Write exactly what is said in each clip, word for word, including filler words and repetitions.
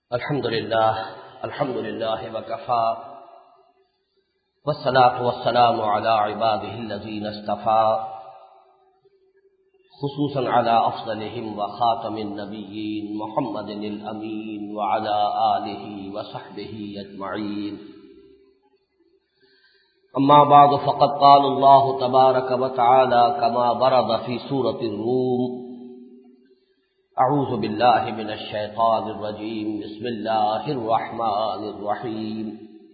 الحمد لله الحمد لله وكفى والصلاة والسلام على عباده الذين اصطفى خصوصا على أفضلهم وخاتم النبيين محمد الأمين وعلى آله وصحبه أجمعين. أما بعد فقد قال الله تبارك وتعالى كما ورد في سورة الروم: أعوذ بالله من الشيطان الرجيم بسم الله الرحمن الرحيم.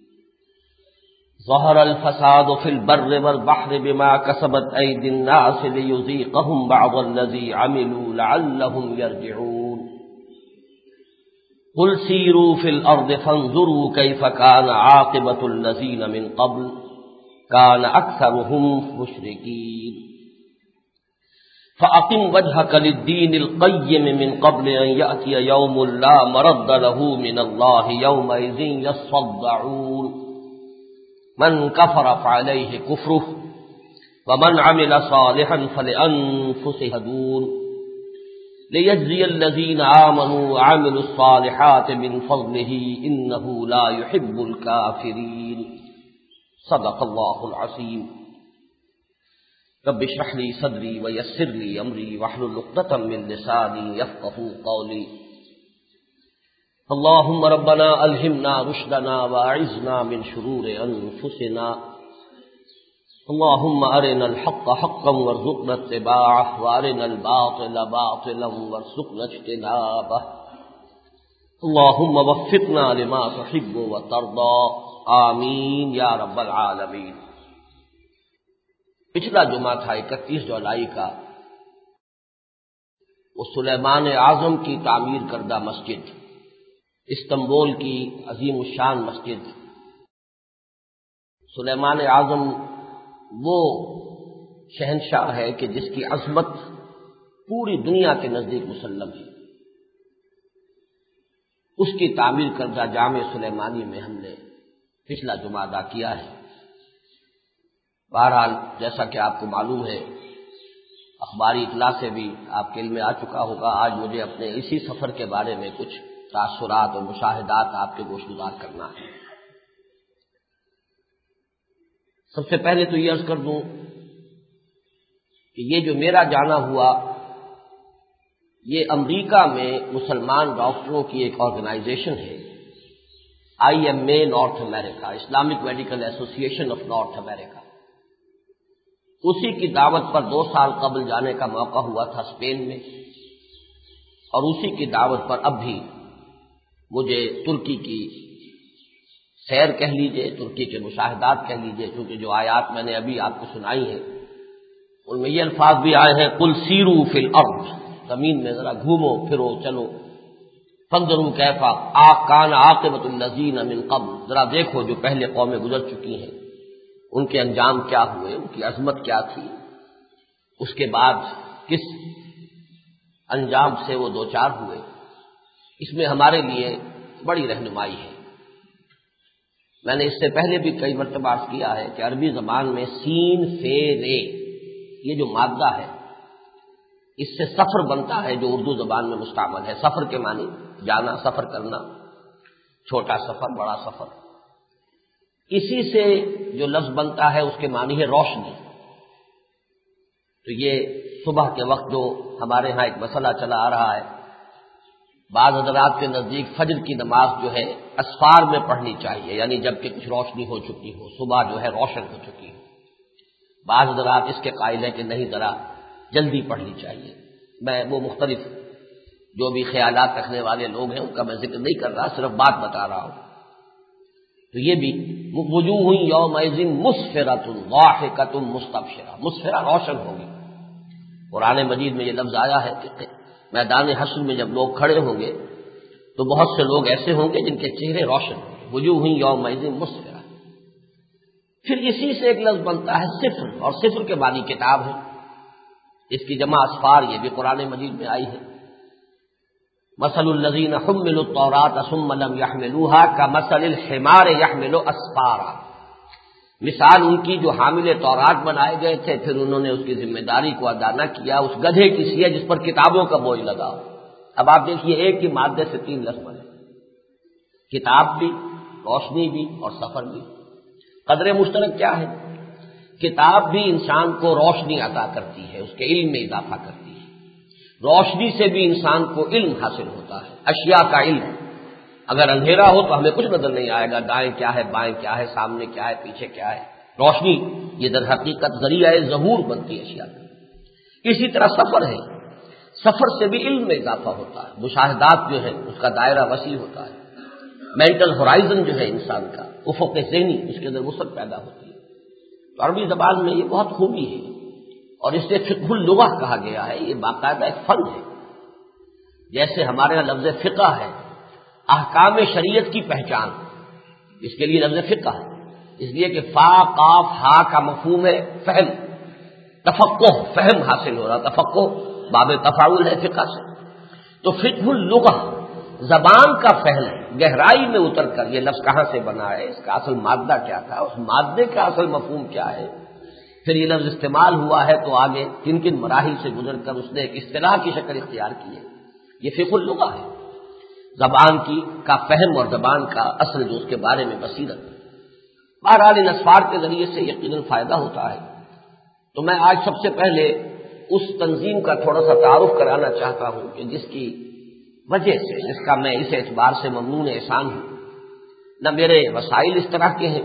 ظهر الفساد في البر والبحر بما كسبت أيدي الناس ليذيقهم بعض الذي عملوا لعلهم يرجعون. قل سيروا في الأرض فانظروا كيف كان عاقبة الذين من قبل كان أكثرهم مشركين. فأقم وجهك للدين القيم من قبل أن يأتي يوم لا مرد له من الله يومئذ يصدعون. من كفر فعليه كفره ومن عمل صالحا فلأنفسهم يهدون. ليجزي الذين آمنوا وعملوا الصالحات من فضله إنه لا يحب الكافرين. صدق الله العظيم. رب اشرح لي صدري ويسر لي امري واحلل عقدة من لساني يفقهوا قولي. اللهم ربنا الهمنا رشدنا واعذنا من شرور انفسنا. اللهم ارنا الحق حقا وارزقنا اتباعه وارنا الباطل باطلا وارزقنا اجتنابه. اللهم وفقنا لما تحب وترضى آمین یا رب العالمین. پچھلا جمعہ تھا اکتیس جولائی کا. وہ سلیمان اعظم کی تعمیر کردہ مسجد، استنبول کی عظیم الشان مسجد. سلیمان اعظم وہ شہنشاہ ہے کہ جس کی عظمت پوری دنیا کے نزدیک مسلم ہے. اس کی تعمیر کردہ جامع سلیمانی میں ہم نے پچھلا جمعہ ادا کیا ہے. بہرحال جیسا کہ آپ کو معلوم ہے، اخباری اطلاع سے بھی آپ کے علم میں آ چکا ہوگا، آج مجھے اپنے اسی سفر کے بارے میں کچھ تاثرات اور مشاہدات آپ کے گوشگزار کرنا ہے. سب سے پہلے تو یہ عرض کر دوں کہ یہ جو میرا جانا ہوا، یہ امریکہ میں مسلمان ڈاکٹروں کی ایک آرگنائزیشن ہے، I M A North America, Islamic medical association of North امریکہ. اسی کی دعوت پر دو سال قبل جانے کا موقع ہوا تھا اسپین میں، اور اسی کی دعوت پر اب بھی مجھے ترکی کی سیر کہہ لیجئے، ترکی کے مشاہدات کہہ لیجئے، کیونکہ جو آیات میں نے ابھی آپ کو سنائی ہیں ان میں یہ الفاظ بھی آئے ہیں: قل سیروا فی الارض، زمین میں ذرا گھومو پھرو چلو. فانظروا کیف کان عاقبۃ الذین من قبل، ذرا دیکھو جو پہلے قومیں گزر چکی ہیں ان کے انجام کیا ہوئے، ان کی عظمت کیا تھی، اس کے بعد کس انجام سے وہ دوچار ہوئے. اس میں ہمارے لیے بڑی رہنمائی ہے. میں نے اس سے پہلے بھی کئی مرتبہ عرض کیا ہے کہ عربی زبان میں سین فے رے یہ جو مادہ ہے، اس سے سفر بنتا ہے جو اردو زبان میں مستعمل ہے. سفر کے معنی جانا، سفر کرنا، چھوٹا سفر، بڑا سفر. اسی سے جو لفظ بنتا ہے اس کے معنی ہے روشنی. تو یہ صبح کے وقت جو ہمارے ہاں ایک مسئلہ چلا آ رہا ہے، بعض حضرات کے نزدیک فجر کی نماز جو ہے اسفار میں پڑھنی چاہیے، یعنی جب کہ کچھ روشنی ہو چکی ہو، صبح جو ہے روشن ہو چکی ہو. بعض حضرات اس کے قائل ہیں کہ نہیں، ذرا جلدی پڑھنی چاہیے. میں وہ مختلف جو بھی خیالات رکھنے والے لوگ ہیں ان کا میں ذکر نہیں کر رہا، صرف بات بتا رہا ہوں. تو یہ بھی وجوہ یومئذ مسفرۃ ضاحکۃ مستبشرہ، مسفرہ روشن ہوگی. قرآن مجید میں یہ لفظ آیا ہے کہ میدان حشر میں جب لوگ کھڑے ہوں گے تو بہت سے لوگ ایسے ہوں گے جن کے چہرے روشن ہوں گے. وجوہ یومئذ مسفرہ. پھر اسی سے ایک لفظ بنتا ہے صفر، اور صفر کے معنی کتاب ہے. اس کی جمع اسفار یہ بھی قرآن مجید میں آئی ہے. مثل الذین حملوا التوراۃ ثم لم يحملوها كمثل الحمار يحمل اسفارا. مثال ان کی جو حامل تورات بنائے گئے تھے پھر انہوں نے اس کی ذمہ داری کو ادا نہ کیا، اس گدھے کی سی ہے جس پر کتابوں کا بوجھ لگا. اب آپ دیکھیے ایک ہی مادے سے تین لفظ بنے. کتاب بھی، روشنی بھی اور سفر بھی۔ قدر مشترک کیا ہے؟ کتاب بھی انسان کو روشنی عطا کرتی ہے، اس کے علم میں اضافہ کرتی ہے۔ روشنی سے بھی انسان کو علم حاصل ہوتا ہے، اشیاء کا علم۔ اگر اندھیرا ہو تو ہمیں کچھ نظر نہیں آئے گا، دائیں کیا ہے، بائیں کیا ہے، سامنے کیا ہے، پیچھے کیا ہے۔ روشنی یہ در حقیقت ذریعہ ظہور بنتی ہے اشیاء کا۔ اسی طرح سفر ہے، سفر سے بھی علم میں اضافہ ہوتا ہے، مشاہدات جو ہے اس کا دائرہ وسیع ہوتا ہے، مینٹل ہورائزن جو ہے انسان کا، افق ذہنی اس کے اندر وسعت پیدا ہوتی ہے۔ تو عربی زبان میں یہ بہت خوبی ہے، اور اس سے فقہ اللغہ کہا گیا ہے، یہ باقاعدہ ایک فن ہے۔ جیسے ہمارے یہاں لفظ فقہ ہے، احکام شریعت کی پہچان، اس کے لیے لفظ فقہ ہے، اس لیے کہ فا قاف ہا کا مفہوم ہے فہم، تفقہ، فہم حاصل ہو رہا، تفقہ باب تفاعل ہے فقہ سے۔ تو فقہ اللغہ زبان کا فہم، گہرائی میں اتر کر یہ لفظ کہاں سے بنا ہے، اس کا اصل مادہ کیا تھا، اس مادے کا اصل مفہوم کیا ہے، پھر یہ لفظ استعمال ہوا ہے تو آگے کن کن مراحل سے گزر کر اس نے ایک اصطلاح کی شکل اختیار کی ہے، یہ فقہ اللغہ ہے، زبان کی کا فہم اور زبان کا اصل جو اس کے بارے میں بصیرت۔ بہرحال ان اسفار کے ذریعے سے یقیناً فائدہ ہوتا ہے۔ تو میں آج سب سے پہلے اس تنظیم کا تھوڑا سا تعارف کرانا چاہتا ہوں کہ جس کی وجہ سے، جس کا میں اس اعتبار سے ممنون احسان ہوں، نہ میرے وسائل اس طرح کے ہیں،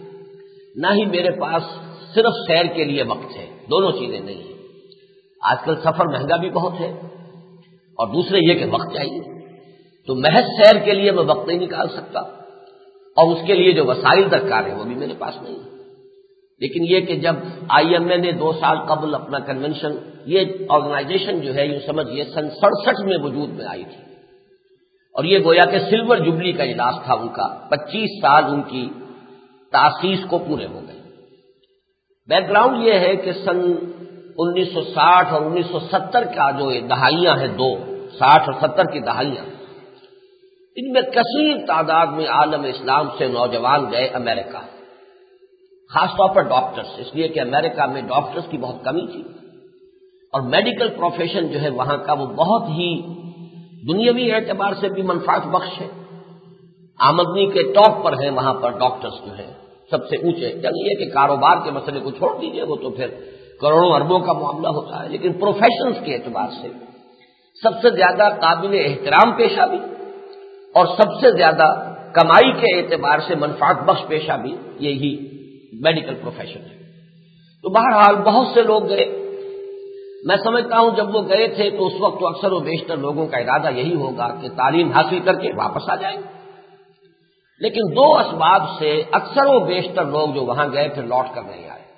نہ ہی میرے پاس صرف سیر کے لیے وقت ہے، دونوں چیزیں نہیں ہیں۔ آج کل سفر مہنگا بھی بہت ہے، اور دوسرے یہ کہ وقت چاہیے، تو محض سیر کے لیے میں وقت نہیں نکال سکتا، اور اس کے لیے جو وسائل درکار ہیں وہ بھی میرے پاس نہیں ہے۔ لیکن یہ کہ جب آئی ایم اے نے دو سال قبل اپنا کنونشن، یہ آرگنائزیشن جو ہے یوں سمجھیے سن سڑسٹھ میں وجود میں آئی تھی، اور یہ گویا کہ سلور جبلی کا اجلاس تھا ان کا، پچیس سال ان کی تاسیس کو پورے ہو گئے۔ بیک گراؤنڈ یہ ہے کہ سن انیس سو ساٹھ اور انیس سو ستر کا جو دہائیاں ہیں، دو ساٹھ اور ستر کی دہائیاں، ان میں کثیر تعداد میں عالم اسلام سے نوجوان گئے امریکہ، خاص طور پر ڈاکٹرز، اس لیے کہ امریکہ میں ڈاکٹرز کی بہت کمی تھی، اور میڈیکل پروفیشن جو ہے وہاں کا وہ بہت ہی دنیاوی اعتبار سے بھی منفعت بخش ہے، آمدنی کے ٹاپ پر ہیں وہاں پر ڈاکٹرز جو ہیں سب سے اونچے۔ یعنی یہ کہ کاروبار کے مسئلے کو چھوڑ دیجئے، وہ تو پھر کروڑوں اربوں کا معاملہ ہوتا ہے، لیکن پروفیشنز کے اعتبار سے سب سے زیادہ قابل احترام پیشہ بھی، اور سب سے زیادہ کمائی کے اعتبار سے منفعت بخش پیشہ بھی یہی میڈیکل پروفیشن ہے۔ تو بہرحال بہت سے لوگ گئے، میں سمجھتا ہوں جب وہ گئے تھے تو اس وقت تو اکثر و بیشتر لوگوں کا ارادہ یہی ہوگا کہ تعلیم حاصل کر کے واپس آ جائیں، لیکن دو اسباب سے اکثر و بیشتر لوگ جو وہاں گئے پھر لوٹ کر نہیں آئے۔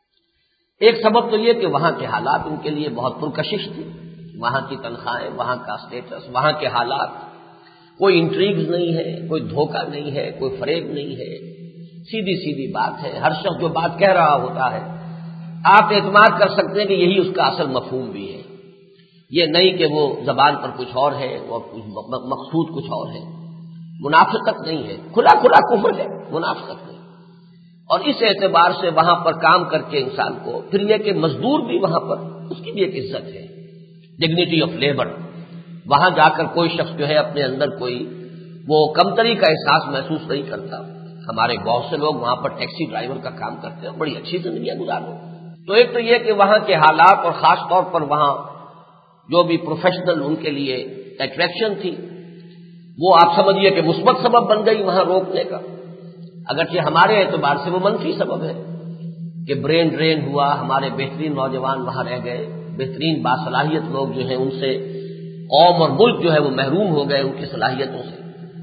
ایک سبب تو یہ کہ وہاں کے حالات ان کے لیے بہت پرکشش تھی، وہاں کی تنخواہیں، وہاں کا اسٹیٹس، وہاں کے حالات، کوئی انٹریگز نہیں ہے، کوئی دھوکہ نہیں ہے، کوئی فریب نہیں ہے، سیدھی سیدھی بات ہے، ہر شخص جو بات کہہ رہا ہوتا ہے آپ اعتماد کر سکتے ہیں کہ یہی اس کا اصل مفہوم بھی ہے، یہ نہیں کہ وہ زبان پر کچھ اور ہے اور مقصود کچھ اور ہے، منافقت نہیں ہے، کھلا کھلا کفر ہے، منافقت نہیں۔ اور اس اعتبار سے وہاں پر کام کر کے انسان کو پھر یہ کہ مزدور بھی وہاں پر اس کی بھی ایک عزت ہے، ڈگنیٹی آف لیبر، وہاں جا کر کوئی شخص جو ہے اپنے اندر کوئی وہ کمتری کا احساس محسوس نہیں کرتا۔ ہمارے بہت سے لوگ وہاں پر ٹیکسی ڈرائیور کا کام کرتے ہیں، بڑی اچھی زندگیاں گزارتے ہیں۔ تو ایک تو یہ کہ وہاں کے حالات اور خاص طور پر وہاں جو بھی پروفیشنل ان کے لیے اٹریکشن تھی وہ آپ سمجھیے کہ مثبت سبب بن گئی وہاں روکنے کا، اگرچہ ہمارے اعتبار سے وہ منفی سبب ہے کہ برین ڈرین ہوا، ہمارے بہترین نوجوان وہاں رہ گئے، بہترین باصلاحیت لوگ جو ہیں ان سے قوم اور ملک جو ہے وہ محروم ہو گئے ان کی صلاحیتوں سے۔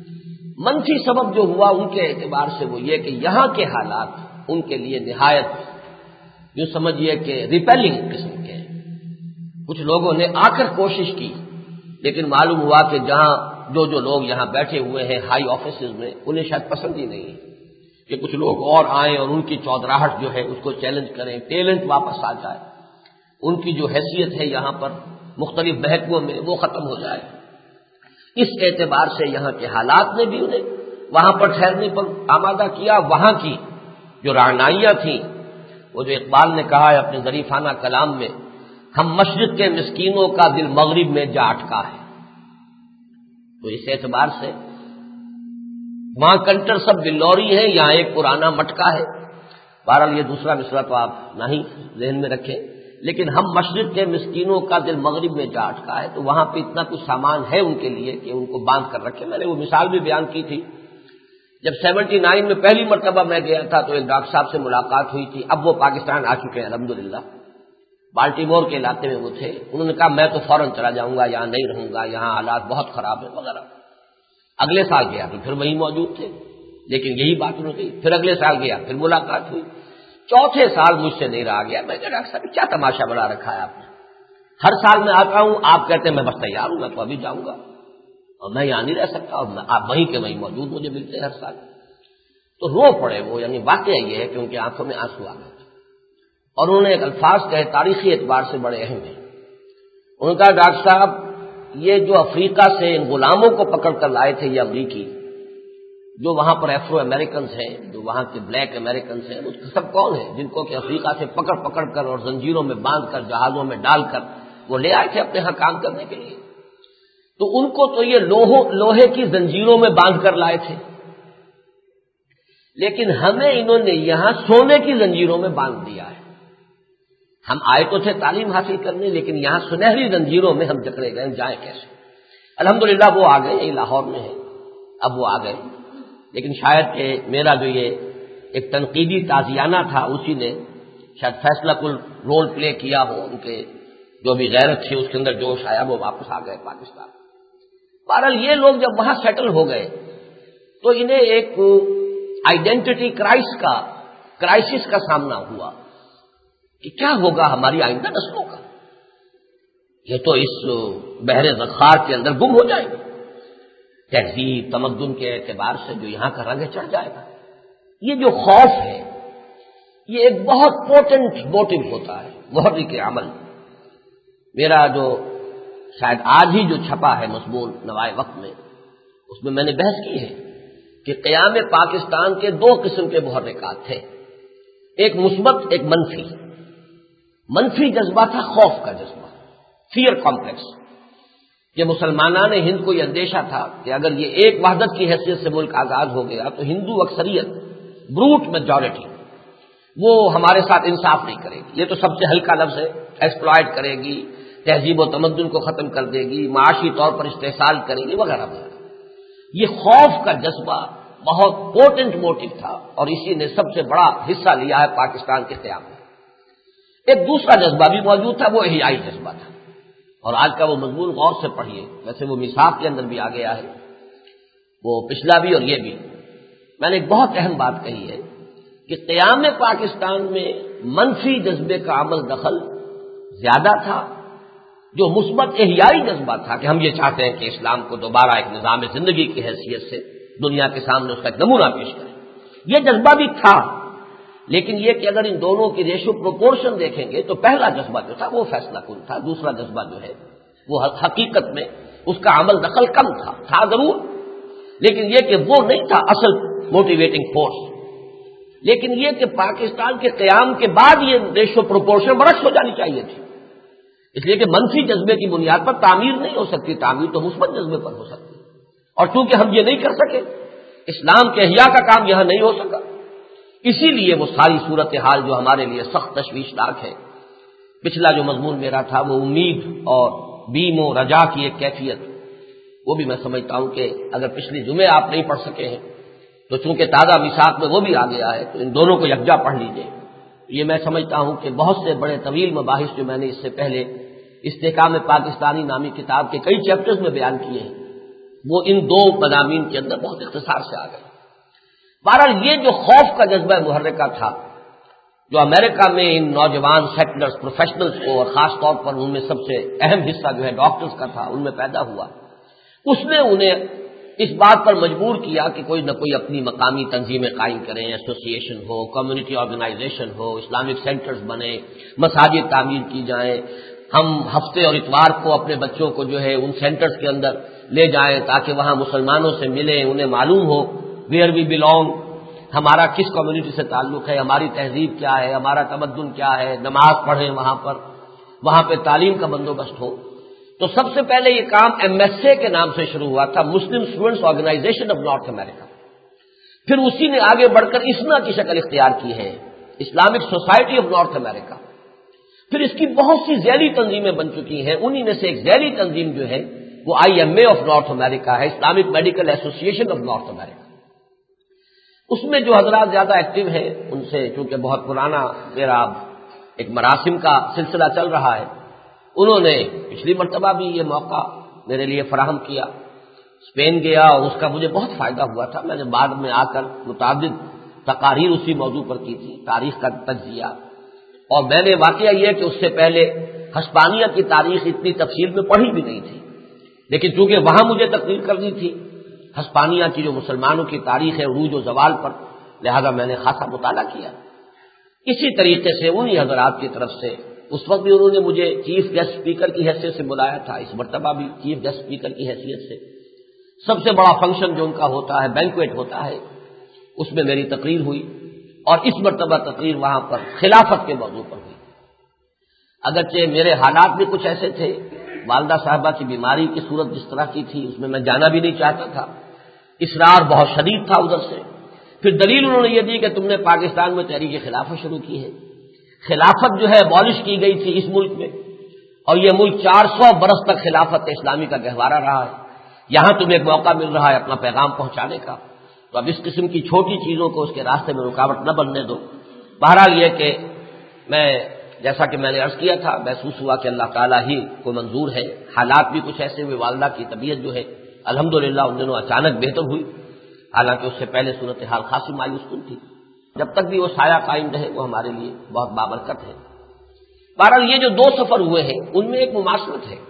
منفی سبب جو ہوا ان کے اعتبار سے وہ یہ کہ یہاں کے حالات ان کے لیے نہایت جو سمجھیے کہ ریپیلنگ قسم کے ہیں۔ کچھ لوگوں نے آ کر کوشش کی، لیکن معلوم ہوا کہ جہاں جو جو لوگ یہاں بیٹھے ہوئے ہیں ہائی آفیسز میں انہیں شاید پسند ہی نہیں ہے کہ کچھ لوگ اور آئیں اور ان کی چودراہٹ جو ہے اس کو چیلنج کریں، ٹیلنٹ واپس آ جائے، ان کی جو حیثیت ہے یہاں پر مختلف محکموں میں وہ ختم ہو جائے۔ اس اعتبار سے یہاں کے حالات نے بھی انہیں وہاں پر ٹھہرنے پر آمادہ کیا۔ وہاں کی جو رعنائیاں تھیں، وہ جو اقبال نے کہا ہے اپنے ظریفانہ کلام میں، ہم مشرق کے مسکینوں کا دل مغرب میں جا اٹکا ہے، تو اس اعتبار سے وہاں کنٹر سب بلوری ہیں، یہاں ایک پرانا مٹکا ہے۔ بہرحال یہ دوسرا مصرع تو آپ نہ ہی ذہن میں رکھیں، لیکن ہم مشرق کے مسکینوں کا دل مغرب میں جا اٹکا ہے، تو وہاں پہ اتنا کچھ سامان ہے ان کے لیے کہ ان کو باندھ کر رکھے۔ میں نے وہ مثال بھی بیان کی تھی، جب سیونٹی نائن میں پہلی مرتبہ میں گیا تھا تو ایک ڈاکٹر صاحب سے ملاقات ہوئی تھی، اب وہ پاکستان آ چکے ہیں الحمدللہ، بالٹیمور کے علاقے میں وہ تھے۔ انہوں نے کہا میں تو فوراً چلا جاؤں گا، یہاں نہیں رہوں گا، یہاں حالات بہت خراب ہیں وغیرہ۔ اگلے سال گیا تو پھر وہیں موجود تھے، لیکن یہی بات انہوں نے کہی۔ پھر اگلے سال گیا، پھر ملاقات ہوئی۔ چوتھے سال مجھ سے نہیں رہا گیا۔ میں کہا ڈاکٹر صاحب کیا تماشا بنا رکھا ہے آپ نے، ہر سال میں آتا ہوں، آپ کہتے ہیں میں بس تیار ہوں، میں تو ابھی جاؤں گا، اور میں یہاں نہیں رہ سکتا، اور آپ وہیں کے وہیں موجود مجھے ملتے ہیں ہر سال۔ تو رو پڑے وہ، یعنی واقعہ یہ ہے کہ ان کی آنکھوں میں آنسو آ گئے، اور انہوں نے ایک الفاظ کہے تاریخی اعتبار سے بڑے اہم ہیں۔ انہوں نے کہا ڈاکٹر صاحب یہ جو افریقہ سے ان غلاموں کو پکڑ کر لائے تھے یہ امریکی، جو وہاں پر افرو امریکنز ہیں، جو وہاں کے بلیک امریکنز ہیں، وہ سب کون ہیں جن کو کہ افریقہ سے پکڑ پکڑ کر اور زنجیروں میں باندھ کر جہازوں میں ڈال کر وہ لے آئے تھے اپنے ہاں کام کرنے کے لیے؟ تو ان کو تو یہ لوہوں لوہے کی زنجیروں میں باندھ کر لائے تھے، لیکن ہمیں انہوں نے یہاں سونے کی زنجیروں میں باندھ دیا ہے۔ ہم آئے تو تھے تعلیم حاصل کرنے، لیکن یہاں سنہری زنجیروں میں ہم جکڑے گئے، جائیں کیسے؟ الحمدللہ وہ آ گئے، یہ لاہور میں ہے، اب وہ آ گئے، لیکن شاید کہ میرا جو یہ ایک تنقیدی تازیانہ تھا اسی نے شاید فیصلہ کل رول پلے کیا ہو، ان کے جو بھی غیرت تھی اس کے اندر جوش آیا، وہ واپس آ گئے پاکستان۔ بہرحال یہ لوگ جب وہاں سیٹل ہو گئے تو انہیں ایک آئیڈینٹی کرائس کا کرائسس کا سامنا ہوا کہ کیا ہوگا ہماری آئندہ نسلوں کا، یہ تو اس بحر زخار کے اندر گم ہو جائے گی، تہذیب تمدن کے اعتبار سے جو یہاں کا رنگ چڑھ جائے گا۔ یہ جو خوف ہے یہ ایک بہت پوٹنٹ موٹو ہوتا ہے محرک عمل۔ میرا جو شاید آج ہی جو چھپا ہے مضمون نوائے وقت میں، اس میں میں نے بحث کی ہے کہ قیام پاکستان کے دو قسم کے محرکات تھے، ایک مثبت ایک منفی۔ منفی جذبہ تھا خوف کا جذبہ، فیئر کمپلیکس، کہ مسلمانان ہند کو یہ اندیشہ تھا کہ اگر یہ ایک وحدت کی حیثیت سے ملک آزاد ہو گیا تو ہندو اکثریت بروٹ میجورٹی وہ ہمارے ساتھ انصاف نہیں کرے گی، یہ تو سب سے ہلکا لفظ ہے، ایکسپلائٹ کرے گی، تہذیب و تمدن کو ختم کر دے گی، معاشی طور پر استحصال کرے گی وغیرہ وغیرہ۔ یہ خوف کا جذبہ بہت پوٹنٹ موٹو تھا، اور اسی نے سب سے بڑا حصہ لیا ہے پاکستان کے قیام میں۔ ایک دوسرا جذبہ بھی موجود تھا، وہ احیائی جذبہ تھا، اور آج کا وہ مضمون غور سے پڑھیے، ویسے وہ میثاق کے اندر بھی آ گیا ہے، وہ پچھلا بھی اور یہ بھی۔ میں نے ایک بہت اہم بات کہی ہے کہ قیام پاکستان میں منفی جذبے کا عمل دخل زیادہ تھا، جو مثبت احیائی جذبہ تھا کہ ہم یہ چاہتے ہیں کہ اسلام کو دوبارہ ایک نظام زندگی کی حیثیت سے دنیا کے سامنے اس کا ایک نمونہ پیش کریں، یہ جذبہ بھی تھا۔ لیکن یہ کہ اگر ان دونوں کی ریشو پروپورشن دیکھیں گے تو پہلا جذبہ جو تھا وہ فیصلہ کن تھا، دوسرا جذبہ جو ہے وہ حقیقت میں اس کا عمل دخل کم تھا تھا ضرور، لیکن یہ کہ وہ نہیں تھا اصل موٹیویٹنگ فورس۔ لیکن یہ کہ پاکستان کے قیام کے بعد یہ ریشو پروپورشن برعکس ہو جانی چاہیے تھی، اس لیے کہ منفی جذبے کی بنیاد پر تعمیر نہیں ہو سکتی، تعمیر تو مثبت جذبے پر ہو سکتی، اور چونکہ ہم یہ نہیں کر سکے، اسلام کے احیاء کا کام یہاں نہیں ہو سکا، اسی لیے وہ ساری صورتحال جو ہمارے لیے سخت تشویشناک ہے۔ پچھلا جو مضمون میرا تھا وہ امید اور بیم و رجا کی ایک کیفیت، وہ بھی میں سمجھتا ہوں کہ اگر پچھلی جمعے آپ نہیں پڑھ سکے ہیں تو چونکہ تازہ میثاق میں وہ بھی آ گیا ہے تو ان دونوں کو یکجا پڑھ لیجئے۔ یہ میں سمجھتا ہوں کہ بہت سے بڑے طویل مباحث جو میں نے اس سے پہلے استحکام پاکستانی نامی کتاب کے کئی چیپٹرز میں بیان کیے ہیں وہ ان دو مضامین کے اندر بہت اختصار سے آ گئے۔ بہرحال یہ جو خوف کا جذبہ محرکہ تھا جو امریکہ میں ان نوجوان سیٹلرز پروفیشنلز کو اور خاص طور پر ان میں سب سے اہم حصہ جو ہے ڈاکٹرز کا تھا ان میں پیدا ہوا، اس نے انہیں اس بات پر مجبور کیا کہ کوئی نہ کوئی اپنی مقامی تنظیمیں قائم کریں، ایسوسی ایشن ہو، کمیونٹی آرگنائزیشن ہو، اسلامک سینٹرز بنے، مساجد تعمیر کی جائیں، ہم ہفتے اور اتوار کو اپنے بچوں کو جو ہے ان سینٹرز کے اندر لے جائیں تاکہ وہاں مسلمانوں سے ملیں، انہیں معلوم ہو ویئر وی بلونگ، ہمارا کس کمیونٹی سے تعلق ہے، ہماری تہذیب کیا ہے، ہمارا تمدن کیا ہے، نماز پڑھیں وہاں پر، وہاں پہ تعلیم کا بندوبست ہو۔ تو سب سے پہلے یہ کام ایم ایس اے کے نام سے شروع ہوا تھا، Muslim students organisation of North America, پھر اسی نے آگے بڑھ کر اسنا کی شکل اختیار کی ہے، Islamic society of North America. پھر اس کی بہت سی ذیلی تنظیمیں بن چکی ہیں، انہی میں سے ایک ذیلی تنظیم جو ہے وہ I M A of North America ہے، Islamic medical association of North امریکہ۔ اس میں جو حضرات زیادہ ایکٹیو ہیں ان سے چونکہ بہت پرانا میرا ایک مراسم کا سلسلہ چل رہا ہے، انہوں نے پچھلی مرتبہ بھی یہ موقع میرے لیے فراہم کیا، اسپین گیا اور اس کا مجھے بہت فائدہ ہوا تھا۔ میں نے بعد میں آ کر متعدد تقاریر اسی موضوع پر کی تھی، تاریخ کا تجزیہ، اور میں نے واقعہ یہ کہ اس سے پہلے ہسپانیہ کی تاریخ اتنی تفصیل میں پڑھی بھی نہیں تھی، لیکن چونکہ وہاں مجھے تقریر کرنی تھی ہسپانیہ کی جو مسلمانوں کی تاریخ ہے عروج و زوال پر، لہذا میں نے خاصا مطالعہ کیا۔ اسی طریقے سے انہی حضرات کی طرف سے اس وقت بھی انہوں نے مجھے چیف گیسٹ اسپیکر کی حیثیت سے بلایا تھا، اس مرتبہ بھی چیف گیسٹ اسپیکر کی حیثیت سے۔ سب سے بڑا فنکشن جو ان کا ہوتا ہے بینکویٹ ہوتا ہے، اس میں میری تقریر ہوئی، اور اس مرتبہ تقریر وہاں پر خلافت کے موضوع پر ہوئی۔ اگرچہ میرے حالات بھی کچھ ایسے تھے، والدہ صاحبہ کی بیماری کی صورت جس طرح کی تھی اس میں میں جانا بھی نہیں چاہتا تھا، اصرار بہت شدید تھا ادھر سے۔ پھر دلیل انہوں نے یہ دی کہ تم نے پاکستان میں تحریک خلافت شروع کی ہے، خلافت جو ہے abolish کی گئی تھی اس ملک میں، اور یہ ملک چار سو برس تک خلافت اسلامی کا گہوارہ رہا ہے، یہاں تمہیں ایک موقع مل رہا ہے اپنا پیغام پہنچانے کا، تو اب اس قسم کی چھوٹی چیزوں کو اس کے راستے میں رکاوٹ نہ بننے دو۔ بہرحال یہ کہ میں جیسا کہ میں نے عرض کیا تھا محسوس ہوا کہ اللہ تعالیٰ ہی کو منظور ہے، حالات بھی کچھ ایسے ہوئے، والدہ کی طبیعت جو ہے الحمدللہ ان دنوں اچانک بہتر ہوئی، حالانکہ اس سے پہلے صورتحال خاصی مایوس کن تھی۔ جب تک بھی وہ سایہ قائم رہے وہ ہمارے لیے بہت بابرکت ہے۔ بہرحال یہ جو دو سفر ہوئے ہیں ان میں ایک مماثلت ہے۔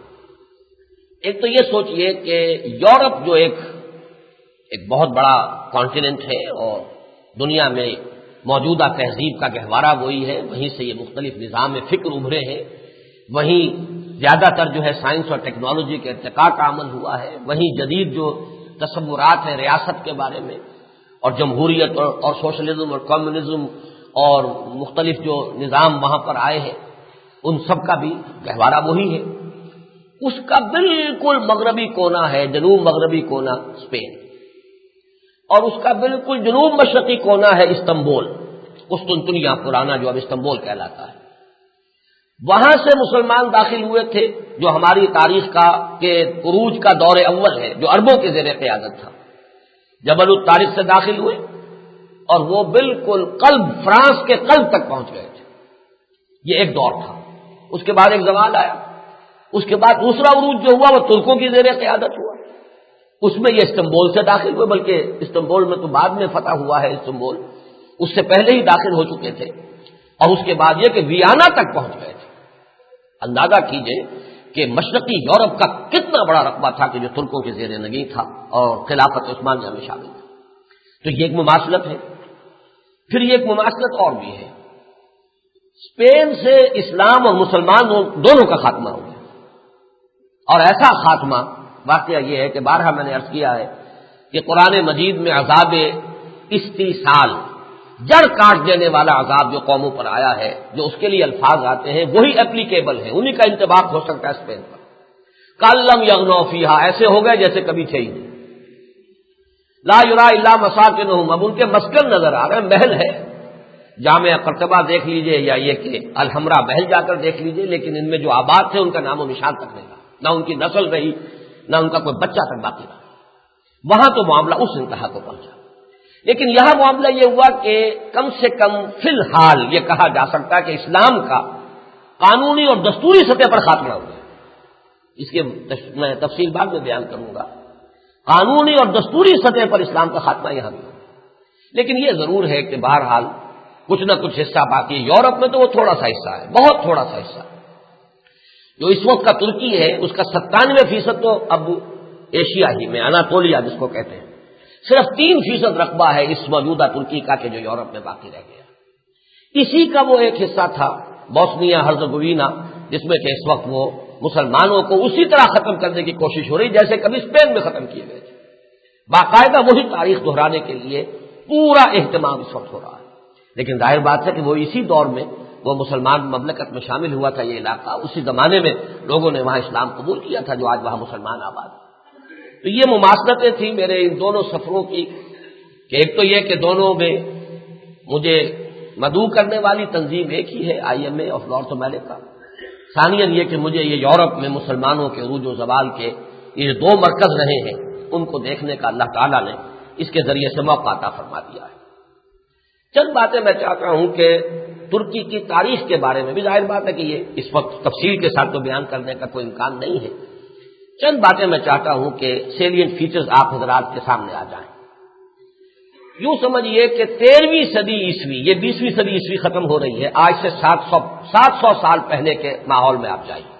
ایک تو یہ سوچئے کہ یورپ جو ایک ایک بہت بڑا کانٹیننٹ ہے اور دنیا میں موجودہ تہذیب کا گہوارہ وہی ہے، وہیں سے یہ مختلف نظام فکر ابھرے ہیں، وہیں زیادہ تر جو ہے سائنس اور ٹیکنالوجی کے ارتقاء کا عمل ہوا ہے، وہیں جدید جو تصورات ہیں ریاست کے بارے میں اور جمہوریت اور, اور سوشلزم اور کمیونزم اور مختلف جو نظام وہاں پر آئے ہیں ان سب کا بھی گہوارہ وہی ہے۔ اس کا بالکل مغربی کونا ہے، جنوب مغربی کونا اسپین، اور اس کا بالکل جنوب مشرقی کونا ہے استنبول، قسطنطنیہ پرانا جو اب استنبول کہلاتا ہے۔ وہاں سے مسلمان داخل ہوئے تھے جو ہماری تاریخ کا کہ عروج کا دور اول ہے، جو عربوں کے زیر قیادت تھا، جبل الطارق سے داخل ہوئے اور وہ بالکل قلب فرانس کے قلب تک پہنچ گئے تھے۔ یہ ایک دور تھا، اس کے بعد ایک زوال آیا، اس کے بعد دوسرا عروج جو ہوا وہ ترکوں کی زیر قیادت ہوا، اس میں یہ استنبول سے داخل ہوئے، بلکہ استنبول میں تو بعد میں فتح ہوا ہے استنبول، اس سے پہلے ہی داخل ہو چکے تھے، اور اس کے بعد یہ کہ ویانا تک پہنچ گئے تھے۔ اندازہ کیجئے کہ مشرقی یورپ کا کتنا بڑا رقبہ تھا کہ جو ترکوں کے زیر نگین تھا اور خلافت عثمانیہ میں شامل تھا۔ تو یہ ایک مماثلت ہے۔ پھر یہ ایک مماثلت اور بھی ہے، اسپین سے اسلام اور مسلمان دونوں کا خاتمہ ہو گیا، اور ایسا خاتمہ واقعہ یہ ہے کہ بارہا میں نے عرض کیا ہے کہ قرآن مجید میں عذاب استیصال، جڑ کاٹ دینے والا عذاب جو قوموں پر آیا ہے، جو اس کے لیے الفاظ آتے ہیں وہی اپلیکیبل ہے، انہی کا انطباق ہو سکتا ہے اسپین پر۔ کالم یغنوا فیہا، ایسے ہو گئے جیسے کبھی تھے ہی نہیں۔ لا یرا الا مساکنہم، اب ان کے مسکن نظر آ رہے ہیں، محل ہے، جامع قرطبہ دیکھ لیجئے یا یہ کہ الحمرا محل جا کر دیکھ لیجئے، لیکن ان میں جو آباد تھے ان کا نام و نشان تک نہیں رہا، نہ ان کی نسل رہی، نہ ان کا کوئی بچہ تک باقی رہا۔ وہاں تو معاملہ اس انتہا کو پہنچا، لیکن یہاں معاملہ یہ ہوا کہ کم سے کم فی الحال یہ کہا جا سکتا ہے کہ اسلام کا قانونی اور دستوری سطح پر خاتمہ ہوا۔ اس کے میں تفصیل بعد میں بیان کروں گا، قانونی اور دستوری سطح پر اسلام کا خاتمہ یہاں بھی ہوا، لیکن یہ ضرور ہے کہ بہرحال کچھ نہ کچھ حصہ باقی ہے۔ یورپ میں تو وہ تھوڑا سا حصہ ہے، بہت تھوڑا سا حصہ جو اس وقت کا ترکی ہے، اس کا ستانوے فیصد تو اب ایشیا ہی میں، اناطولیہ جس کو کہتے ہیں، صرف تین فیصد رقبہ ہے اس موجودہ ترکی کا کہ جو یورپ میں باقی رہ گیا۔ اسی کا وہ ایک حصہ تھا بوسنیا ہرزگوینا، جس میں کہ اس وقت وہ مسلمانوں کو اسی طرح ختم کرنے کی کوشش ہو رہی جیسے کبھی اسپین میں ختم کیے گئے تھے، باقاعدہ وہی تاریخ دہرانے کے لیے پورا اہتمام اس وقت ہو رہا ہے۔ لیکن ظاہر بات ہے کہ وہ اسی دور میں وہ مسلمان مملکت میں شامل ہوا تھا، یہ علاقہ اسی زمانے میں لوگوں نے وہاں اسلام قبول کیا تھا جو آج وہاں مسلمان آباد۔ تو یہ مماثلتیں تھیں میرے ان دونوں سفروں کی، کہ ایک تو یہ کہ دونوں میں مجھے مدعو کرنے والی تنظیم ایک ہی ہے، I M A of North America, ثانیاً یہ کہ مجھے یہ یورپ میں مسلمانوں کے عروج و زوال کے یہ دو مرکز رہے ہیں ان کو دیکھنے کا اللہ تعالیٰ نے اس کے ذریعے سے موقع عطا فرما دیا ہے۔ چند باتیں میں چاہتا ہوں کہ ترکی کی تاریخ کے بارے میں بھی ظاہر بات ہے کہ یہ اس وقت تفصیل کے ساتھ تو بیان کرنے کا کوئی امکان نہیں ہے، چند باتیں میں چاہتا ہوں کہ سیلینٹ فیچرز آپ حضرات کے سامنے آ جائیں۔ یوں سمجھیے کہ تیرہویں صدی عیسوی، یہ بیسویں صدی عیسوی ختم ہو رہی ہے، آج سے سات سو سات سو سال پہلے کے ماحول میں آپ جائیے۔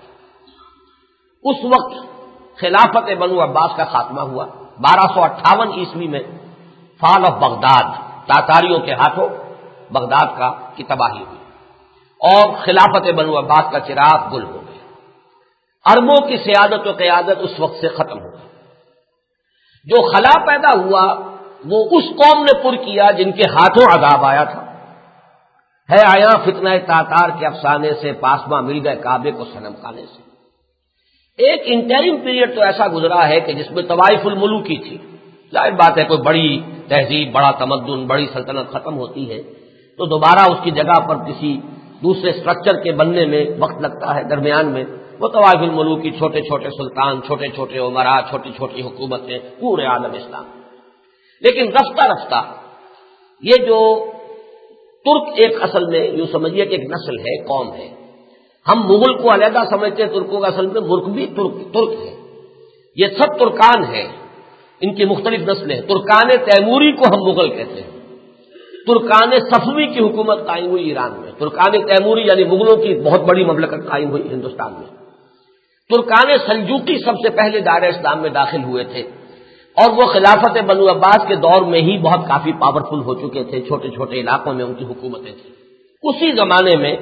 اس وقت خلافت بنو عباس کا خاتمہ ہوا، بارہ سو اٹھاون عیسوی میں فال آف بغداد، تاتاریوں کے ہاتھوں بغداد کا کی تباہی ہوئی اور خلافت بنو عباس کا چراغ گل ہو گیا۔ عربوں کی سیادت و قیادت اس وقت سے ختم ہو گئی۔ جو خلا پیدا ہوا وہ اس قوم نے پر کیا جن کے ہاتھوں عذاب آیا تھا۔ ہے آیا فتنہ تاتار کے افسانے سے، پاسما مل گئے کعبے کو صنم خانے سے۔ ایک انٹرم پیریڈ تو ایسا گزرا ہے کہ جس میں طوائف الملوکی تھی، ظاہر بات ہے کوئی بڑی تہذیب، بڑا تمدن، بڑی سلطنت ختم ہوتی ہے تو دوبارہ اس کی جگہ پر کسی دوسرے سٹرکچر کے بننے میں وقت لگتا ہے۔ درمیان میں وہ طوائف الملوکی، چھوٹے چھوٹے سلطان، چھوٹے چھوٹے عمرا، چھوٹی چھوٹی حکومتیں پورے عالم اسلام۔ لیکن رفتہ رفتہ یہ جو ترک ایک اصل میں یوں سمجھیے کہ ایک نسل ہے، قوم ہے۔ ہم مغل کو علیحدہ سمجھتے ہیں، ترکوں کا اصل میں ملک بھی ترک ترک ہے، یہ سب ترکان ہیں، ان کی مختلف نسلیں ہیں۔ ترکان تیموری کو ہم مغل کہتے ہیں۔ ترکان صفوی کی حکومت قائم ہوئی ایران میں، ترکان تیموری یعنی مغلوں کی بہت بڑی مملکت قائم ہوئی ہندوستان میں۔ ترکان سلجوقی سب سے پہلے دائرہ اسلام میں داخل ہوئے تھے اور وہ خلافت بنو عباس کے دور میں ہی بہت کافی پاورفل ہو چکے تھے، چھوٹے چھوٹے علاقوں میں ان کی حکومتیں تھیں۔ اسی زمانے میں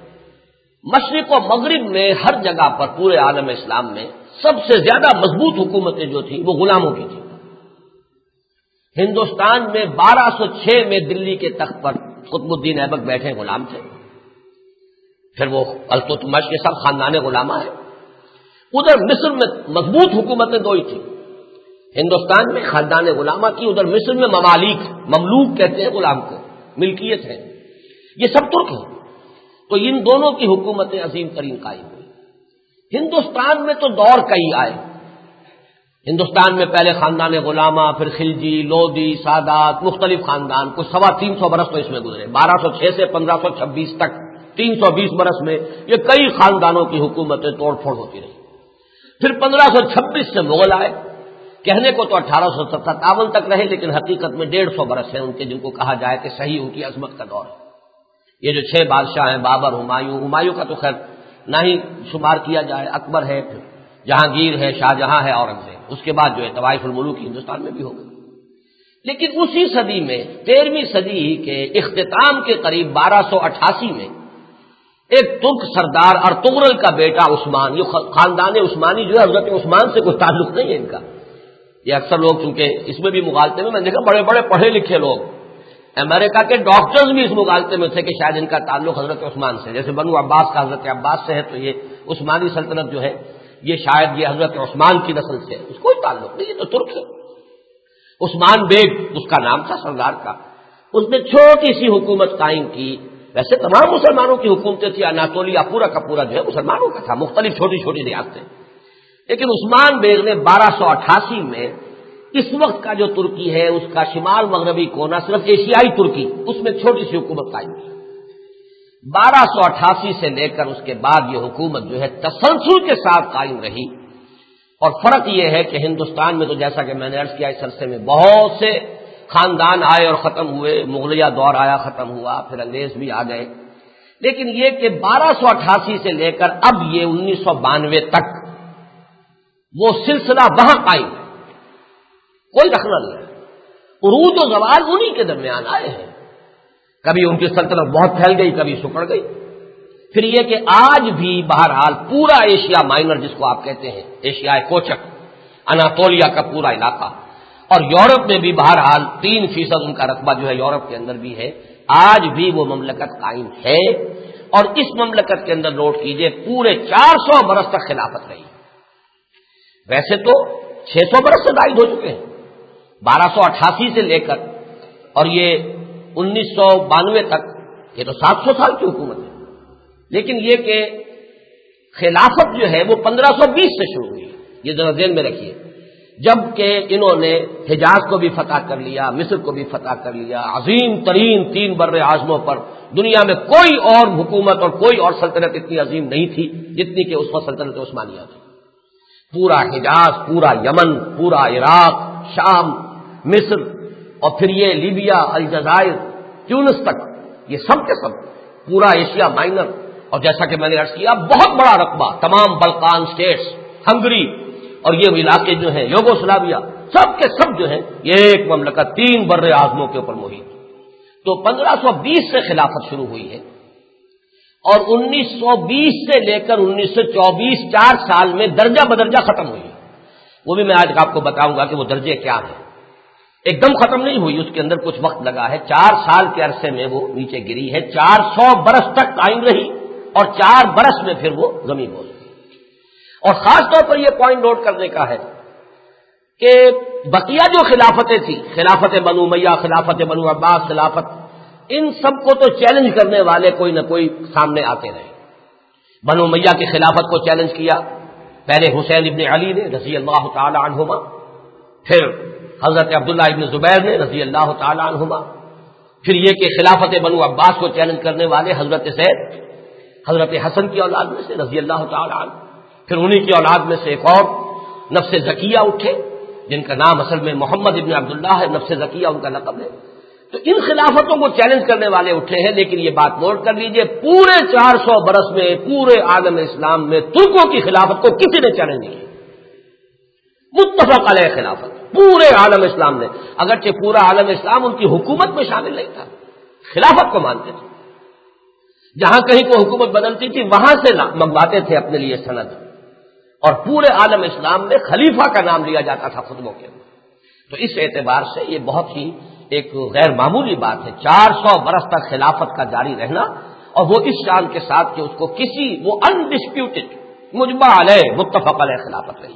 مشرق و مغرب میں ہر جگہ پر پورے عالم اسلام میں سب سے زیادہ مضبوط حکومتیں جو تھیں وہ غلاموں کی تھیں۔ ہندوستان میں بارہ سو چھ میں دلی کے تخت پر قطب الدین ایبک بیٹھے غلام تھے، پھر وہ التتمش کے سب خاندان غلامہ ہیں۔ ادھر مصر میں مضبوط حکومتیں دو ہی تھیں، ہندوستان میں خاندان غلامہ کی، ادھر مصر میں ممالک، مملوک کہتے ہیں غلام کو، ملکیت ہے، یہ سب ترک ہیں۔ تو ان دونوں کی حکومتیں عظیم ترین قائم ہوئی۔ ہندوستان میں تو دور کئی آئے، ہندوستان میں پہلے خاندان غلامہ، پھر خلجی، لودھی، سادات، مختلف خاندان، کچھ سوا تین سو برس تو اس میں گزرے، بارہ سو چھ سے پندرہ سو چھبیس تک تین سو بیس برس میں یہ کئی خاندانوں کی حکومتیں توڑ پھوڑ ہوتی رہی۔ پھر پندرہ سو چھبیس سے مغل آئے، کہنے کو تو اٹھارہ سو ستاون تک رہے لیکن حقیقت میں ڈیڑھ سو برس ہیں ان کے، جن کو کہا جائے کہ صحیح ان کی عظمت کا دور ہے۔ یہ جو چھ بادشاہ ہیں، بابر، ہمایوں، ہمایوں کا تو خیر نہ ہی شمار کیا جائے، اکبر ہے، پھر جہانگیر ہے، شاہجہاں ہے، اورنگزیب، اس کے بعد جو ہے طوائف الملوک ہندوستان میں بھی ہو گئی۔ لیکن اسی صدی میں، تیرہویں صدی کے اختتام کے قریب بارہ سو اٹھاسی میں ایک ترک سردار ارطغرل کا بیٹا عثمان، یہ خاندان عثمانی جو ہے حضرت عثمان سے کوئی تعلق نہیں ہے ان کا، یہ اکثر لوگ چونکہ اس میں بھی مغالطے میں، میں نے دیکھا بڑے بڑے پڑھے لکھے لوگ، امریکہ کے ڈاکٹرز بھی اس مغالطے میں تھے کہ شاید ان کا تعلق حضرت عثمان سے، جیسے بنو عباس کا حضرت عباس سے ہے تو یہ عثمانی سلطنت جو ہے یہ شاید یہ حضرت عثمان کی نسل سے، اس کوئی تعلق نہیں، یہ تو ترک ہے۔ عثمان بیگ اس کا نام تھا سردار کا، اس نے چھوٹی سی حکومت قائم کی، ویسے تمام مسلمانوں کی حکومتیں تھیں، اناطولیہ پورا کا پورا جو ہے مسلمانوں کا تھا، مختلف چھوٹی چھوٹی ریاستیں، لیکن عثمان بیگ نے بارہ سو اٹھاسی میں اس وقت کا جو ترکی ہے اس کا شمال مغربی کونا، صرف ایشیائی ترکی، اس میں چھوٹی سی حکومت قائم کی۔ بارہ سو اٹھاسی سے لے کر اس کے بعد یہ حکومت جو ہے تسلسل کے ساتھ قائم رہی، اور فرق یہ ہے کہ ہندوستان میں تو جیسا کہ میں نے عرض کیا اس عرصے میں بہت سے خاندان آئے اور ختم ہوئے، مغلیہ دور آیا ختم ہوا، پھر انگریز بھی آ گئے، لیکن یہ کہ بارہ سو اٹھاسی سے لے کر اب یہ انیس سو بانوے تک وہ سلسلہ وہاں قائم ہے، کوئی دخل نہیں ہے۔ عروج و زوال انہی کے درمیان آئے ہیں، کبھی ان کی سلطنت بہت پھیل گئی، کبھی سکڑ گئی۔ پھر یہ کہ آج بھی بہرحال پورا ایشیا مائنر جس کو آپ کہتے ہیں، ایشیا کوچک، اناطولیہ کا پورا علاقہ، اور یورپ میں بھی بہرحال تین فیصد ان کا رقبہ جو ہے یورپ کے اندر بھی ہے، آج بھی وہ مملکت قائم ہے، اور اس مملکت کے اندر نوٹ کیجئے پورے چار سو برس تک خلافت رہی۔ ویسے تو چھ سو برس سے زائد ہو چکے ہیں، بارہ سو اٹھاسی سے لے کر اور یہ انیس سو بانوے تک، یہ تو سات سو سال کی حکومت ہے، لیکن یہ کہ خلافت جو ہے وہ پندرہ سو بیس سے شروع ہوئی، یہ ذرا ذہن میں رکھیے، جب کہ انہوں نے حجاز کو بھی فتح کر لیا، مصر کو بھی فتح کر لیا، عظیم ترین تین بر اعظموں پر دنیا میں کوئی اور حکومت اور کوئی اور سلطنت اتنی عظیم نہیں تھی جتنی کہ اس وقت سلطنت عثمانیہ تھی۔ پورا حجاز، پورا یمن، پورا عراق، شام، مصر، اور پھر یہ لیبیا، الجزائر، تیونس تک، یہ سب کے سب پورا ایشیا مائنر، اور جیسا کہ میں نے عرض کیا بہت بڑا رقبہ، تمام بلقان سٹیٹس، ہنگری اور یہ علاقے جو ہیں یوگوسلاویا، سب کے سب جو ہیں یہ ایک مملکت تین بر اعظموں کے اوپر محیط۔ تو پندرہ سو بیس سے خلافت شروع ہوئی ہے، اور انیس سو بیس سے لے کر انیس سو چوبیس چار سال میں درجہ بدرجہ ختم ہوئی ہے۔ وہ بھی میں آج آپ کو بتاؤں گا کہ وہ درجے کیا ہیں۔ ایک دم ختم نہیں ہوئی، اس کے اندر کچھ وقت لگا ہے، چار سال کے عرصے میں وہ نیچے گری ہے، چار سو برس تک قائم رہی، اور چار برس میں پھر وہ زمین بوس گئی۔ اور خاص طور پر یہ پوائنٹ نوٹ کرنے کا ہے کہ بقیہ جو خلافتیں تھیں، خلافت بنو امیہ، خلافت بنو عباس، خلافت، ان سب کو تو چیلنج کرنے والے کوئی نہ کوئی سامنے آتے رہے۔ بنو امیہ کی خلافت کو چیلنج کیا پہلے حسین ابن علی نے رضی اللہ تعالی عنہما، پھر حضرت عبداللہ ابن زبیر نے رضی اللہ تعالی عنہما، پھر یہ کہ خلافت بنو عباس کو چیلنج کرنے والے حضرت زید، حضرت حسن کی اولاد میں سے رضی اللہ تعالی عنہ، پھر انہی کی اولاد میں سے ایک اور نفس زکیہ اٹھے جن کا نام اصل میں محمد ابن عبداللہ ہے، نفس زکیہ ان کا لقب ہے۔ تو ان خلافتوں کو چیلنج کرنے والے اٹھے ہیں، لیکن یہ بات نوٹ کر لیجئے پورے چار سو برس میں پورے عالم اسلام میں ترکوں کی خلافت کو کسی نے چیلنج نہیں کیا، متفق علیہ خلافت پورے عالم اسلام نے، اگرچہ پورا عالم اسلام ان کی حکومت میں شامل نہیں تھا، خلافت کو مانتے تھے، جہاں کہیں کو حکومت بدلتی تھی وہاں سے منگواتے تھے اپنے لیے سند، اور پورے عالم اسلام میں خلیفہ کا نام لیا جاتا تھا خطبوں کے اندر۔ تو اس اعتبار سے یہ بہت ہی ایک غیر معمولی بات ہے، چار سو برس تک خلافت کا جاری رہنا، اور وہ اس شان کے ساتھ کہ اس کو کسی وہ انڈسپیوٹڈ مجمع علیہ متفق علیہ خلافت رہی۔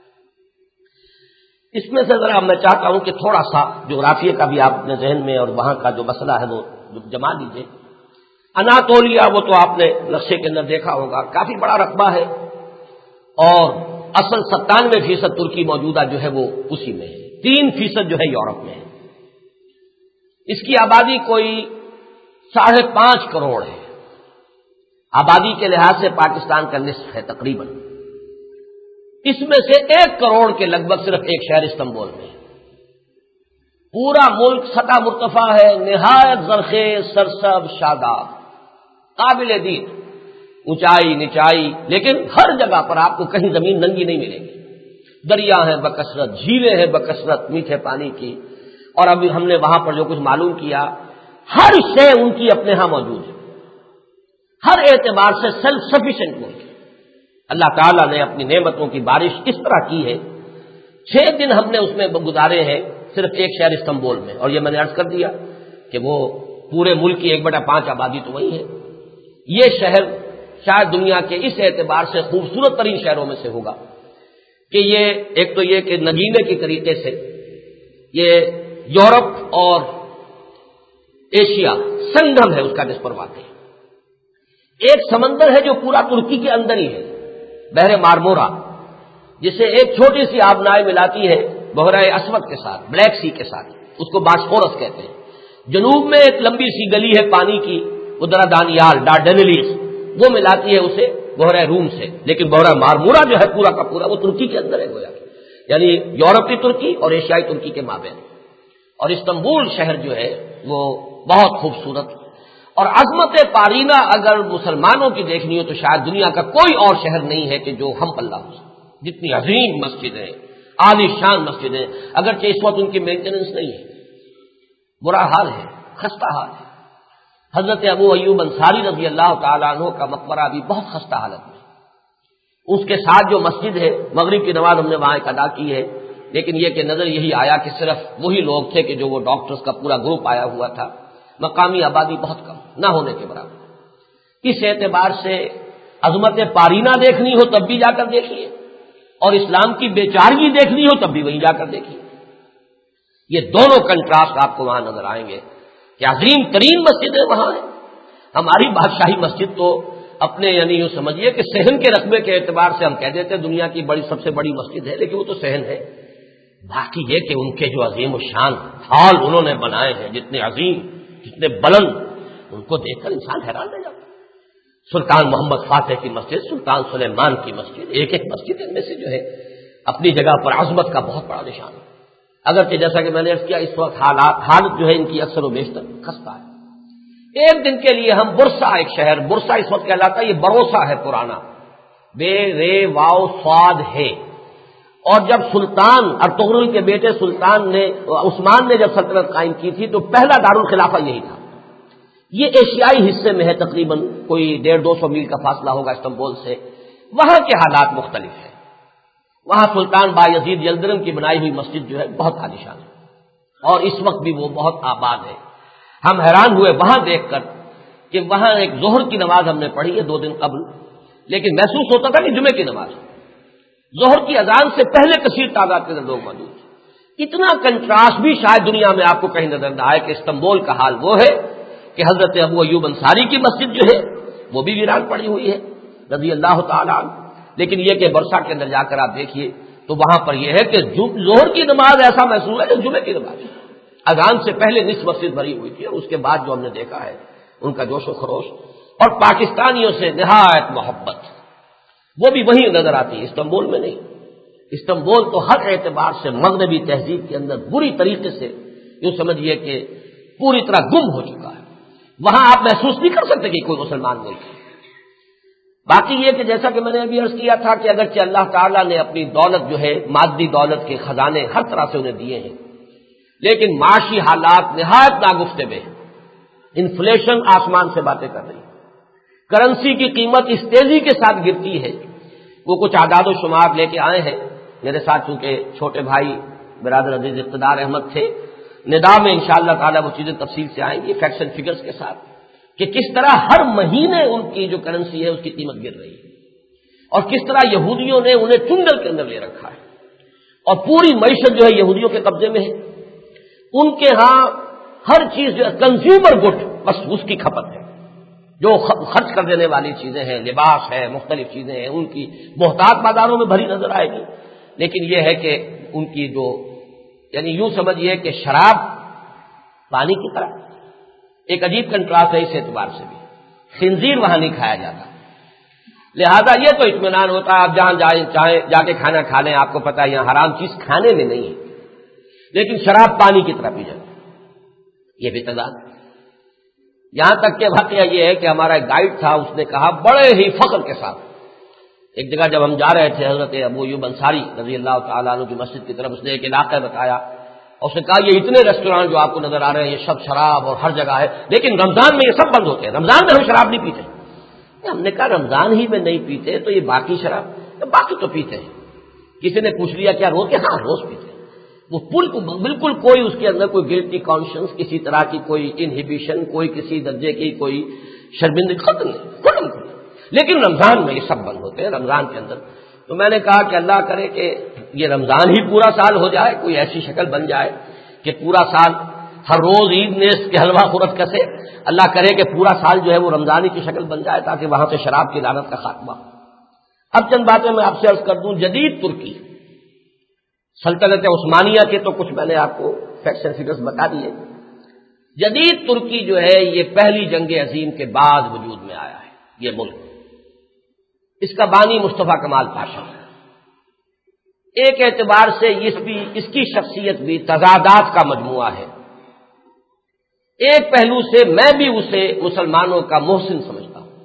اس میں سے ذرا میں چاہتا ہوں کہ تھوڑا سا جغرافیہ کا بھی آپ اپنے ذہن میں اور وہاں کا جو مسئلہ ہے وہ جما لیجیے۔ اناطولیہ وہ تو آپ نے نقشے کے اندر دیکھا ہوگا، کافی بڑا رقبہ ہے، اور اصل ستانوے فیصد ترکی موجودہ جو ہے وہ اسی میں ہے، تین فیصد جو ہے یورپ میں ہے۔ اس کی آبادی کوئی ساڑھے پانچ کروڑ ہے، آبادی کے لحاظ سے پاکستان کا نصف ہے تقریباً۔ اس میں سے ایک کروڑ کے لگ بھگ صرف ایک شہر استنبول میں ہے۔ پورا ملک سطح مرتفع ہے، نہایت زرخیز، سرسب، شاداب، قابل دید، اونچائی نچائی، لیکن ہر جگہ پر آپ کو کہیں زمین ننگی نہیں ملے گی، دریا ہیں بکثرت، جھیلیں ہیں بکثرت میٹھے پانی کی، اور ابھی ہم نے وہاں پر جو کچھ معلوم کیا ہر شے ان کی اپنے ہاں موجود ہے، ہر اعتبار سے سیلف سفیشینٹ ملک ہے۔ اللہ تعالیٰ نے اپنی نعمتوں کی بارش اس طرح کی ہے، چھ دن ہم نے اس میں گزارے ہیں صرف ایک شہر استنبول میں، اور یہ میں نے عرض کر دیا کہ وہ پورے ملک کی ایک بٹا پانچ آبادی تو وہی ہے۔ یہ شہر شاید دنیا کے اس اعتبار سے خوبصورت ترین شہروں میں سے ہوگا کہ یہ ایک تو یہ کہ نگینے کی طریقے سے یہ یورپ اور ایشیا سنگم ہے اس کا جس پر واقع ہے۔ ایک سمندر ہے جو پورا ترکی کے اندر ہی ہے، بحر مارمورا، جسے ایک چھوٹی سی آبنائے ملاتی ہے بحیرہ اسود کے ساتھ، بلیک سی کے ساتھ، اس کو باسفورس کہتے ہیں۔ جنوب میں ایک لمبی سی گلی ہے پانی کی، وہ درا دانیال ڈارڈنیلیز، وہ ملاتی ہے اسے بحیرہ روم سے، لیکن بحیرہ مارمورا جو ہے پورا کا پورا وہ ترکی کے اندر ہے گویا، یعنی یورپی ترکی اور ایشیائی ترکی کے مابین۔ اور استنبول شہر جو ہے وہ بہت خوبصورت، اور عظمت پارینہ اگر مسلمانوں کی دیکھنی ہو تو شاید دنیا کا کوئی اور شہر نہیں ہے کہ جو ہم پلہ ہو سکے، جتنی عظیم مسجدیں، عالی شان مسجدیں، اگرچہ اس وقت ان کی مینٹیننس نہیں ہے، برا حال ہے، خستہ حال ہے۔ حضرت ابو ایوب انصاری رضی اللہ تعالیٰ عنہ کا مقبرہ بھی بہت خستہ حالت میں، اس کے ساتھ جو مسجد ہے مغرب کی نماز ہم نے وہاں ایک ادا کی ہے، لیکن یہ کہ نظر یہی آیا کہ صرف وہی لوگ تھے کہ جو وہ ڈاکٹرز کا پورا گروپ آیا ہوا تھا، مقامی آبادی بہت کم، نہ ہونے کے برابر۔ اس اعتبار سے عظمت پارینہ دیکھنی ہو تب بھی جا کر دیکھیے، اور اسلام کی بیچارگی دیکھنی ہو تب بھی وہیں جا کر دیکھیے۔ یہ دونوں کنٹراسٹ آپ کو وہاں نظر آئیں گے کہ عظیم ترین مسجدیں وہاں ہیں. ہماری بادشاہی مسجد تو اپنے یعنی یوں سمجھیے کہ صحن کے رقبے کے اعتبار سے ہم کہہ دیتے ہیں دنیا کی بڑی سب سے بڑی مسجد ہے، لیکن وہ تو صحن ہے. باقی یہ کہ ان کے جو عظیم الشان ہال انہوں نے بنائے ہیں، جتنے عظیم جتنے بلند، ان کو دیکھ کر انسان حیران رہ جاتا ہے. سلطان محمد فاتح کی مسجد، سلطان سلیمان کی مسجد، ایک ایک مسجد ان میں سے جو ہے اپنی جگہ پر عظمت کا بہت بڑا نشان ہے. اگرچہ جیسا کہ میں نے عرض کیا اس وقت حالات حالت جو ہے ان کی اکثر و بیشتر خستہ ہے. ایک دن کے لیے ہم برسا، ایک شہر برسا اس وقت کہلاتا ہے، یہ بروسا ہے پرانا، بے رے واو صاد ہے. اور جب سلطان ارطغرل کے بیٹے سلطان نے عثمان نے جب سلطنت قائم کی تھی تو پہلا دارالخلافہ یہی تھا. یہ ایشیائی حصے میں ہے، تقریباً کوئی ڈیڑھ دو سو میل کا فاصلہ ہوگا استنبول سے. وہاں کے حالات مختلف ہیں. وہاں سلطان بایزید یلدرم کی بنائی ہوئی مسجد جو ہے بہت عالیشان ہے اور اس وقت بھی وہ بہت آباد ہے. ہم حیران ہوئے وہاں دیکھ کر کہ وہاں ایک ظہر کی نماز ہم نے پڑھی ہے دو دن قبل، لیکن محسوس ہوتا تھا کہ جمعے کی نماز. ظہر کی اذان سے پہلے کثیر تعداد کے اندر لوگ موجود تھے. اتنا کنٹراسٹ بھی شاید دنیا میں آپ کو کہیں نظر نہ آئے کہ استنبول کا حال وہ ہے کہ حضرت ابو ایوب انصاری کی مسجد جو ہے وہ بھی ویران پڑی ہوئی ہے رضی اللہ تعالیٰ عنہ. لیکن یہ کہ برسا کے اندر جا کر آپ دیکھیے تو وہاں پر یہ ہے کہ ظہر کی نماز ایسا محسوس ہے کہ جمعے کی نماز ہے. اذان سے پہلے نصف مسجد بھری ہوئی تھی اور اس کے بعد جو ہم نے دیکھا ہے ان کا جوش و خروش اور پاکستانیوں سے نہایت محبت وہ بھی وہیں نظر آتی ہے، استنبول میں نہیں. استنبول تو ہر اعتبار سے مغربی تہذیب کے اندر بری طریقے سے یوں سمجھیے کہ پوری طرح گم ہو چکا ہے. وہاں آپ محسوس نہیں کر سکتے کہ کوئی مسلمان ملک ہے. باقی یہ کہ جیسا کہ میں نے ابھی عرض کیا تھا کہ اگرچہ اللہ تعالیٰ نے اپنی دولت جو ہے مادی دولت کے خزانے ہر طرح سے انہیں دیے ہیں، لیکن معاشی حالات نہایت ناگفتگو ہیں. انفلیشن آسمان سے باتیں کر رہی ہے، کرنسی کی قیمت اس تیزی کے ساتھ گرتی ہے. وہ کچھ اعداد و شمار لے کے آئے ہیں میرے ساتھ، چونکہ چھوٹے بھائی برادر عزیز اقتدار احمد تھے. ندا میں انشاءاللہ تعالی وہ چیزیں تفصیل سے آئیں گی فیکٹس اینڈ فگرز کے ساتھ کہ کس طرح ہر مہینے ان کی جو کرنسی ہے اس کی قیمت گر رہی ہے اور کس طرح یہودیوں نے انہیں چنگل کے اندر لے رکھا ہے اور پوری معیشت جو ہے یہودیوں کے قبضے میں ہے. ان کے ہاں ہر چیز جو ہے کنزیومر گڈ بس اس کی کھپت ہے، جو خرچ کر دینے والی چیزیں ہیں، لباس ہے، مختلف چیزیں ہیں، ان کی محتاط بازاروں میں بھری نظر آئے گی. لیکن یہ ہے کہ ان کی جو یعنی یوں سمجھیے کہ شراب پانی کی طرح ایک عجیب کنٹراسٹ ہے. اس اعتبار سے بھی خنزیر وہاں نہیں کھایا جاتا، لہذا یہ تو اطمینان ہوتا ہے آپ جہاں جائیں چاہیں جا کے کھانا کھا لیں. آپ کو پتا ہے یہاں حرام چیز کھانے میں نہیں ہے، لیکن شراب پانی کی طرح پی جاتی ہے. یہ بھی تضاد. یہاں تک کہ واقعہ یہ ہے کہ ہمارا ایک گائیڈ تھا، اس نے کہا بڑے ہی فخر کے ساتھ ایک جگہ جب ہم جا رہے تھے حضرت ابو ایوب انصاری رضی اللہ تعالیٰ عنہ کی مسجد کی طرف، اس نے ایک علاقہ بتایا اور اس نے کہا یہ اتنے ریسٹورانٹ جو آپ کو نظر آ رہے ہیں یہ سب شراب اور ہر جگہ ہے، لیکن رمضان میں یہ سب بند ہوتے ہیں، رمضان میں ہم شراب نہیں پیتے. ہم نے کہا رمضان ہی میں نہیں پیتے تو یہ باقی شراب باقی تو پیتے ہیں. کسی نے پوچھ لیا کیا روز کے؟ ہاں روز پیتے ہیں. وہ پل بالکل کوئی اس کے اندر کوئی گلٹی کانشنس، کسی طرح کی کوئی انہیبیشن، کوئی کسی درجے کی کوئی شرمندگی ختم نہیں، ختم نہیں. لیکن رمضان میں یہ سب بند ہوتے ہیں رمضان کے اندر. تو میں نے کہا کہ اللہ کرے کہ یہ رمضان ہی پورا سال ہو جائے، کوئی ایسی شکل بن جائے کہ پورا سال ہر روز عید نیز کے حلوہ خورت کسے. اللہ کرے کہ پورا سال جو ہے وہ رمضانی کی شکل بن جائے تاکہ وہاں سے شراب کی لعنت کا خاتمہ. اب چند باتیں میں آپ سے عرض کر دوں. جدید ترکی سلطنت عثمانیہ کے تو کچھ میں نے آپ کو فیکٹس اینڈ فگرز بتا دیے. جدید ترکی جو ہے یہ پہلی جنگ عظیم کے بعد وجود میں آیا ہے. یہ ملک اس کا بانی مصطفیٰ کمال پاشا ہے. ایک اعتبار سے اس بھی اس کی شخصیت بھی تضادات کا مجموعہ ہے. ایک پہلو سے میں بھی اسے مسلمانوں کا محسن سمجھتا ہوں،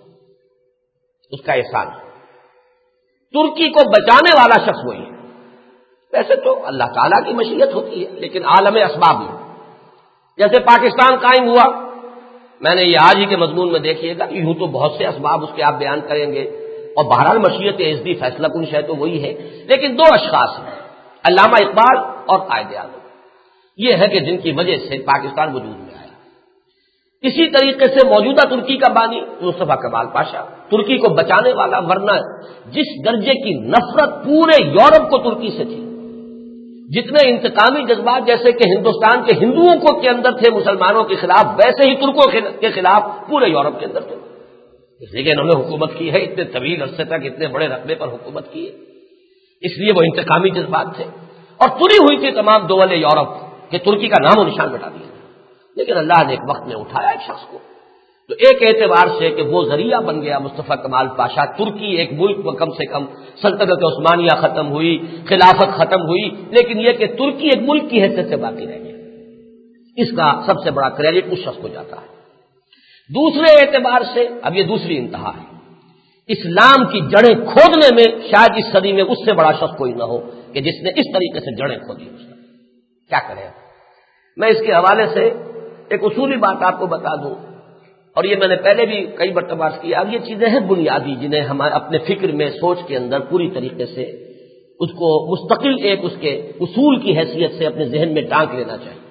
اس کا احسان ہے. ترکی کو بچانے والا شخص وہی ہے. ویسے تو اللہ تعالیٰ کی مشیت ہوتی ہے، لیکن عالم اسباب میں جیسے پاکستان قائم ہوا، میں نے یہ آج ہی کے مضمون میں دیکھیے گا یوں تو بہت سے اسباب اس کے آپ بیان کریں گے اور بہرحال مشیت عزدی فیصلہ کن شے تو وہی ہے. لیکن دو اشخاص ہیں، علامہ اقبال اور قائد اعظم، یہ ہے کہ جن کی وجہ سے پاکستان وجود میں آیا. اسی طریقے سے موجودہ ترکی کا بانی مصطفیٰ کمال پاشا، ترکی کو بچانے والا. ورنہ جس درجے کی نفرت پورے یورپ کو ترکی سے تھی، جتنے انتقامی جذبات جیسے کہ ہندوستان کے ہندوؤں کو کے اندر تھے مسلمانوں کے خلاف، ویسے ہی ترکوں کے خلاف پورے یورپ کے اندر تھے، اس لیے کہ انہوں نے حکومت کی ہے اتنے طویل عرصے تک، اتنے بڑے رقبے پر حکومت کی ہے، اس لیے وہ انتقامی جذبات تھے اور تری ہوئی تھی تمام دول یورپ کہ ترکی کا نام و نشان مٹا دیا جائے۔ لیکن اللہ نے ایک وقت میں اٹھایا ایک شخص کو، تو ایک اعتبار سے کہ وہ ذریعہ بن گیا مصطفیٰ کمال پاشا، ترکی ایک ملک میں کم سے کم سلطنت عثمانیہ ختم ہوئی، خلافت ختم ہوئی، لیکن یہ کہ ترکی ایک ملک کی حیثیت سے باقی رہ گیا، اس کا سب سے بڑا کریڈٹ اس شخص کو جاتا ہے۔ دوسرے اعتبار سے اب یہ دوسری انتہا ہے، اسلام کی جڑیں کھودنے میں شاید اس صدی میں اس سے بڑا شخص کوئی نہ ہو کہ جس نے اس طریقے سے جڑیں کھودی۔ کیا کریں؟ میں اس کے حوالے سے ایک اصولی بات آپ کو بتا دوں، اور یہ میں نے پہلے بھی کئی مرتبہ کیا، اب یہ چیزیں ہیں بنیادی جنہیں ہم اپنے فکر میں سوچ کے اندر پوری طریقے سے اس کو مستقل ایک اس کے اصول کی حیثیت سے اپنے ذہن میں ٹانک لینا چاہیے۔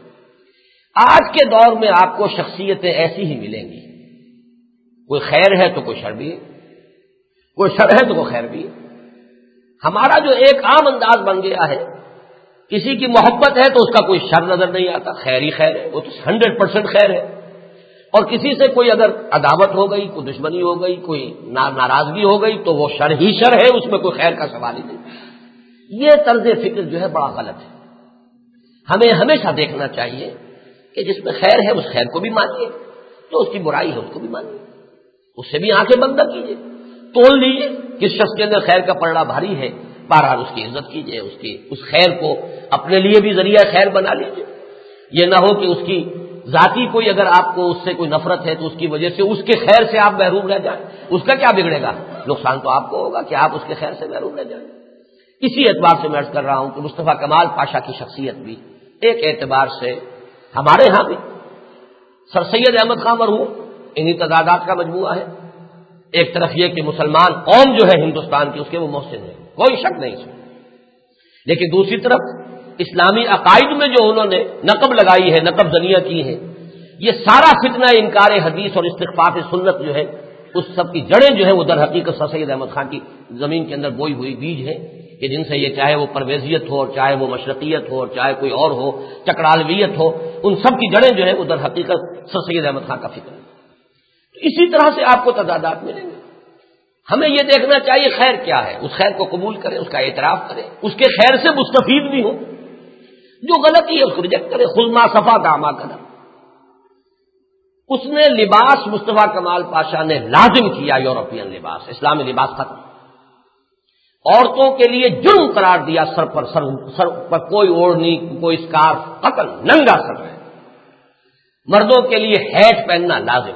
آج کے دور میں آپ کو شخصیتیں ایسی ہی ملیں گی، کوئی خیر ہے تو کوئی شر بھی ہے، کوئی شر ہے تو کوئی خیر بھی ہے۔ ہمارا جو ایک عام انداز بن گیا ہے، کسی کی محبت ہے تو اس کا کوئی شر نظر نہیں آتا، خیر ہی خیر ہے، وہ تو ہنڈریڈ پرسینٹ خیر ہے، اور کسی سے کوئی اگر عداوت ہو گئی، کوئی دشمنی ہو گئی، کوئی ناراضگی ہو گئی تو وہ شر ہی شر ہے، اس میں کوئی خیر کا سوال ہی نہیں۔ یہ طرز فکر جو ہے بڑا غلط ہے۔ ہمیں ہمیشہ دیکھنا چاہیے کہ جس میں خیر ہے اس خیر کو بھی مانیے، جو اس کی برائی ہے اس کو بھی مانیے، اس سے بھی آنکھیں بند نہ کیجیے، تول لیجیے کس شخص کے اندر خیر کا پلڑا بھاری ہے، بہرحال اس کی عزت کیجیے، اس کی اس خیر کو اپنے لیے بھی ذریعہ خیر بنا لیجیے۔ یہ نہ ہو کہ اس کی ذاتی کوئی اگر آپ کو اس سے کوئی نفرت ہے تو اس کی وجہ سے اس کے خیر سے آپ محروم رہ جائیں، اس کا کیا بگڑے گا؟ نقصان تو آپ کو ہوگا کہ آپ اس کے خیر سے محروم رہ جائیں۔ اسی اعتبار سے میں عرض کر رہا ہوں کہ مصطفیٰ کمال پاشا کی شخصیت بھی ایک اعتبار سے ہمارے ہاں بھی سر سید احمد خان مرحوم انہی تضادات کا مجموعہ ہے۔ ایک طرف یہ کہ مسلمان قوم جو ہے ہندوستان کی اس کے وہ محسن ہے، کوئی شک نہیں اس میں، لیکن دوسری طرف اسلامی عقائد میں جو انہوں نے نقب لگائی ہے، نقب زنیاں کی ہیں، یہ سارا فتنہ انکار حدیث اور استخفاف سنت جو ہے اس سب کی جڑیں جو ہے وہ در حقیقت سر سید احمد خان کی زمین کے اندر بوئی ہوئی بیج ہے کہ جن سے یہ چاہے وہ پرویزیت ہو اور چاہے وہ مشرقیت ہو اور چاہے کوئی اور ہو، چکرالویت ہو، ان سب کی جڑیں جو ہے وہ در حقیقت سر سید احمد خان کا فکر ہے۔ تو اسی طرح سے آپ کو تضادات ملیں گے۔ ہمیں یہ دیکھنا چاہیے خیر کیا ہے، اس خیر کو قبول کریں، اس کا اعتراف کریں، اس کے خیر سے مستفید بھی ہو، جو غلطی ہے اس کو ریجیکٹ کرے۔ خذ ما صفا داما قدم، اس نے لباس مصطفیٰ کمال پاشا نے لازم کیا، یورپین لباس، اسلامی لباس ختم، عورتوں کے لیے جرم قرار دیا، سر پر سر, سر پر کوئی اوڑھنی، کوئی اسکارف، قتل، ننگا سر ہے۔ مردوں کے لیے ہیٹ پہننا لازم۔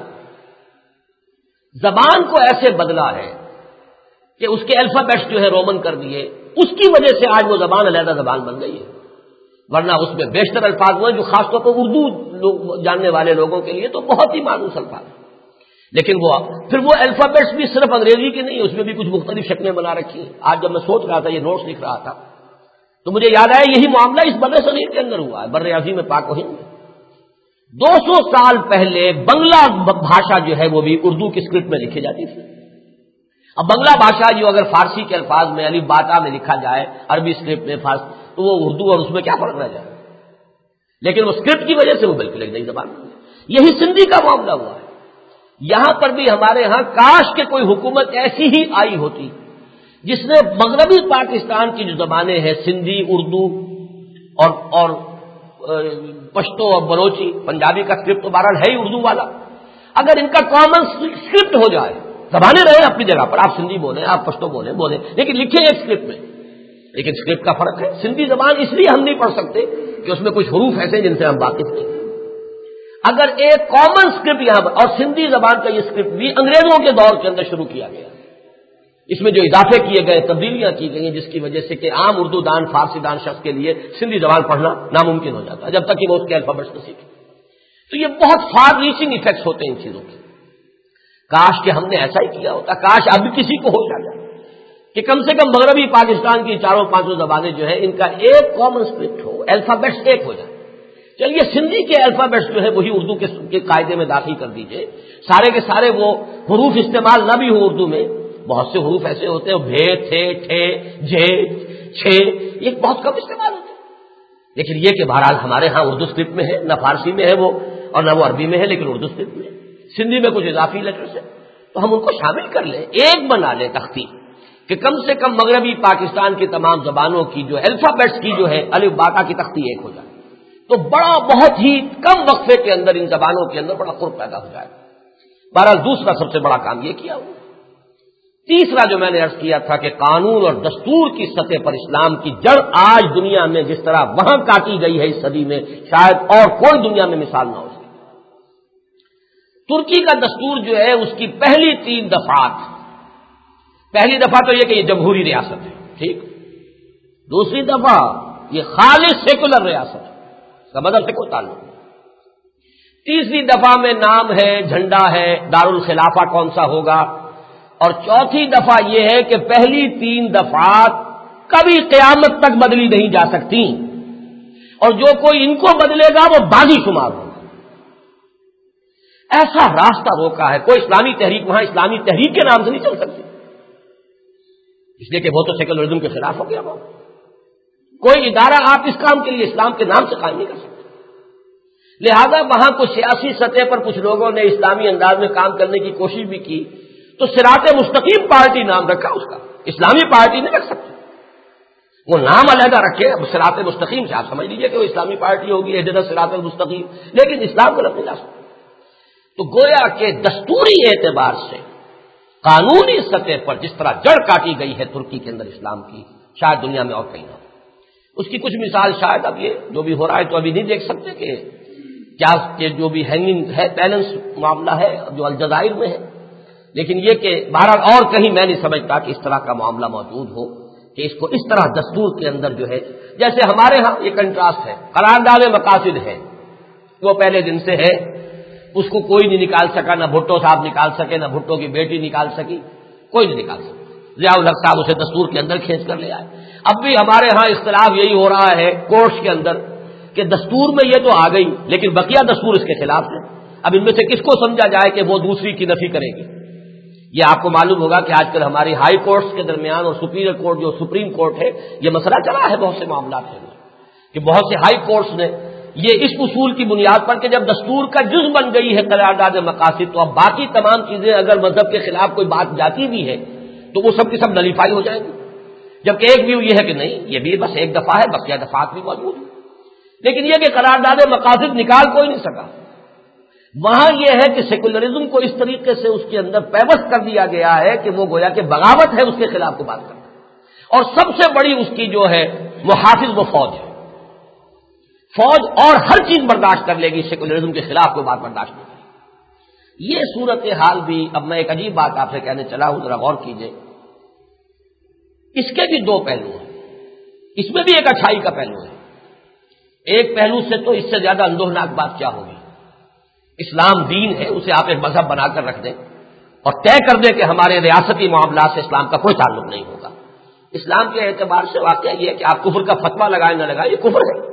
زبان کو ایسے بدلا ہے کہ اس کے الفابیٹس جو ہے رومن کر دیے، اس کی وجہ سے آج وہ زبان علیحدہ زبان بن گئی ہے، ورنہ اس میں بیشتر الفاظ ہوئے جو خاص طور پر اردو جاننے والے لوگوں کے لیے تو بہت ہی مانوس الفاظ ہیں، لیکن وہ پھر وہ الفابیٹس بھی صرف انگریزی کے نہیں، اس میں بھی کچھ مختلف شکلیں بنا رکھی ہیں۔ آج جب میں سوچ رہا تھا، یہ نوٹس لکھ رہا تھا، تو مجھے یاد آیا یہی معاملہ اس بر صغیر کے اندر ہوا ہے، بر عظیم پاک و ہند میں۔ دو سو سال پہلے بنگلہ بھاشا جو ہے وہ بھی اردو کی اسکرپٹ میں لکھی جاتی تھی۔ اب بنگلہ بھاشا جو اگر فارسی کے الفاظ میں علی باتا میں لکھا جائے، عربی اسکرپٹ میں فارسی، تو وہ اردو اور اس میں کیا فرق رہ جائے، لیکن وہ اسکرپٹ کی وجہ سے وہ بالکل ایک نئی زبان بن گئی۔ یہی سندھی کا معاملہ ہوا ہے۔ یہاں پر بھی ہمارے ہاں کاش کہ کوئی حکومت ایسی ہی آئی ہوتی جس نے مغربی پاکستان کی جو زبانیں ہیں، سندھی، اردو اور اور پشتو اور بلوچی، پنجابی کا اسکرپٹ تو بہرحال ہے ہی اردو والا، اگر ان کا کامن اسکرپٹ ہو جائے، زبانیں رہیں اپنی جگہ پر، آپ سندھی بولیں، آپ پشتو بولیں بولیں لیکن لکھیں ایک اسکرپٹ میں، لیکن اسکرپٹ کا فرق ہے۔ سندھی زبان اس لیے ہم نہیں پڑھ سکتے کہ اس میں کچھ حروف ایسے جن سے ہم واقف نہیں۔ اگر ایک کامن اسکرپٹ یہاں پر، اور سندھی زبان کا یہ اسکرپٹ بھی انگریزوں کے دور کے اندر شروع کیا گیا، اس میں جو اضافے کیے گئے، تبدیلیاں کی گئی ہیں، جس کی وجہ سے کہ عام اردو دان، فارسی دان شخص کے لیے سندھی زبان پڑھنا ناممکن ہو جاتا ہے جب تک کہ وہ اس کے الفابیٹس نہ سیکھے۔ تو یہ بہت فار ریچنگ ایفیکٹس ہوتے ہیں ان چیزوں کے۔ کاش کہ ہم نے ایسا ہی کیا ہوتا، کاش اب کسی کو ہوش آ جائے کہ کم سے کم مغربی پاکستان کی چاروں پانچوں زبانیں جو ہے ان کا ایک کامن اسکرپٹ ہو، الفابیٹس ایک ہو جائے۔ چلیے سندھی کے الفابیٹس جو ہے وہی اردو کے قاعدے میں داخل کر دیجئے، سارے کے سارے وہ حروف استعمال نہ بھی ہو اردو میں، بہت سے حروف ایسے ہوتے ہیں، بھے، تھے، ٹھے، جھے، چھے، یہ بہت کم استعمال ہوتے ہیں، لیکن یہ کہ بہرحال ہمارے ہاں اردو اسکرپٹ میں ہے، نہ فارسی میں ہے وہ اور نہ وہ عربی میں ہے، لیکن اردو اسکرپٹ میں سندھی میں کچھ اضافی لیٹرز ہیں، تو ہم ان کو شامل کر لیں، ایک بنا لیں تختی کہ کم سے کم مغربی پاکستان کی تمام زبانوں کی جو الفابیٹس کی جو ہے الف باتا کی تختی ایک ہو جائے، تو بڑا بہت ہی کم وقفے کے اندر ان زبانوں کے اندر بڑا قرب پیدا ہو جائے. بہرحال دوسرا سب سے بڑا کام یہ کیا ہوا. تیسرا جو میں نے عرض کیا تھا کہ قانون اور دستور کی سطح پر اسلام کی جڑ آج دنیا میں جس طرح وہاں کاٹی گئی ہے اس صدی میں شاید اور کوئی دنیا میں مثال نہ ہو سکے. ترکی کا دستور جو ہے اس کی پہلی تین دفعات، پہلی دفعہ تو یہ کہ یہ جمہوری ریاست ہے، ٹھیک. دوسری دفعہ یہ خالص سیکولر ریاست ہے، اس کا مذہب سے کوئی تعلق نہیں. تیسری دفعہ میں نام ہے، جھنڈا ہے، دارالخلافہ کون سا ہوگا. اور چوتھی دفعہ یہ ہے کہ پہلی تین دفعات کبھی قیامت تک بدلی نہیں جا سکتی، اور جو کوئی ان کو بدلے گا وہ باغی شمار ہوگا. ایسا راستہ روکا ہے. کوئی اسلامی تحریک وہاں اسلامی تحریک کے نام سے نہیں چل سکتی، اس لیے کہ وہ تو سیکولرزم کے خلاف ہو گیا. وہ کوئی ادارہ آپ اس کام کے لیے اسلام کے نام سے قائم نہیں کر سکتے. لہذا وہاں کچھ سیاسی سطح پر کچھ لوگوں نے اسلامی انداز میں کام کرنے کی کوشش بھی کی، تو صراط مستقیم پارٹی نام رکھا اس کا، اسلامی پارٹی نہیں رکھ سکتے. وہ نام علیحدہ رکھے، اب صراط مستقیم سے آپ سمجھ لیجئے کہ وہ اسلامی پارٹی ہوگی، اہدنا صراط مستقیم، لیکن اسلام کو نہیں لا سکتے. تو گویا کہ دستوری اعتبار سے قانونی سطح پر جس طرح جڑ کاٹی گئی ہے ترکی کے اندر اسلام کی، شاید دنیا میں اور کہیں نہ. اس کی کچھ مثال شاید اب یہ جو بھی ہو رہا ہے تو ابھی نہیں دیکھ سکتے کہ کیا کہ جو بھی ہینگنگ ہے بیلنس معاملہ ہے جو الجزائر میں ہے، لیکن یہ کہ بہرحال اور کہیں میں نہیں سمجھتا کہ اس طرح کا معاملہ موجود ہو کہ اس کو اس طرح دستور کے اندر جو ہے، جیسے ہمارے ہاں یہ کنٹراسٹ ہے، قرارداد مقاصد ہے، وہ پہلے دن سے ہے، اس کو کوئی نہیں نکال سکا، نہ بھٹو صاحب نکال سکے، نہ بھٹو کی بیٹی نکال سکی، کوئی نہیں نکال سکا. ضیاء الحق صاحب اسے دستور کے اندر کھینچ کر لے آئے. اب بھی ہمارے ہاں اختلاف یہی ہو رہا ہے کورٹس کے اندر کہ دستور میں یہ تو آ گئی لیکن بقیہ دستور اس کے خلاف ہے. اب ان میں سے کس کو سمجھا جائے کہ وہ دوسری کی نفی کرے گی. یہ آپ کو معلوم ہوگا کہ آج کل ہماری ہائی کورٹس کے درمیان اور سپیریئر کورٹ جو سپریم کورٹ ہے، یہ مسئلہ چلا ہے بہت سے معاملات ہیں کہ بہت سے ہائی کورٹس نے یہ اس اصول کی بنیاد پر کہ جب دستور کا جز بن گئی ہے قرارداد مقاصد، تو اب باقی تمام چیزیں اگر مذہب کے خلاف کوئی بات جاتی بھی ہے تو وہ سب کی سب نلیفائی ہو جائیں گی. جبکہ ایک ویو یہ ہے کہ نہیں، یہ بھی بس ایک دفعہ ہے، بقیہ دفعات بھی موجود ہیں. لیکن یہ کہ قرارداد مقاصد نکال کوئی نہیں سکا. وہاں یہ ہے کہ سیکولرزم کو اس طریقے سے اس کے اندر پیوست کر دیا گیا ہے کہ وہ گویا کہ بغاوت ہے اس کے خلاف کو بات کرنا. اور سب سے بڑی اس کی جو ہے محافظ وہ فوج ہے. فوج اور ہر چیز برداشت کر لے گی، سیکولرزم کے خلاف کوئی بات برداشت نہیں کرے. یہ صورتحال بھی، اب میں ایک عجیب بات آپ سے کہنے چلا ہوں، ذرا غور کیجئے. اس کے بھی دو پہلو ہیں، اس میں بھی ایک اچھائی کا پہلو ہے. ایک پہلو سے تو اس سے زیادہ اندوہناک بات کیا ہوگی. اسلام دین ہے، اسے آپ ایک مذہب بنا کر رکھ دیں اور طے کر دیں کہ ہمارے ریاستی معاملات سے اسلام کا کوئی تعلق نہیں ہوگا. اسلام کے اعتبار سے واقعہ یہ ہے کہ آپ کفر کا فتویٰ لگائیں نہ لگائیں، یہ کفر ہے.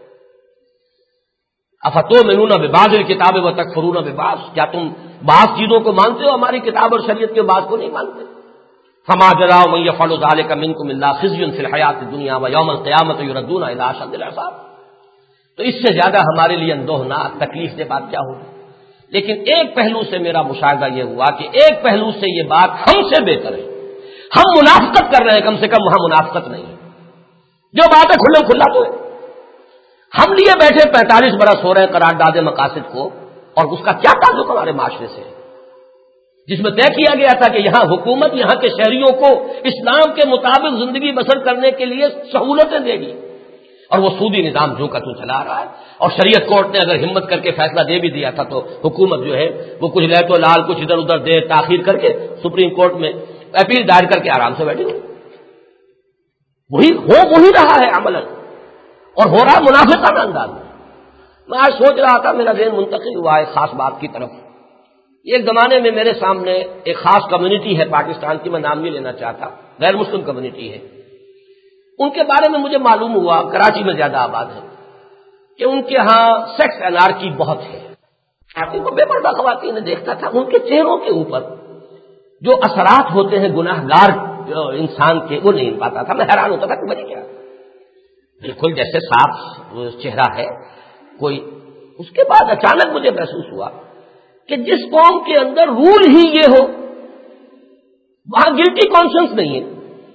افتؤمنون ببعض الکتاب وتکفرون ببعض، کیا تم بعض چیزوں کو مانتے ہو ہماری کتاب اور شریعت کے بعض کو نہیں مانتے. فما جزاء من يفعل ذلك منكم الا خزي في الحیاۃ الدنیا ویوم القیامۃ يردون الى اشد العذاب. تو اس سے زیادہ ہمارے لیے اندوہناک تکلیف دہ بات کیا ہوگی. لیکن ایک پہلو سے میرا مشاہدہ یہ ہوا کہ ایک پہلو سے یہ بات ہم سے بہتر ہے. ہم منافقت کر رہے ہیں، کم سے کم وہاں منافقت نہیں ہے. جو بات ہے کھلم کھلا تو ہے. ہم لیے بیٹھے پینتالیس برس ہو رہے ہیں قرارداد مقاصد کو، اور اس کا کیا تعلق ہمارے معاشرے سے ہے، جس میں طے کیا گیا تھا کہ یہاں حکومت یہاں کے شہریوں کو اسلام کے مطابق زندگی بسر کرنے کے لیے سہولتیں دے گی، اور وہ سودی نظام جو کا تو چلا رہا ہے. اور شریعت کورٹ نے اگر ہمت کر کے فیصلہ دے بھی دیا تھا تو حکومت جو ہے وہ کچھ لے تو لال کچھ ادھر ادھر دیر تاخیر کر کے سپریم کورٹ میں اپیل دائر کر کے آرام سے بیٹھی. وہی ہو وہی رہا ہے عملاً، اور ہو رہا منافقانہ انداز میں. میں آج سوچ رہا تھا، میرا ذہن منتقل ہوا ایک خاص بات کی طرف. ایک زمانے میں میرے سامنے ایک خاص کمیونٹی ہے پاکستان کی، میں نام نہیں لینا چاہتا، غیر مسلم کمیونٹی ہے. ان کے بارے میں مجھے معلوم ہوا، کراچی میں زیادہ آباد ہے، کہ ان کے ہاں سیکس انارکی بہت ہے. کو بے پردہ خواتین نے دیکھتا تھا، ان کے چہروں کے اوپر جو اثرات ہوتے ہیں گناہ گار انسان کے وہ نہیں پاتا تھا. میں حیران ہوتا تھا کہ بھائی کیا. بالکل جیسے صاف چہرہ ہے کوئی. اس کے بعد اچانک مجھے محسوس ہوا کہ جس قوم کے اندر رول ہی یہ ہو وہاں گلٹی کانشنس نہیں ہے.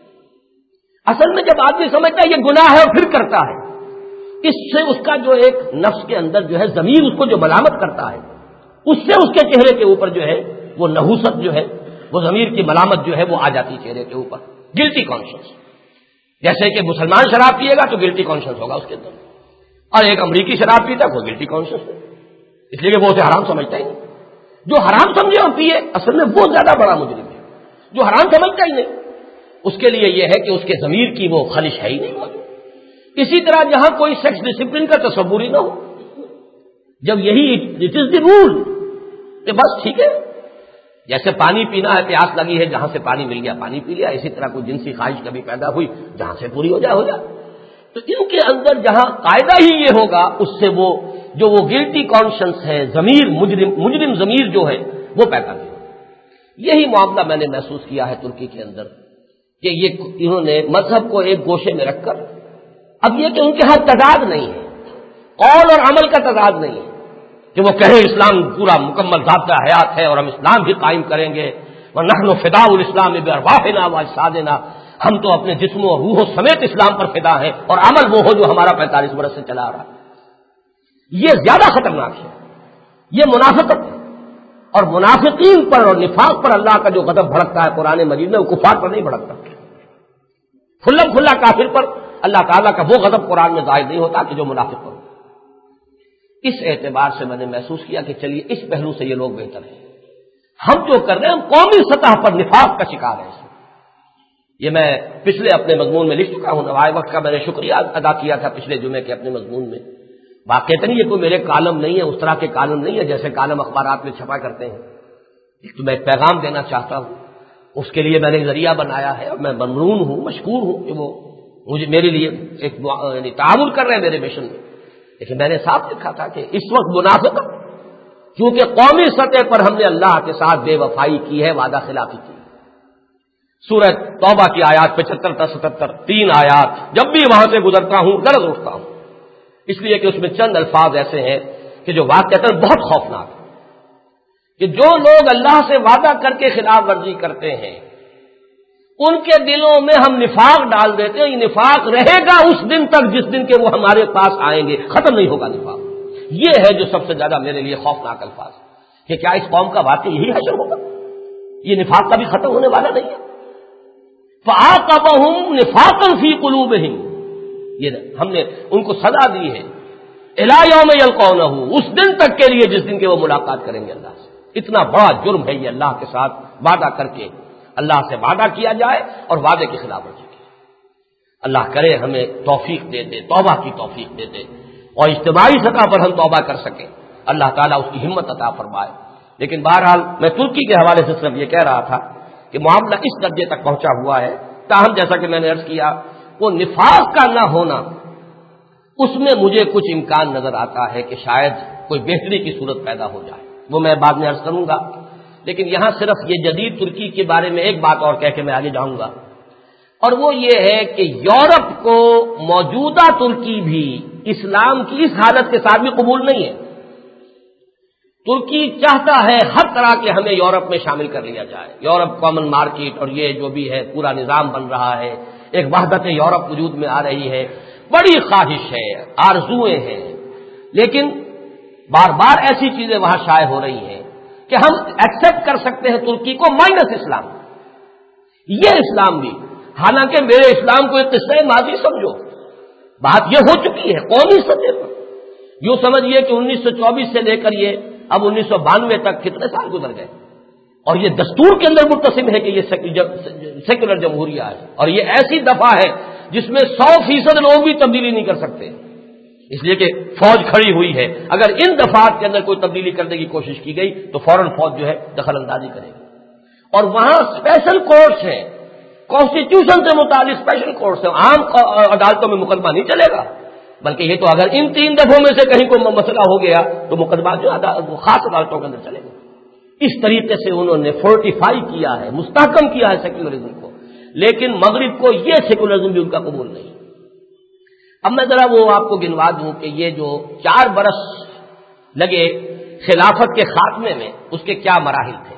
اصل میں جب آدمی سمجھتا ہے یہ گناہ ہے اور پھر کرتا ہے، اس سے اس کا جو ایک نفس کے اندر جو ہے ضمیر اس کو جو ملامت کرتا ہے، اس سے اس کے چہرے کے اوپر جو ہے وہ نحوست جو ہے، وہ ضمیر کی ملامت جو ہے وہ آ جاتی چہرے کے اوپر. Guilty conscience. جیسے کہ مسلمان شراب پیے گا تو گلٹی کانشنس ہوگا اس کے اندر، اور ایک امریکی شراب پیتا ہے وہ گلٹی کانشنس ہے، اس لیے کہ وہ اسے حرام سمجھتا ہی نہیں. جو حرام سمجھے اور پیے اصل میں وہ زیادہ بڑا مجرم ہے. جو حرام سمجھتا ہی نہیں اس کے لیے یہ ہے کہ اس کے ضمیر کی وہ خلش ہے ہی نہیں موجود. اسی طرح جہاں کوئی سیکس ڈسپلن کا تصور ہی نہ ہو، جب یہی اٹ از دی رول کہ بس ٹھیک ہے، جیسے پانی پینا ہے، پیاس لگی ہے، جہاں سے پانی مل گیا پانی پی لیا، اسی طرح کوئی جنسی خواہش کبھی پیدا ہوئی جہاں سے پوری ہو جائے ہو جائے. تو ان کے اندر جہاں قاعدہ ہی یہ ہوگا اس سے وہ جو وہ گلٹی کانشنس ہے، ضمیر مجرم مجرم ضمیر جو ہے وہ پیدا نہیں. یہی معاملہ میں نے محسوس کیا ہے ترکی کے اندر کہ یہ انہوں نے مذہب کو ایک گوشے میں رکھ کر، اب یہ کہ ان کے ہاں تضاد نہیں ہے، قول اور عمل کا تضاد نہیں ہے کہ وہ کہے اسلام پورا مکمل ضابطہ حیات ہے اور ہم اسلام بھی قائم کریں گے، وَنَحْنُ فِدَاءُ الْإِسْلَامِ بِأَرْوَاحِنَا وَأَجْسَادِنَا، ہم تو اپنے جسموں اور روحوں سمیت اسلام پر فدا ہیں، اور عمل وہ ہو جو ہمارا پینتالیس برس سے چلا آ رہا ہے. یہ زیادہ خطرناک ہے، یہ منافقت ہے. اور منافقین پر اور نفاق پر اللہ کا جو غضب بھڑکتا ہے قرآن مجید میں، وہ کفار پر نہیں بھڑکتا. کھلا کھلا کافر پر اللہ تعالیٰ کا وہ غضب قرآن میں ظاہر نہیں ہوتا کہ جو منافق پر. اس اعتبار سے میں نے محسوس کیا کہ چلیے اس پہلو سے یہ لوگ بہتر ہیں. ہم جو کر رہے ہیں ہم قومی سطح پر نفاق کا شکار ہیں. یہ میں پچھلے اپنے مضمون میں لکھ چکا ہوں. نوائے وقت کا میں نے شکریہ ادا کیا تھا پچھلے جمعے کے اپنے مضمون میں. واقعتاً یہ کوئی میرے کالم نہیں ہے، اس طرح کے کالم نہیں ہے جیسے کالم اخبارات میں چھپا کرتے ہیں. ایک تو میں ایک پیغام دینا چاہتا ہوں، اس کے لیے میں نے ذریعہ بنایا ہے اور میں ممنون ہوں، مشکور ہوں کہ وہ مجھے میرے لیے ایک یعنی تعاون کر رہے ہیں میرے مشن میں. لیکن میں نے صاف لکھا تھا کہ اس وقت منافقت، کیونکہ قومی سطح پر ہم نے اللہ کے ساتھ بے وفائی کی ہے، وعدہ خلافی کی. سورہ توبہ کی آیات پچہتر تا ستہتر تین آیات جب بھی وہاں سے گزرتا ہوں درد اٹھتا ہوں، اس لیے کہ اس میں چند الفاظ ایسے ہیں کہ جو واقعتاً بہت خوفناک ہے کہ جو لوگ اللہ سے وعدہ کر کے خلاف ورزی کرتے ہیں ان کے دلوں میں ہم نفاق ڈال دیتے ہیں. یہ نفاق رہے گا اس دن تک جس دن کے وہ ہمارے پاس آئیں گے، ختم نہیں ہوگا نفاق. یہ ہے جو سب سے زیادہ میرے لیے خوفناک الفاظ کہ کیا اس قوم کا واقعی یہی حشر ہوگا؟ یہ نفاق کبھی ختم ہونے والا نہیں ہے. فَعَاقَبَهُمْ نِفَاقًا فِي قُلُوبِهِمْ، یہ ہم نے ان کو سزا دی ہے اِلَىٰ يَوْمِ يَلْقَوْنَهُ، اس دن تک کے لیے جس دن کے وہ ملاقات کریں گے اللہ سے. اتنا بڑا جرم ہے یہ اللہ کے ساتھ وعدہ کر کے اللہ سے وعدہ کیا جائے اور وعدے کی خلاف ورزی کی. اللہ کرے ہمیں توفیق دے دے، توبہ کی توفیق دے دے اور اجتماعی سطح پر ہم توبہ کر سکیں. اللہ تعالیٰ اس کی ہمت عطا فرمائے. لیکن بہرحال میں ترکی کے حوالے سے صرف یہ کہہ رہا تھا کہ معاملہ اس درجے تک پہنچا ہوا ہے. تاہم جیسا کہ میں نے عرض کیا وہ نفاق کا نہ ہونا، اس میں مجھے کچھ امکان نظر آتا ہے کہ شاید کوئی بہتری کی صورت پیدا ہو جائے. وہ میں بعد میں عرض کروں گا. لیکن یہاں صرف یہ جدید ترکی کے بارے میں ایک بات اور کہہ کے میں آگے جاؤں گا، اور وہ یہ ہے کہ یورپ کو موجودہ ترکی بھی اسلام کی اس حالت کے ساتھ بھی قبول نہیں ہے. ترکی چاہتا ہے ہر طرح کے ہمیں یورپ میں شامل کر لیا جائے. یورپ کامن مارکیٹ اور یہ جو بھی ہے پورا نظام بن رہا ہے، ایک وحدت یورپ وجود میں آ رہی ہے. بڑی خواہش ہے، آرزوئیں ہیں، لیکن بار بار ایسی چیزیں وہاں شائع ہو رہی ہیں کہ ہم ایکسپٹ کر سکتے ہیں ترکی کو مائنس اسلام. یہ اسلام بھی، حالانکہ میرے اسلام کو ایک قصہ ماضی سمجھو، بات یہ ہو چکی ہے قومی سطح پر. یوں سمجھیے کہ انیس سو چوبیس سے لے کر یہ اب انیس سو بانوے تک کتنے سال گزر گئے، اور یہ دستور کے اندر متصم ہے کہ یہ سیکولر جمہوریہ ہے، اور یہ ایسی دفعہ ہے جس میں سو فیصد لوگ بھی تبدیلی نہیں کر سکتے، اس لیے کہ فوج کھڑی ہوئی ہے. اگر ان دفعات کے اندر کوئی تبدیلی کرنے کی کوشش کی گئی تو فوراً فوج جو ہے دخل اندازی کرے گی. اور وہاں اسپیشل کورٹس ہیں، کانسٹیٹیوشن سے متعلق اسپیشل کورٹس ہیں. عام عدالتوں میں مقدمہ نہیں چلے گا، بلکہ یہ تو اگر ان تین دفعوں میں سے کہیں کوئی مسئلہ ہو گیا تو مقدمہ جو خاص عدالتوں کے اندر چلے گا. اس طریقے سے انہوں نے فورٹیفائی کیا ہے، مستحکم کیا ہے سیکولرزم کو. لیکن مغرب کو یہ سیکولرزم بھی ان کا قبول نہیں. اب میں ذرا وہ آپ کو گنوا دوں کہ یہ جو چار برس لگے خلافت کے خاتمے میں اس کے کیا مراحل تھے۔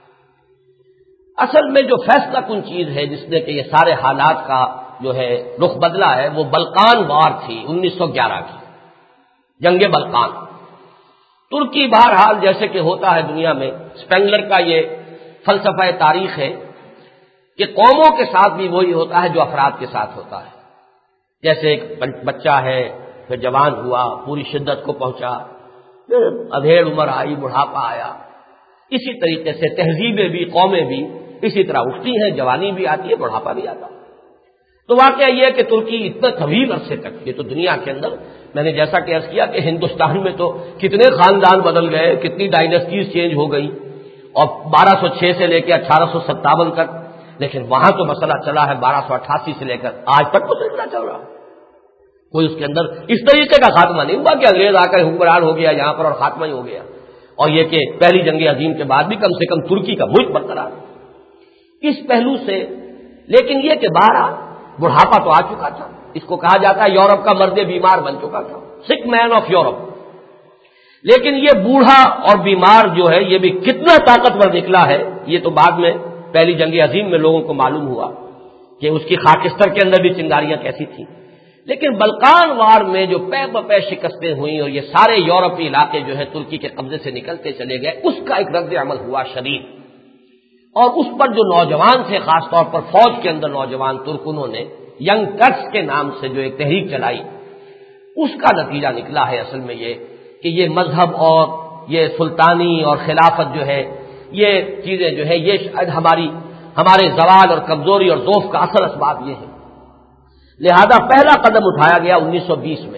اصل میں جو فیصلہ کن چیز ہے جس نے کہ یہ سارے حالات کا جو ہے رخ بدلا ہے وہ بلقان وار تھی انیس سو گیارہ کی، جنگ بلقان۔ ترکی بہرحال جیسے کہ ہوتا ہے دنیا میں، اسپینگلر کا یہ فلسفہ تاریخ ہے کہ قوموں کے ساتھ بھی وہی ہوتا ہے جو افراد کے ساتھ ہوتا ہے۔ جیسے ایک بچہ ہے، پھر جوان ہوا، پوری شدت کو پہنچا، پھر ادھیڑ عمر آئی، بڑھاپا آیا، اسی طریقے سے تہذیبیں بھی، قومیں بھی اسی طرح اٹھتی ہیں، جوانی بھی آتی ہے، بڑھاپا بھی آتا ہے۔ تو واقعہ یہ ہے کہ ترکی اتنا طویل عرصے تک، یہ تو دنیا کے اندر میں نے جیسا کہ عرض کیا کہ ہندوستان میں تو کتنے خاندان بدل گئے، کتنی ڈائناسٹیز چینج ہو گئی، اور بارہ سو چھ سے لے کے اٹھارہ سو ستاون تک، لیکن وہاں تو مسئلہ چلا ہے بارہ سو اٹھاسی سے لے کر آج تک وہ سلسلہ چل رہا ہے۔ کوئی اس کے اندر اس طریقے کا خاتمہ نہیں ہوا کہ انگریز آ کر حکمران ہو گیا یہاں پر اور خاتمہ ہی ہو گیا، اور یہ کہ پہلی جنگ عظیم کے بعد بھی کم سے کم ترکی کا ملک برقرار اس پہلو سے۔ لیکن یہ کہ بارہ بڑھاپا تو آ چکا تھا، اس کو کہا جاتا ہے یورپ کا مرد بیمار بن چکا تھا، سک مین آف یورپ۔ لیکن یہ بوڑھا اور بیمار جو ہے یہ بھی کتنا طاقتور نکلا ہے، یہ تو بعد میں پہلی جنگ عظیم میں لوگوں کو معلوم ہوا کہ اس کی خاکستر کے اندر بھی چنگاریاں کیسی تھیں۔ لیکن بلقان وار میں جو پے بپے شکستیں ہوئیں اور یہ سارے یورپی علاقے جو ہے ترکی کے قبضے سے نکلتے چلے گئے، اس کا ایک رد عمل ہوا شدید، اور اس پر جو نوجوان تھے، خاص طور پر فوج کے اندر نوجوان ترک، انہوں نے ینگ ٹرکس کے نام سے جو ایک تحریک چلائی، اس کا نتیجہ نکلا ہے اصل میں یہ کہ یہ مذہب اور یہ سلطانی اور خلافت جو ہے یہ چیزیں جو ہے یہ شاید ہماری ہمارے زوال اور کمزوری اور ضعف کا اصل اسباب یہ ہے۔ لہذا پہلا قدم اٹھایا گیا انیس سو بیس میں،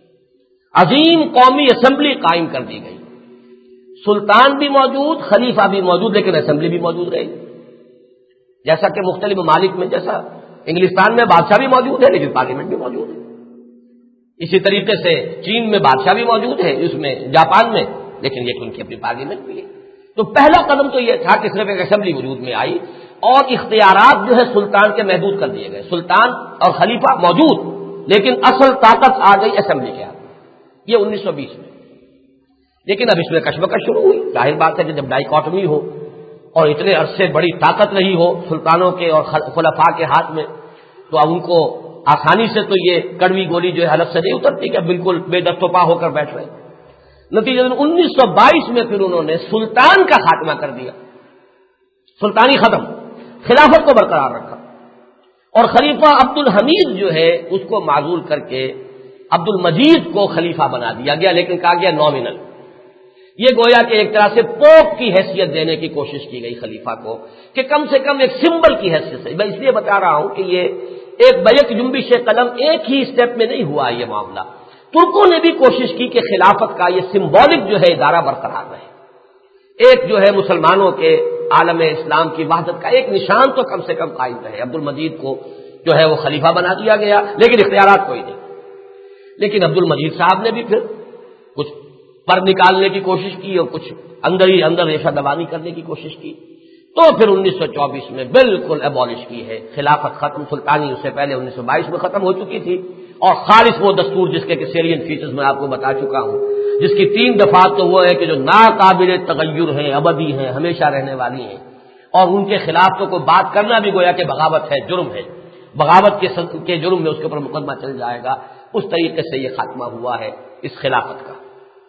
عظیم قومی اسمبلی قائم کر دی گئی، سلطان بھی موجود، خلیفہ بھی موجود، لیکن اسمبلی بھی موجود رہی، جیسا کہ مختلف ممالک میں، جیسا انگلستان میں بادشاہ بھی موجود ہے لیکن پارلیمنٹ بھی موجود ہے، اسی طریقے سے چین میں بادشاہ بھی موجود ہے، اس میں جاپان میں، لیکن یہ ان کی اپنی پارلیمنٹ بھی ہے۔ تو پہلا قدم تو یہ تھا کہ صرف ایک اسمبلی وجود میں آئی اور اختیارات جو ہے سلطان کے محدود کر دیے گئے، سلطان اور خلیفہ موجود لیکن اصل طاقت آ گئی اسمبلی کے ہاتھ، یہ انیس سو بیس میں۔ لیکن اب اس میں کشمکش شروع ہوئی، ظاہر بات ہے کہ جب ڈائیکاٹمی ہو اور اتنے عرصے بڑی طاقت رہی ہو سلطانوں کے اور خلفاء کے ہاتھ میں، تو اب ان کو آسانی سے تو یہ کڑوی گولی جو ہے حلق سے نہیں اترتی کہ بالکل بے دست و پا ہو کر بیٹھ رہے۔ نتیجہ انیس سو بائیس میں پھر انہوں نے سلطان کا خاتمہ کر دیا، سلطانی ختم، خلافت کو برقرار رکھا، اور خلیفہ عبد الحمید جو ہے اس کو معزول کر کے عبد المجید کو خلیفہ بنا دیا گیا، لیکن کہا گیا نامنل، یہ گویا کہ ایک طرح سے پوپ کی حیثیت دینے کی کوشش کی گئی خلیفہ کو، کہ کم سے کم ایک سمبل کی حیثیت سے۔ میں اس لیے بتا رہا ہوں کہ یہ ایک بیک جنبش قلم ایک ہی اسٹیپ میں نہیں ہوا یہ معاملہ، ترکوں نے بھی کوشش کی کہ خلافت کا یہ سمبولک جو ہے ادارہ برقرار رہے، ایک جو ہے مسلمانوں کے عالم اسلام کی وحدت کا ایک نشان تو کم سے کم قائم رہے۔ عبد المجید کو جو ہے وہ خلیفہ بنا دیا گیا لیکن اختیارات کوئی نہیں، لیکن عبد المجید صاحب نے بھی پھر کچھ پر نکالنے کی کوشش کی اور کچھ اندر ہی اندر ریشہ دبانی کرنے کی کوشش کی، تو پھر انیس سو چوبیس میں بالکل ایبالش کی ہے خلافت، ختم، سلطانی اس سے پہلے انیس سو بائیس میں ختم ہو چکی تھی، اور خالص وہ دستور جس کے سیلین فیچرز میں آپ کو بتا چکا ہوں، جس کی تین دفعات تو وہ ہے کہ جو ناقابل تغیر ہیں، ابدی ہیں، ہمیشہ رہنے والی ہیں، اور ان کے خلاف تو کوئی بات کرنا بھی گویا کہ بغاوت ہے، جرم ہے، بغاوت کے کے جرم میں اس کے اوپر مقدمہ چل جائے گا۔ اس طریقے سے یہ خاتمہ ہوا ہے اس خلافت کا۔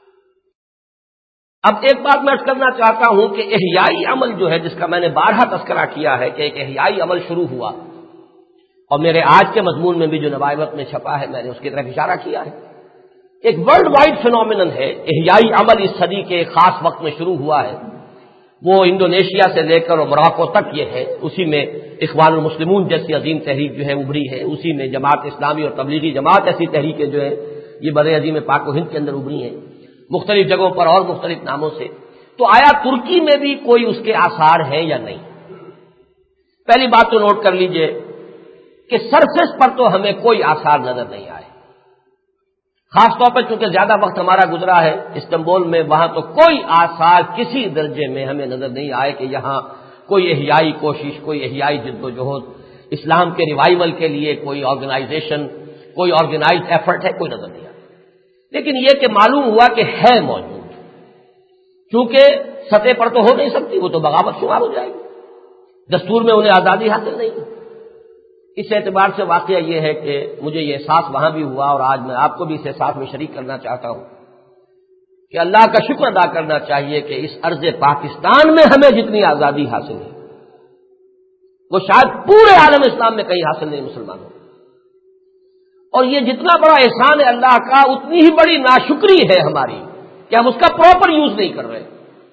اب ایک بات میں عرض کرنا چاہتا ہوں کہ احیائی عمل جو ہے جس کا میں نے بارہا تذکرہ کیا ہے کہ ایک احیائی عمل شروع ہوا، اور میرے آج کے مضمون میں بھی جو نوائبت میں چھپا ہے میں نے اس کی طرف اشارہ کیا ہے، ایک ورلڈ وائڈ فینومینن ہے، احیائی عمل اس صدی کے خاص وقت میں شروع ہوا ہے، وہ انڈونیشیا سے لے کر اور موراکو تک یہ ہے، اسی میں اخوان المسلمون جیسی عظیم تحریک جو ہے ابھری ہے، اسی میں جماعت اسلامی اور تبلیغی جماعت ایسی تحریکیں جو ہے یہ بر عظیم پاک و ہند کے اندر ابھری ہیں مختلف جگہوں پر اور مختلف ناموں سے۔ تو آیا ترکی میں بھی کوئی اس کے آثار ہیں یا نہیں؟ پہلی بات تو نوٹ کر لیجئے کہ سرفیس پر تو ہمیں کوئی آثار نظر نہیں آئے، خاص طور پر چونکہ زیادہ وقت ہمارا گزرا ہے استنبول میں، وہاں تو کوئی آثار کسی درجے میں ہمیں نظر نہیں آئے کہ یہاں کوئی احیائی کوشش، کوئی احیائی جد و جہد، اسلام کے ریوائول کے لیے کوئی آرگنائزیشن، کوئی آرگنائزڈ ایفرٹ ہے، کوئی نظر نہیں آتا. لیکن یہ کہ معلوم ہوا کہ ہے موجود، چونکہ سطح پر تو ہو نہیں سکتی، وہ تو بغاوت شمار ہو جائے گی، دستور میں انہیں آزادی حاصل نہیں ہے. اس اعتبار سے واقعہ یہ ہے کہ مجھے یہ احساس وہاں بھی ہوا، اور آج میں آپ کو بھی اس احساس میں شریک کرنا چاہتا ہوں کہ اللہ کا شکر ادا کرنا چاہیے کہ اس ارض پاکستان میں ہمیں جتنی آزادی حاصل ہے وہ شاید پورے عالم اسلام میں کہیں حاصل نہیں مسلمانوں. اور یہ جتنا بڑا احسان ہے اللہ کا، اتنی ہی بڑی ناشکری ہے ہماری کہ ہم اس کا پراپر یوز نہیں کر رہے،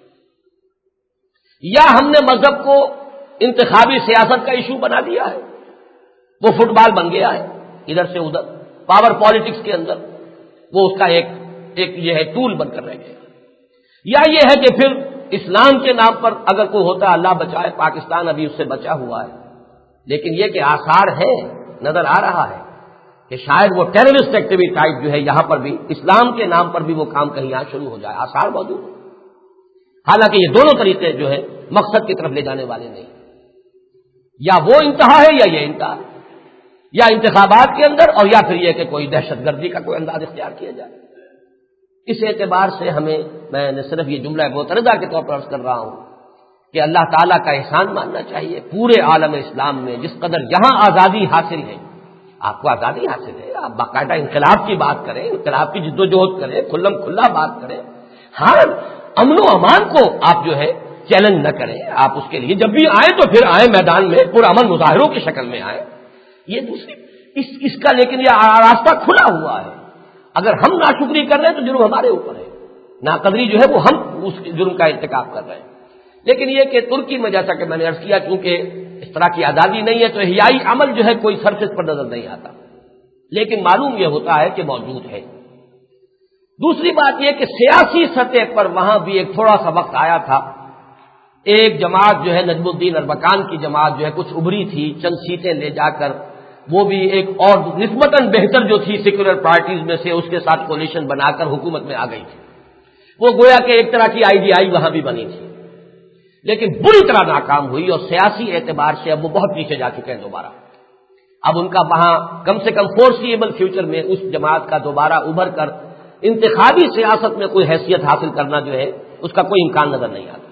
یا ہم نے مذہب کو انتخابی سیاست کا ایشو بنا دیا ہے، وہ فٹ بال بن گیا ہے ادھر سے ادھر، پاور پالیٹکس کے اندر وہ اس کا ایک ایک یہ ہے ٹول بن کر رہ گیا. یا یہ ہے کہ پھر اسلام کے نام پر اگر کوئی ہوتا ہے، اللہ بچائے پاکستان ابھی اس سے بچا ہوا ہے، لیکن یہ کہ آثار ہے، نظر آ رہا ہے کہ شاید وہ ٹیررسٹ ایکٹیویٹی جو ہے یہاں پر بھی اسلام کے نام پر بھی وہ کام کہیں یہاں شروع ہو جائے، آثار موجود ہیں. حالانکہ یہ دونوں طریقے جو ہے مقصد کی طرف لے جانے والے نہیں، یا وہ انتہا ہے یا یہ انتہا ہے، یا انتخابات کے اندر، اور یا پھر یہ کہ کوئی دہشت گردی کا کوئی انداز اختیار کیا جائے. اس اعتبار سے ہمیں، میں نے صرف یہ جملہ متردہ کے طور پر عرض کر رہا ہوں کہ اللہ تعالیٰ کا احسان ماننا چاہیے. پورے عالم اسلام میں جس قدر جہاں آزادی حاصل ہے، آپ کو آزادی حاصل ہے، آپ باقاعدہ انقلاب کی بات کریں، انقلاب کی جد و جہد کریں، کھلم کھلا بات کریں. ہاں، امن و امان کو آپ جو ہے چیلنج نہ کریں، آپ اس کے لیے جب بھی آئیں تو پھر آئیں میدان میں، پرامن مظاہروں کی شکل میں آئیں. یہ دوسری اس, اس کا لیکن یہ راستہ کھلا ہوا ہے. اگر ہم ناشکری کر رہے ہیں تو جرم ہمارے اوپر ہے، ناقدری جو ہے وہ ہم اس جرم کا ارتکاب کر رہے ہیں. لیکن یہ کہ ترکی میں جیسا کہ میں نے عرض کیا، چونکہ اس طرح کی آزادی نہیں ہے تو احیائی عمل جو ہے کوئی سرفس پر نظر نہیں آتا، لیکن معلوم یہ ہوتا ہے کہ موجود ہے. دوسری بات یہ کہ سیاسی سطح پر وہاں بھی ایک تھوڑا سا وقت آیا تھا، ایک جماعت جو ہے نجم الدین اربکان کی جماعت جو ہے کچھ ابھری تھی، چند سیٹیں لے جا کر وہ بھی ایک اور نسبتاً بہتر جو تھی سیکولر پارٹیز میں سے اس کے ساتھ کولیشن بنا کر حکومت میں آ گئی تھی. وہ گویا کہ ایک طرح کی آئی ڈی آئی وہاں بھی بنی تھی، لیکن بری طرح ناکام ہوئی، اور سیاسی اعتبار سے اب وہ بہت پیچھے جا چکے ہیں دوبارہ. اب ان کا وہاں کم سے کم فورسیبل فیوچر میں اس جماعت کا دوبارہ ابھر کر انتخابی سیاست میں کوئی حیثیت حاصل کرنا جو ہے اس کا کوئی امکان نظر نہیں آتا.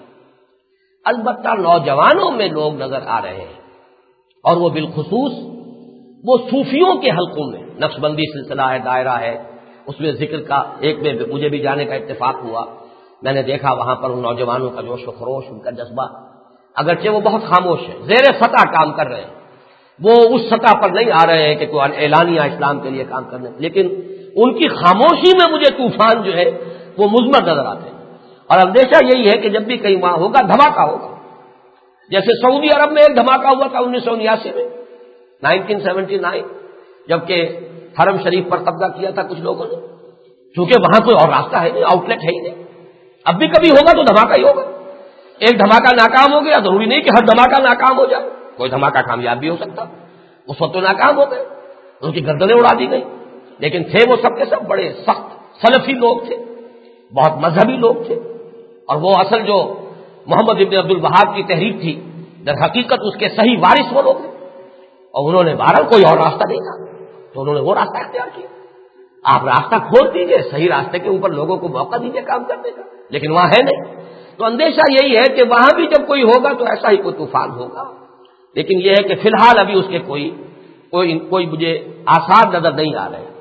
البتہ نوجوانوں میں لوگ نظر آ رہے ہیں، اور وہ بالخصوص وہ صوفیوں کے حلقوں میں، نقش بندی سلسلہ ہے، دائرہ ہے، اس میں ذکر کا ایک میں مجھے بھی جانے کا اتفاق ہوا. میں نے دیکھا وہاں پر ان نوجوانوں کا جوش و خروش، ان کا جذبہ، اگرچہ وہ بہت خاموش ہے، زیر سطح کام کر رہے ہیں، وہ اس سطح پر نہیں آ رہے ہیں کہ کوئی اعلانیہ اسلام کے لیے کام کرنے، لیکن ان کی خاموشی میں مجھے طوفان جو ہے وہ مضمر نظر آتے ہیں. اور اندیشہ یہی ہے کہ جب بھی کہیں وہاں ہوگا دھماکہ ہوگا، جیسے سعودی عرب میں ایک دھماکہ ہوا تھا انیس سو انیاسی میں، نائنٹین سیونٹی نائن، جبکہ حرم شریف پر قبضہ کیا تھا کچھ لوگوں نے، چونکہ وہاں کوئی اور راستہ ہے نہیں، آؤٹ لیٹ ہے ہی نہیں. اب بھی کبھی ہوگا تو دھماکہ ہی ہوگا. ایک دھماکہ ناکام ہو گیا، ضروری نہیں کہ ہر دھماکہ ناکام ہو جائے، کوئی دھماکہ کامیاب بھی ہو سکتا. اس وقت تو ناکام ہو گئے، ان کی گردنیں اڑا دی گئی، لیکن تھے وہ سب کے سب بڑے سخت سلفی لوگ تھے، بہت مذہبی لوگ تھے، اور وہ اصل جو محمد ابن عبد الوہاب کی تحریک تھی در حقیقت اس کے صحیح وارث وہ لوگ تھے، اور انہوں نے بہرحال کوئی اور راستہ نہیں تھا تو انہوں نے وہ راستہ اختیار کیا. آپ راستہ کھول دیجئے، صحیح راستے کے اوپر لوگوں کو موقع دیجئے کام کرنے کا، لیکن وہاں ہے نہیں. تو اندیشہ یہی ہے کہ وہاں بھی جب کوئی ہوگا تو ایسا ہی کوئی طوفان ہوگا. لیکن یہ ہے کہ فی الحال ابھی اس کے کوئی کوئی کوئی مجھے آثار نظر نہیں آ رہے.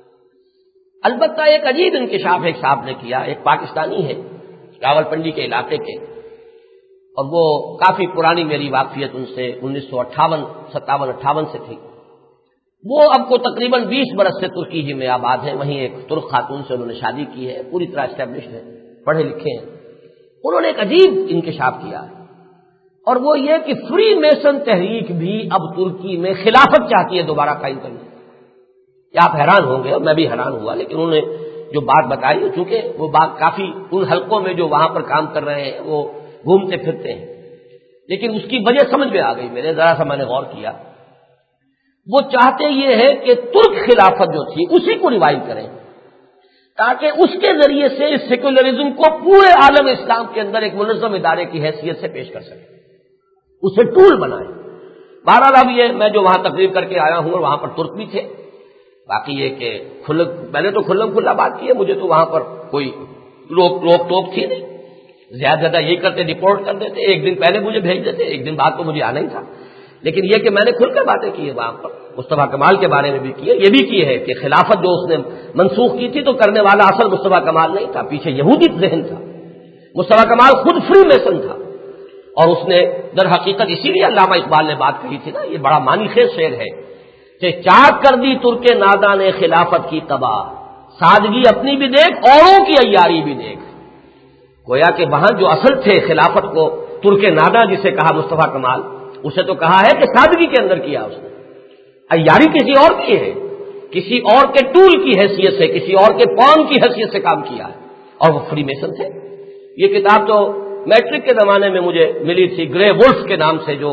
البتہ ایک عجیب انکشاف ایک صاحب نے کیا، ایک پاکستانی ہے راول پنڈی کے علاقے کے، اور وہ کافی پرانی میری واقفیت ان سے انیس سو اٹھاون ستاون اٹھاون سے تھی. وہ اب کو تقریباً بیس برس سے ترکی ہی میں آباد ہیں، وہیں ایک ترک خاتون سے انہوں نے شادی کی ہے، پوری طرح اسٹیبلشڈ ہے، پڑھے لکھے ہیں. انہوں نے ایک عجیب انکشاف کیا، اور وہ یہ کہ فری میسن تحریک بھی اب ترکی میں خلافت چاہتی ہے دوبارہ قائم کرنے. کیا آپ حیران ہوں گے، اور میں بھی حیران ہوا، لیکن انہوں نے جو بات بتائی، چونکہ وہ بات کافی ان حلقوں میں جو وہاں پر کام کر رہے ہیں وہ گھومتے پھرتے ہیں، لیکن اس کی وجہ سمجھ میں آ گئی میرے، ذرا سا میں نے غور کیا. وہ چاہتے یہ ہے کہ ترک خلافت جو تھی اسی کو ریوائو کریں، تاکہ اس کے ذریعے سے سیکولرزم کو پورے عالم اسلام کے اندر ایک منظم ادارے کی حیثیت سے پیش کر سکیں، اسے ٹول بنائیں. بہرحال اب یہ میں جو وہاں تقریر کر کے آیا ہوں اور وہاں پر ترک بھی تھے، باقی یہ کہ کھل میں نے تو کھلم کھلا بات کی ہے، مجھے تو وہاں پر کوئی روک روک ٹوک تھی نہیں، زیادہ زیادہ یہ کرتے رپورٹ کر دیتے، ایک دن پہلے مجھے بھیج دیتے، ایک دن بعد تو مجھے آنا ہی تھا. لیکن یہ کہ میں نے کھل کر باتیں کی ہے وہاں پر، مصطفیٰ کمال کے بارے میں بھی کی ہے، یہ بھی کی ہے کہ خلافت جو اس نے منسوخ کی تھی تو کرنے والا اصل مصطفیٰ کمال نہیں تھا، پیچھے یہودی ذہن تھا. مصطفیٰ کمال خود فری میسن تھا، اور اس نے در حقیقت اسی لیے علامہ اقبال نے بات کہی تھی نا، یہ بڑا معنی خیز شعر ہے کہ چاک کر دی ترک ناداں نے خلافت کی تباہ، سادگی اپنی بھی دیکھ اوروں کی عیاری بھی دیکھ. گویا کہ وہاں جو اصل تھے خلافت کو ترک ناداں جسے کہا مصطفیٰ کمال، اسے تو کہا ہے کہ سادگی کے اندر کیا اس نے، عیاری کسی اور کی ہے، کسی اور کے ٹول کی حیثیت سے، کسی اور کے پون کی حیثیت سے کام کیا ہے، اور وہ فری میسن تھے. یہ کتاب تو میٹرک کے زمانے میں مجھے ملی تھی، گرے وولف کے نام سے، جو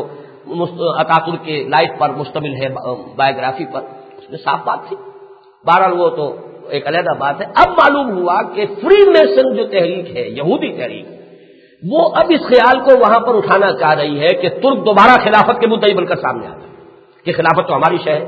اتاترک کے لائف پر مشتمل ہے، بایوگرافی پر، اس میں صاف بات تھی. بہرحال وہ تو ایک علیحدہ بات ہے. اب معلوم ہوا کہ فری میسن جو تحریک ہے، یہودی تحریک، وہ اب اس خیال کو وہاں پر اٹھانا چاہ رہی ہے کہ ترک دوبارہ خلافت کے مدعی بن کر سامنے آ جائے کہ خلافت تو ہماری شے ہے.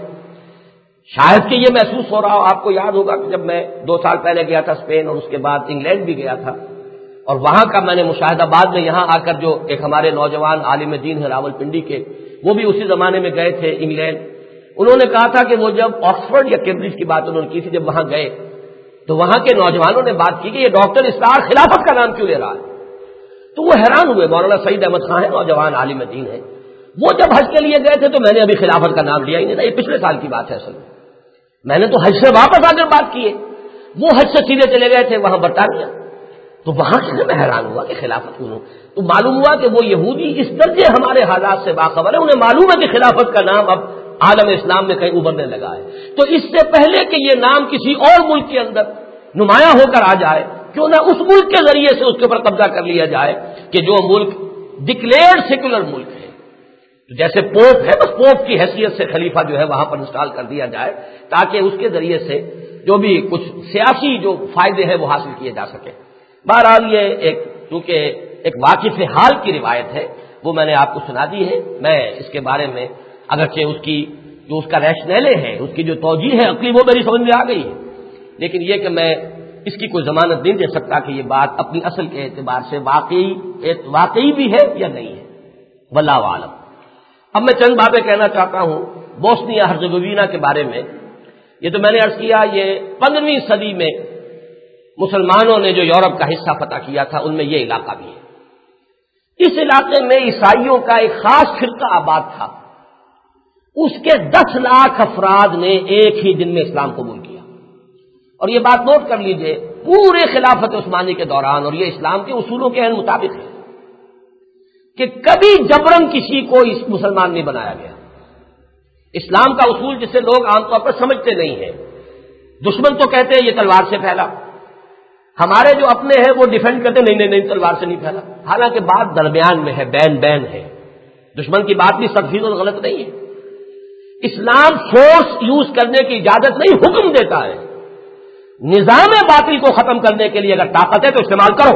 شاید کہ یہ محسوس ہو رہا ہو، آپ کو یاد ہوگا کہ جب میں دو سال پہلے گیا تھا اسپین، اور اس کے بعد انگلینڈ بھی گیا تھا، اور وہاں کا میں نے مشاہدہ بعد میں یہاں آ کر، جو ایک ہمارے نوجوان عالم دین ہے راول پنڈی کے، وہ بھی اسی زمانے میں گئے تھے انگلینڈ. انہوں نے کہا تھا کہ وہ جب آکسفورڈ یا کیمبرج کی بات انہوں نے کی تھی، جب وہاں گئے تو وہاں کے نوجوانوں نے بات کی کہ یہ ڈاکٹر اسرار خلافت کا نام کیوں لے رہا ہے. تو وہ حیران ہوئے. مولانا سعید احمد خان ہے، نوجوان عالم دین ہے، وہ جب حج کے لیے گئے تھے تو میں نے ابھی خلافت کا نام لیا ہی نہیں تھا، یہ پچھلے سال کی بات ہے. اصل میں میں نے تو حج سے واپس آ کر بات کی ہے، وہ حج سے سیدھے چلے گئے تھے وہاں برطانیہ. تو وہاں سے میں حیران ہوا کہ خلافت کیوں. تو معلوم ہوا کہ وہ یہودی اس درجے ہمارے حالات سے باخبر ہے، انہیں معلوم ہے کہ خلافت کا نام اب عالم اسلام میں کہیں ابھرنے لگا ہے. تو اس سے پہلے کہ یہ نام کسی اور ملک کے اندر نمایاں ہو کر آ جائے، کیوں نہ اس ملک کے ذریعے سے اس کے اوپر قبضہ کر لیا جائے کہ جو ملک ڈکلیئرڈ سیکولر ملک ہے، جیسے پوپ ہے، بس پوپ کی حیثیت سے خلیفہ جو ہے وہاں پر انسٹال کر دیا جائے، تاکہ اس کے ذریعے سے جو بھی کچھ سیاسی جو فائدے ہیں وہ حاصل کیے جا سکے. بہرحال یہ ایک چونکہ ایک واقف حال کی روایت ہے، وہ میں نے آپ کو سنا دی ہے. میں اس کے بارے میں اگرچہ اس کی جو اس کا ریشنیلے ہے، اس کی جو توجیہ ہے عقلی، وہ میری سمجھ میں آ گئی ہے، لیکن یہ کہ میں اس کی کوئی ضمانت نہیں دے سکتا کہ یہ بات اپنی اصل کے اعتبار سے واقعی واقعی بھی ہے یا نہیں ہے، واللہ عالم. اب میں چند باتیں کہنا چاہتا ہوں بوسنیا ہرزیگووینا کے بارے میں. یہ تو میں نے عرض کیا، یہ پندرہویں صدی میں مسلمانوں نے جو یورپ کا حصہ فتح کیا تھا، ان میں یہ علاقہ بھی ہے. اس علاقے میں عیسائیوں کا ایک خاص فرقہ آباد تھا، اس کے دس لاکھ افراد نے ایک ہی دن میں اسلام قبول کیا. اور یہ بات نوٹ کر لیجئے، پورے خلافت عثمانی کے دوران، اور یہ اسلام کے اصولوں کے عین مطابق ہے کہ کبھی جبرن کسی کو اس مسلمان نہیں بنایا گیا. اسلام کا اصول جسے لوگ عام طور پر سمجھتے نہیں ہیں، دشمن تو کہتے ہیں یہ تلوار سے پھیلا، ہمارے جو اپنے ہیں وہ ڈیفینڈ کرتے ہیں نہیں نہیں نہیں تلوار سے نہیں پھیلا. حالانکہ بات درمیان میں ہے، بین بین ہے. دشمن کی بات بھی سب فیصد غلط نہیں ہے. اسلام فورس یوز کرنے کی اجازت نہیں، حکم دیتا ہے. نظام باطل کو ختم کرنے کے لیے اگر طاقت ہے تو استعمال کرو،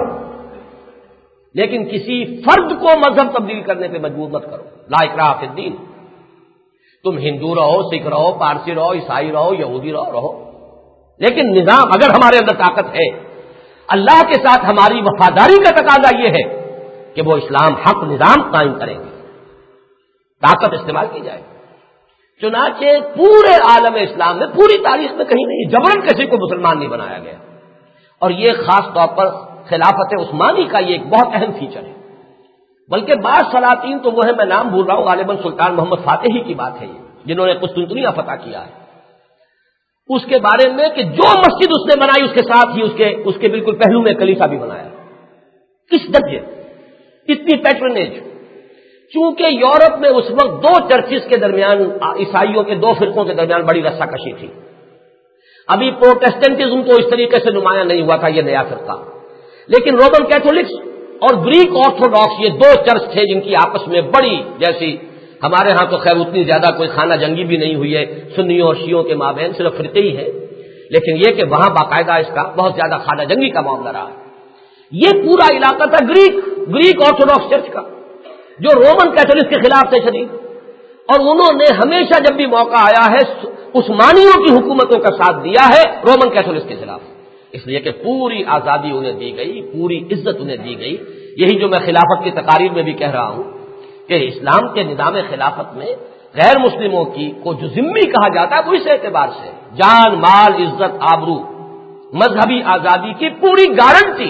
لیکن کسی فرد کو مذہب تبدیل کرنے پہ مجبور مت کرو. لا اکراہ فی الدین. تم ہندو رہو، سکھ رہو، پارسی رہو، عیسائی رہو، یہودی رہو رہو لیکن نظام، اگر ہمارے اندر طاقت ہے، اللہ کے ساتھ ہماری وفاداری کا تقاضا یہ ہے کہ وہ اسلام حق نظام قائم کریں گے، طاقت استعمال کی جائے. چنانچہ پورے عالم اسلام میں، پوری تاریخ میں کہیں نہیں جبرن کسی کو مسلمان نہیں بنایا گیا. اور یہ خاص طور پر خلافت عثمانی کا یہ ایک بہت اہم فیچر ہے. بلکہ بعض سلاطین تو وہ ہے، میں نام بھول رہا ہوں، غالباً سلطان محمد فاتحی کی بات ہے یہ، جنہوں نے قسطنطنیہ فتح کیا ہے. اس کے بارے میں کہ جو مسجد اس نے بنائی اس کے ساتھ ہی اس کے اس کے بالکل پہلو میں کلیسا بھی بنایا. کس درجے اتنی پیٹرنیج. چونکہ یورپ میں اس وقت دو چرچز کے درمیان، عیسائیوں کے دو فرقوں کے درمیان بڑی رسا کشی تھی. ابھی پروٹیسٹنٹزم تو اس طریقے سے نمایاں نہیں ہوا تھا، یہ نیا فرقہ، لیکن رومن کیتھولکس اور گریک آرتھوڈاکس یہ دو چرچ تھے جن کی آپس میں بڑی، جیسی ہمارے ہاں تو خیر اتنی زیادہ کوئی خانہ جنگی بھی نہیں ہوئی ہے سنیوں اور شیعوں کے مابین، صرف فرقے ہی ہے، لیکن یہ کہ وہاں باقاعدہ اس کا بہت زیادہ خانہ جنگی کا معاملہ رہا. یہ پورا علاقہ تھا گریک گریک آرتھوڈاکس چرچ کا، جو رومن کیتھولکس کے خلاف تھے شدید. اور انہوں نے ہمیشہ جب بھی موقع آیا ہے عثمانیوں کی حکومتوں کا ساتھ دیا ہے رومن کیتھولکس کے خلاف، اس لیے کہ پوری آزادی انہیں دی گئی، پوری عزت انہیں دی گئی۔ یہی جو میں خلافت کی تقاریر میں بھی کہہ رہا ہوں کہ اسلام کے نظام خلافت میں غیر مسلموں کی کو جو ذمہ کہا جاتا ہے وہ اس اعتبار سے جان، مال، عزت، آبرو، مذہبی آزادی کی پوری گارنٹی،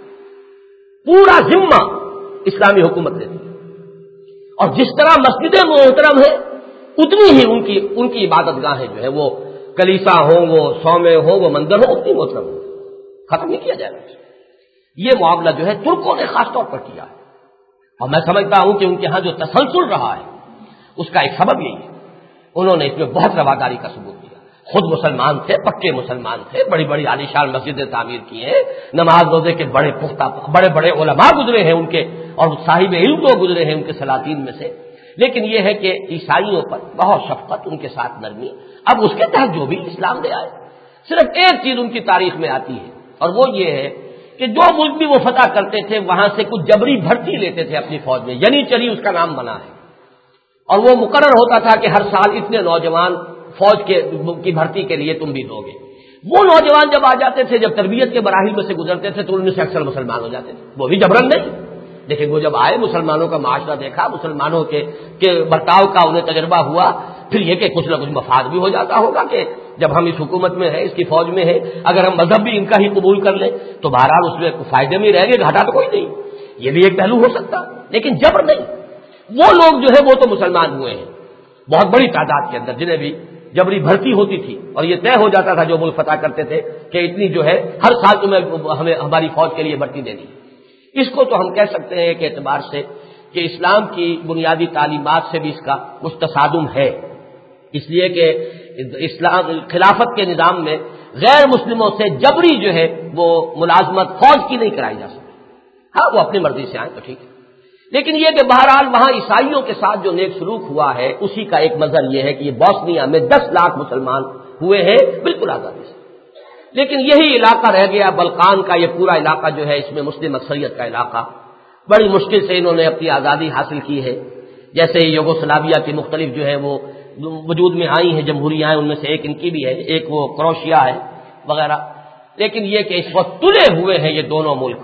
پورا ذمہ اسلامی حکومت دیتی ہے۔ اور جس طرح مسجدیں محترم ہیں اتنی ہی ان کی ان کی عبادت گاہیں جو ہے وہ کلیسا ہوں، وہ صومعے ہوں، وہ مندر ہوں، اتنی محترم ہوں، ختم نہیں کیا جائے گا۔ یہ معاملہ جو ہے ترکوں نے خاص طور پر کیا ہے، اور میں سمجھتا ہوں کہ ان کے ہاں جو تسلسل رہا ہے اس کا ایک سبب یہی ہے، انہوں نے اس میں بہت رواداری کا ثبوت دیا۔ خود مسلمان تھے، پکے مسلمان تھے، بڑی بڑی عالیشان مسجدیں تعمیر کی ہیں، نماز روزے کے بڑے پختہ بڑے بڑے علماء گزرے ہیں ان کے، اور صاحب علم تو گزرے ہیں ان کے سلاطین میں سے، لیکن یہ ہے کہ عیسائیوں پر بہت شفقت، ان کے ساتھ نرمی۔ اب اس کے تحت جو بھی اسلام لے آئے، صرف ایک چیز ان کی تاریخ میں آتی ہے اور وہ یہ ہے کہ جو ملک بھی وہ فتح کرتے تھے وہاں سے کچھ جبری بھرتی لیتے تھے اپنی فوج میں، یعنی چری اس کا نام بنا ہے، اور وہ مقرر ہوتا تھا کہ ہر سال اتنے نوجوان فوج کے کی بھرتی کے لیے تم بھی دو گے۔ وہ نوجوان جب آ جاتے تھے، جب تربیت کے مراحل میں سے گزرتے تھے تو ان میں سے اکثر مسلمان ہو جاتے تھے، وہ بھی جبرن نہیں، لیکن وہ جب آئے، مسلمانوں کا معاشرہ دیکھا، مسلمانوں کے کے برتاؤ کا انہیں تجربہ ہوا، پھر یہ کہ کچھ نہ کچھ مفاد بھی ہو جاتا ہوگا کہ جب ہم اس حکومت میں ہیں، اس کی فوج میں ہیں، اگر ہم مذہب بھی ان کا ہی قبول کر لیں تو بہرحال اس میں فائدے میں رہیں گے، گھاٹا تو کوئی نہیں، یہ بھی ایک پہلو ہو سکتا، لیکن جبر نہیں۔ وہ لوگ جو ہے وہ تو مسلمان ہوئے ہیں بہت بڑی تعداد کے اندر، جنہیں بھی جبری بھرتی ہوتی تھی، اور یہ طے ہو جاتا تھا جو ملک فتح کرتے تھے کہ اتنی جو ہے ہر سال تمہیں ہمیں ہماری فوج کے لیے بھرتی دینی۔ اس کو تو ہم کہہ سکتے ہیں ایک اعتبار سے کہ اسلام کی بنیادی تعلیمات سے بھی اس کا کچھ تصادم ہے، اس لیے کہ اسلام خلافت کے نظام میں غیر مسلموں سے جبری جو ہے وہ ملازمت فوج کی نہیں کرائی جا سکتی، ہاں وہ اپنی مرضی سے آئیں تو ٹھیک ہے، لیکن یہ کہ بہرحال وہاں عیسائیوں کے ساتھ جو نیک سلوک ہوا ہے اسی کا ایک مظہر یہ ہے کہ یہ بوسنیا میں دس لاکھ مسلمان ہوئے ہیں بالکل آزادی سے، لیکن یہی علاقہ رہ گیا بلقان کا، یہ پورا علاقہ جو ہے اس میں مسلم اکثریت کا علاقہ، بڑی مشکل سے انہوں نے اپنی آزادی حاصل کی ہے، جیسے یوگوسلاویہ کی مختلف جو ہے وہ وجود میں آئی ہیں جمہوریاں ہیں، ان میں سے ایک ان کی بھی ہے، ایک وہ کروشیا ہے وغیرہ، لیکن یہ کہ اس وقت تلے ہوئے ہیں یہ دونوں ملک،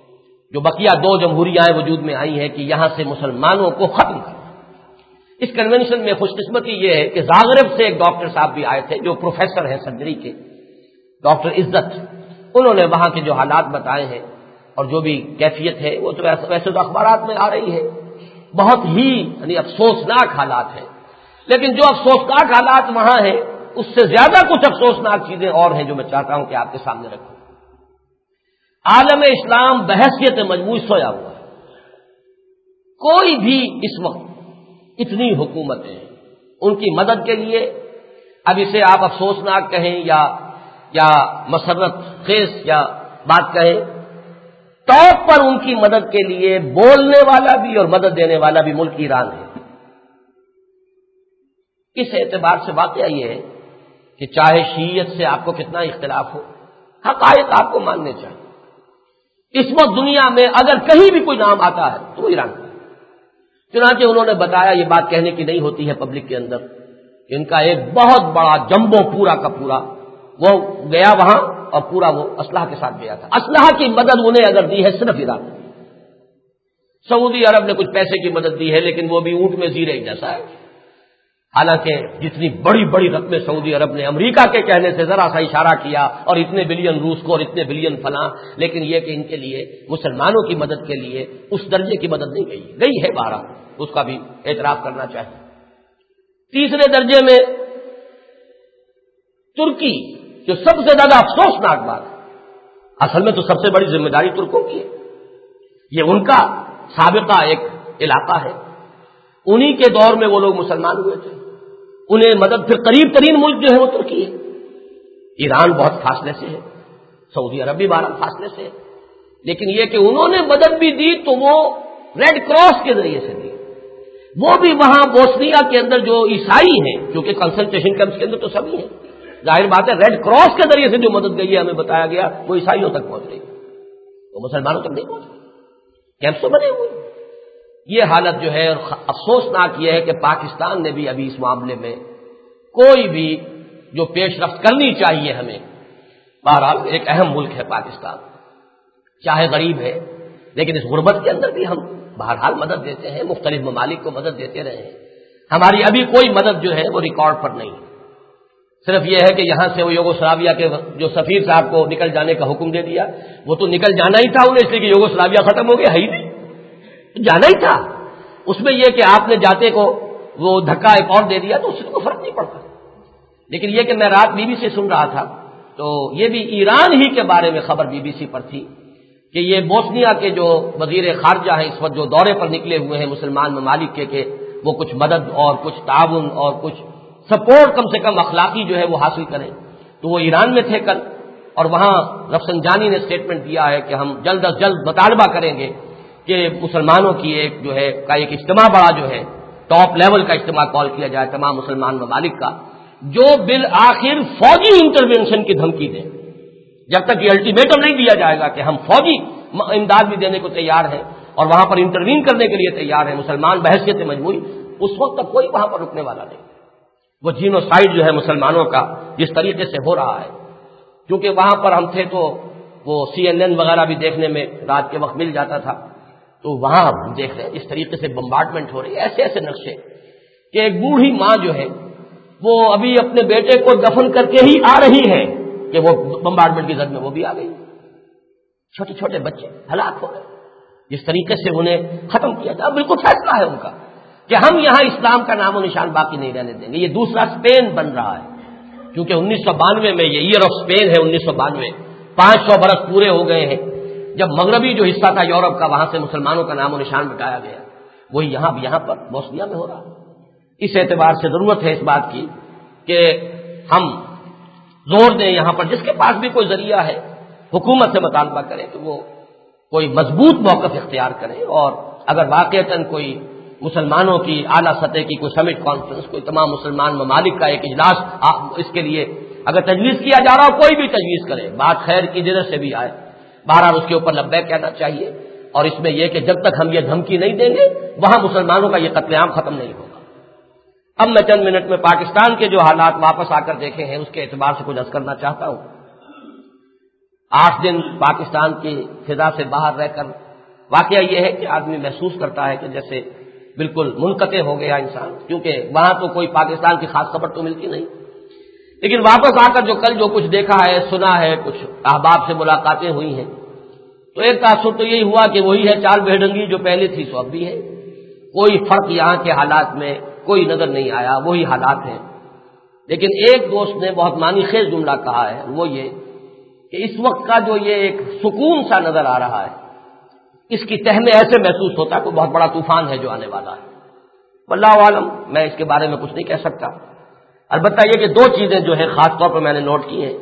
جو بقیہ دو جمہوریاں وجود میں آئی ہیں کہ یہاں سے مسلمانوں کو ختم کرنا۔ اس کنونشن میں خوش قسمتی یہ ہے کہ زاغرب سے ایک ڈاکٹر صاحب بھی آئے تھے جو پروفیسر ہیں سرجری کے، ڈاکٹر عزت، انہوں نے وہاں کے جو حالات بتائے ہیں اور جو بھی کیفیت ہے وہ تو ویسے تو اخبارات میں آ رہی ہے، بہت ہی یعنی افسوسناک حالات ہیں، لیکن جو افسوسناک حالات وہاں ہیں اس سے زیادہ کچھ افسوسناک چیزیں اور ہیں جو میں چاہتا ہوں کہ آپ کے سامنے رکھوں۔ عالم اسلام بحیثیت مجموعی سویا ہوا ہے، کوئی بھی اس وقت اتنی حکومتیں ان کی مدد کے لیے، اب اسے آپ افسوسناک کہیں یا یا مسرت خیز یا بات کہیں، ٹاپ پر ان کی مدد کے لیے بولنے والا بھی اور مدد دینے والا بھی ملک ایران ہے۔ اس اعتبار سے واقعہ یہ ہے کہ چاہے شیعیت سے آپ کو کتنا اختلاف ہو، حقائق آپ کو ماننے چاہیے۔ اس وقت دنیا میں اگر کہیں بھی کوئی نام آتا ہے تو وہ ایران کا ہے، چنانچہ انہوں نے بتایا، یہ بات کہنے کی نہیں ہوتی ہے پبلک کے اندر، کہ ان کا ایک بہت بڑا جمبو پورا کا پورا وہ گیا وہاں اور پورا وہ اسلحہ کے ساتھ گیا تھا، اسلحہ کی مدد انہیں اگر دی ہے صرف ایران۔ سعودی عرب نے کچھ پیسے کی مدد دی ہے لیکن وہ بھی اونٹ میں زیرے جیسا ہے، حالانکہ جتنی بڑی بڑی رقمیں سعودی عرب نے امریکہ کے کہنے سے ذرا سا اشارہ کیا، اور اتنے بلین روس کو اور اتنے بلین فلاں، لیکن یہ کہ ان کے لیے مسلمانوں کی مدد کے لیے اس درجے کی مدد نہیں گئی گئی ہے، بہرحال اس کا بھی اعتراف کرنا چاہیے۔ تیسرے درجے میں ترکی، جو سب سے زیادہ افسوسناک بات ہے، اصل میں تو سب سے بڑی ذمہ داری ترکوں کی ہے، یہ ان کا سابقہ ایک علاقہ ہے، انہی کے دور میں وہ لوگ مسلمان ہوئے تھے، انہیں مدد پھر قریب ترین ملک جو ہے وہ ترکی ہے، ایران بہت فاصلے سے ہے، سعودی عرب بھی بارہ فاصلے سے ہے، لیکن یہ کہ انہوں نے مدد بھی دی تو وہ ریڈ کراس کے ذریعے سے دی، وہ بھی وہاں بوسنیا کے اندر جو عیسائی ہیں، کیونکہ کنسنٹریشن کیمپس کے اندر تو سبھی ہیں، ظاہر بات ہے ریڈ کراس کے ذریعے سے جو مدد گئی ہے ہمیں بتایا گیا وہ عیسائیوں تک پہنچ رہی، وہ مسلمانوں تک نہیں پہنچ رہی، کیمپس تو بنے ہوئے۔ یہ حالت جو ہے، اور افسوسناک یہ ہے کہ پاکستان نے بھی ابھی اس معاملے میں کوئی بھی جو پیش رفت کرنی چاہیے ہمیں. بہرحال ایک اہم ملک ہے پاکستان، چاہے غریب ہے لیکن اس غربت کے اندر بھی ہم بہرحال مدد دیتے ہیں، مختلف ممالک کو مدد دیتے رہے ہیں. ہماری ابھی کوئی مدد جو ہے وہ ریکارڈ پر نہیں، صرف یہ ہے کہ یہاں سے وہ یوگوسلاویہ کے جو سفیر صاحب کو نکل جانے کا حکم دے دیا، وہ تو نکل جانا ہی تھا انہیں، اس لیے کہ یوگوسلاویہ ختم ہو گیا، ہے ہی نہیں، جانا ہی تھا. اس میں یہ کہ آپ نے جاتے کو وہ دھکا ایک اور دے دیا تو اس سے کوئی فرق نہیں پڑتا. لیکن یہ کہ میں رات بی بی سی سن رہا تھا تو یہ بھی ایران ہی کے بارے میں خبر بی بی سی پر تھی کہ یہ بوسنیا کے جو وزیر خارجہ ہیں اس وقت جو دورے پر نکلے ہوئے ہیں مسلمان ممالک کے کہ وہ کچھ مدد اور کچھ تعاون اور کچھ سپورٹ کم سے کم اخلاقی جو ہے وہ حاصل کریں. تو وہ ایران میں تھے کل، اور وہاں رفسنجانی نے اسٹیٹمنٹ دیا ہے کہ ہم جلد از جلد مطالبہ کریں گے کہ مسلمانوں کی ایک جو ہے کا ایک اجتماع بڑا جو ہے ٹاپ لیول کا اجتماع کال کیا جائے تمام مسلمان ممالک کا، جو بالآخر فوجی انٹروینشن کی دھمکی دیں. جب تک یہ الٹیمیٹم نہیں دیا جائے گا کہ ہم فوجی امداد بھی دینے کو تیار ہیں اور وہاں پر انٹروین کرنے کے لیے تیار ہیں مسلمان بحیثیت مجموعی، اس وقت تک کوئی وہاں پر رکنے والا نہیں. وہ جینوسائیڈ جو ہے مسلمانوں کا جس طریقے سے ہو رہا ہے، کیونکہ وہاں پر ہم تھے تو وہ سی این این وغیرہ بھی دیکھنے میں رات کے وقت مل جاتا تھا، تو وہاں ہم دیکھ رہے ہیں جس طریقے سے بمبارڈمنٹ ہو رہی ہے، ایسے ایسے نقشے کہ ایک بوڑھی ماں جو ہے وہ ابھی اپنے بیٹے کو دفن کر کے ہی آ رہی ہے کہ وہ بمبارڈمنٹ کی زد میں وہ بھی آ گئی. چھوٹے چھوٹے بچے ہلاک ہو گئے. جس طریقے سے انہیں ختم کیا جائے، بالکل فیصلہ ہے ان کا کہ ہم یہاں اسلام کا نام و نشان باقی نہیں رہنے دیں گے. یہ دوسرا اسپین بن رہا ہے، کیونکہ انیس سو بانوے میں یہ ایئر آف اسپین ہے. انیس سو بانوے پانچ سو برس پورے ہو گئے ہیں جب مغربی جو حصہ تھا یورپ کا وہاں سے مسلمانوں کا نام و نشان مٹایا گیا. وہی یہاں یہاں پر بوسنیا میں ہو رہا ہے. اس اعتبار سے ضرورت ہے اس بات کی کہ ہم زور دیں یہاں پر، جس کے پاس بھی کوئی ذریعہ ہے حکومت سے مطالبہ کریں کہ وہ کوئی مضبوط موقف اختیار کرے، اور اگر واقعتاً کوئی مسلمانوں کی اعلیٰ سطح کی کوئی سمٹ کانفرنس، کوئی تمام مسلمان ممالک کا ایک اجلاس اس کے لیے اگر تجویز کیا جا رہا ہو، کوئی بھی تجویز کرے، بات خیر کی جگہ سے بھی آئے، بہرحال اس کے اوپر لبیک کہنا چاہیے. اور اس میں یہ کہ جب تک ہم یہ دھمکی نہیں دیں گے وہاں مسلمانوں کا یہ قتل عام ختم نہیں ہوگا. اب میں چند منٹ میں پاکستان کے جو حالات واپس آ کر دیکھے ہیں اس کے اعتبار سے کچھ عرض کرنا چاہتا ہوں. آٹھ دن پاکستان کی فضا سے باہر رہ کر واقعہ یہ ہے کہ آدمی محسوس کرتا ہے کہ جیسے بالکل منقطع ہو گیا انسان، کیونکہ وہاں تو کوئی پاکستان کی خاص خبر تو ملتی نہیں. لیکن واپس آ کر جو کل جو کچھ دیکھا ہے، سنا ہے، کچھ احباب سے ملاقاتیں ہوئی ہیں، تو ایک تاثر تو یہی ہوا کہ وہی ہے چال بھیڑنگی جو پہلے تھی سو اب بھی ہے. کوئی فرق یہاں کے حالات میں کوئی نظر نہیں آیا، وہی حالات ہیں. لیکن ایک دوست نے بہت معنی خیز جملہ کہا ہے، وہ یہ کہ اس وقت کا جو یہ ایک سکون سا نظر آ رہا ہے، اس کی تہ میں ایسے محسوس ہوتا ہے کوئی بہت بڑا طوفان ہے جو آنے والا ہے. واللہ عالم، میں اس کے بارے میں کچھ نہیں کہہ سکتا. البتہ یہ کہ دو چیزیں جو ہیں خاص طور پر میں نے نوٹ کی ہیں.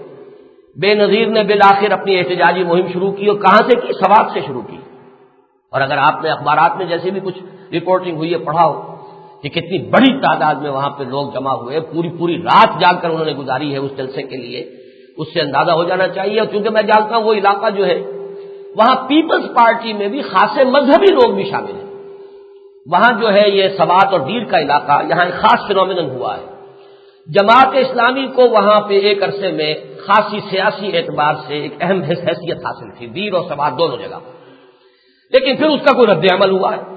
بے نظیر نے بالآخر اپنی احتجاجی مہم شروع کی، اور کہاں سے کی؟ سوات سے شروع کی. اور اگر آپ نے اخبارات میں جیسے بھی کچھ رپورٹنگ ہوئی ہے پڑھا ہو کہ کتنی بڑی تعداد میں وہاں پہ لوگ جمع ہوئے، پوری پوری رات جاگ کر انہوں نے گزاری ہے اس جلسے کے لیے، اس سے اندازہ ہو جانا چاہیے. اور چونکہ میں جانتا ہوں وہ علاقہ جو ہے وہاں پیپلز پارٹی میں بھی خاصے مذہبی لوگ بھی شامل ہیں. وہاں جو ہے یہ سوات اور دیر کا علاقہ، یہاں ایک خاص فینومینن ہوا ہے. جماعت اسلامی کو وہاں پہ ایک عرصے میں خاصی سیاسی اعتبار سے ایک اہم حیثیت حاصل تھی، دیر اور سوات دونوں جگہ. لیکن پھر اس کا کوئی رد عمل ہوا ہے.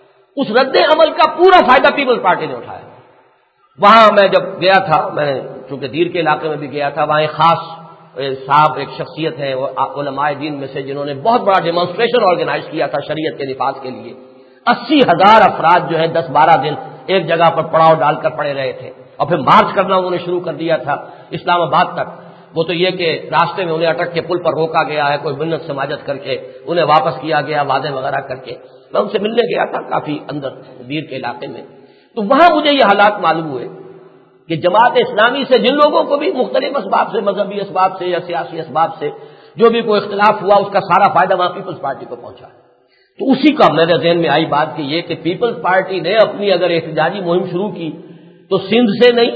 اس رد عمل کا پورا فائدہ پیپلز پارٹی نے اٹھایا. وہاں میں جب گیا تھا، میں چونکہ دیر کے علاقے میں بھی گیا تھا، وہاں ایک خاص صاحب ایک شخصیت ہے علماء دین میں سے جنہوں نے بہت بڑا ڈیمانسٹریشن آرگنائز کیا تھا شریعت کے نفاذ کے لیے. اسی ہزار افراد جو ہے دس بارہ دن ایک جگہ پر پڑاؤ ڈال کر پڑے رہے تھے، اور پھر مارچ کرنا انہوں نے شروع کر دیا تھا اسلام آباد تک. وہ تو یہ کہ راستے میں انہیں اٹک کے پل پر روکا گیا ہے، کوئی منت سماجت کر کے انہیں واپس کیا گیا وعدے وغیرہ کر کے. میں ان سے ملنے گیا تھا کافی اندر دیر کے علاقے میں، تو وہاں مجھے یہ حالات معلوم ہوئے کہ جماعت اسلامی سے جن لوگوں کو بھی مختلف اسباب سے، مذہبی اسباب سے یا سیاسی اسباب سے جو بھی کوئی اختلاف ہوا، اس کا سارا فائدہ وہاں پیپلز پارٹی کو پہنچا. تو اسی کا میرے ذہن میں آئی بات کہ یہ کہ پیپلز پارٹی نے اپنی اگر احتجاجی مہم شروع کی تو سندھ سے نہیں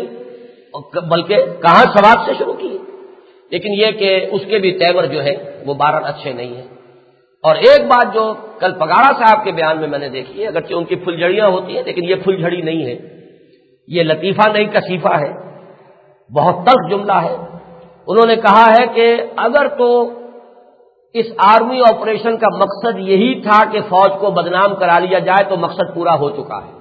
بلکہ کہاں سوات سے شروع کی. لیکن یہ کہ اس کے بھی تیور جو ہے وہ بہرحال اچھے نہیں ہیں. اور ایک بات جو کل پگاڑا صاحب کے بیان میں میں نے دیکھی ہے، اگرچہ ان کی پھل جھڑیاں ہوتی ہیں لیکن یہ پھل جھڑی نہیں ہے، یہ لطیفہ نہیں کشیفہ ہے. بہت تلخ جملہ ہے. انہوں نے کہا ہے کہ اگر تو اس آرمی آپریشن کا مقصد یہی تھا کہ فوج کو بدنام کرا لیا جائے تو مقصد پورا ہو چکا ہے.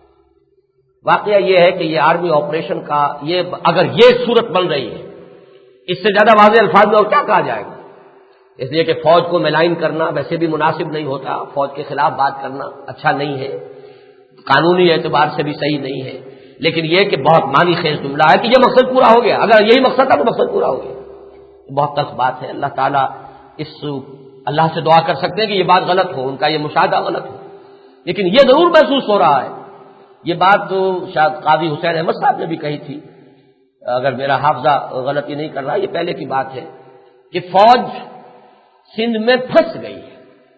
واقعہ یہ ہے کہ یہ آرمی آپریشن کا یہ اگر یہ صورت بن رہی ہے، اس سے زیادہ واضح الفاظ میں اور کیا کہا جائے گا. اس لیے کہ فوج کو ملائن کرنا ویسے بھی مناسب نہیں ہوتا، فوج کے خلاف بات کرنا اچھا نہیں ہے، قانونی اعتبار سے بھی صحیح نہیں ہے، لیکن یہ کہ بہت معنی خیز جملہ ہے کہ یہ مقصد پورا ہو گیا. اگر یہی مقصد تھا تو مقصد پورا ہو گیا. بہت تلخ بات ہے. اللہ تعالیٰ اس اللہ سے دعا کر سکتے ہیں کہ یہ بات غلط ہو، ان کا یہ مشاہدہ غلط ہو، لیکن یہ ضرور محسوس ہو رہا ہے. یہ بات تو شاید قاضی حسین احمد صاحب نے بھی کہی تھی، اگر میرا حافظہ غلطی نہیں کر رہا، یہ پہلے کی بات ہے کہ فوج سندھ میں پھنس گئی ہے،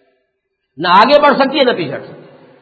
نہ آگے بڑھ سکتی ہے نہ پیچھے ہٹ سکتی.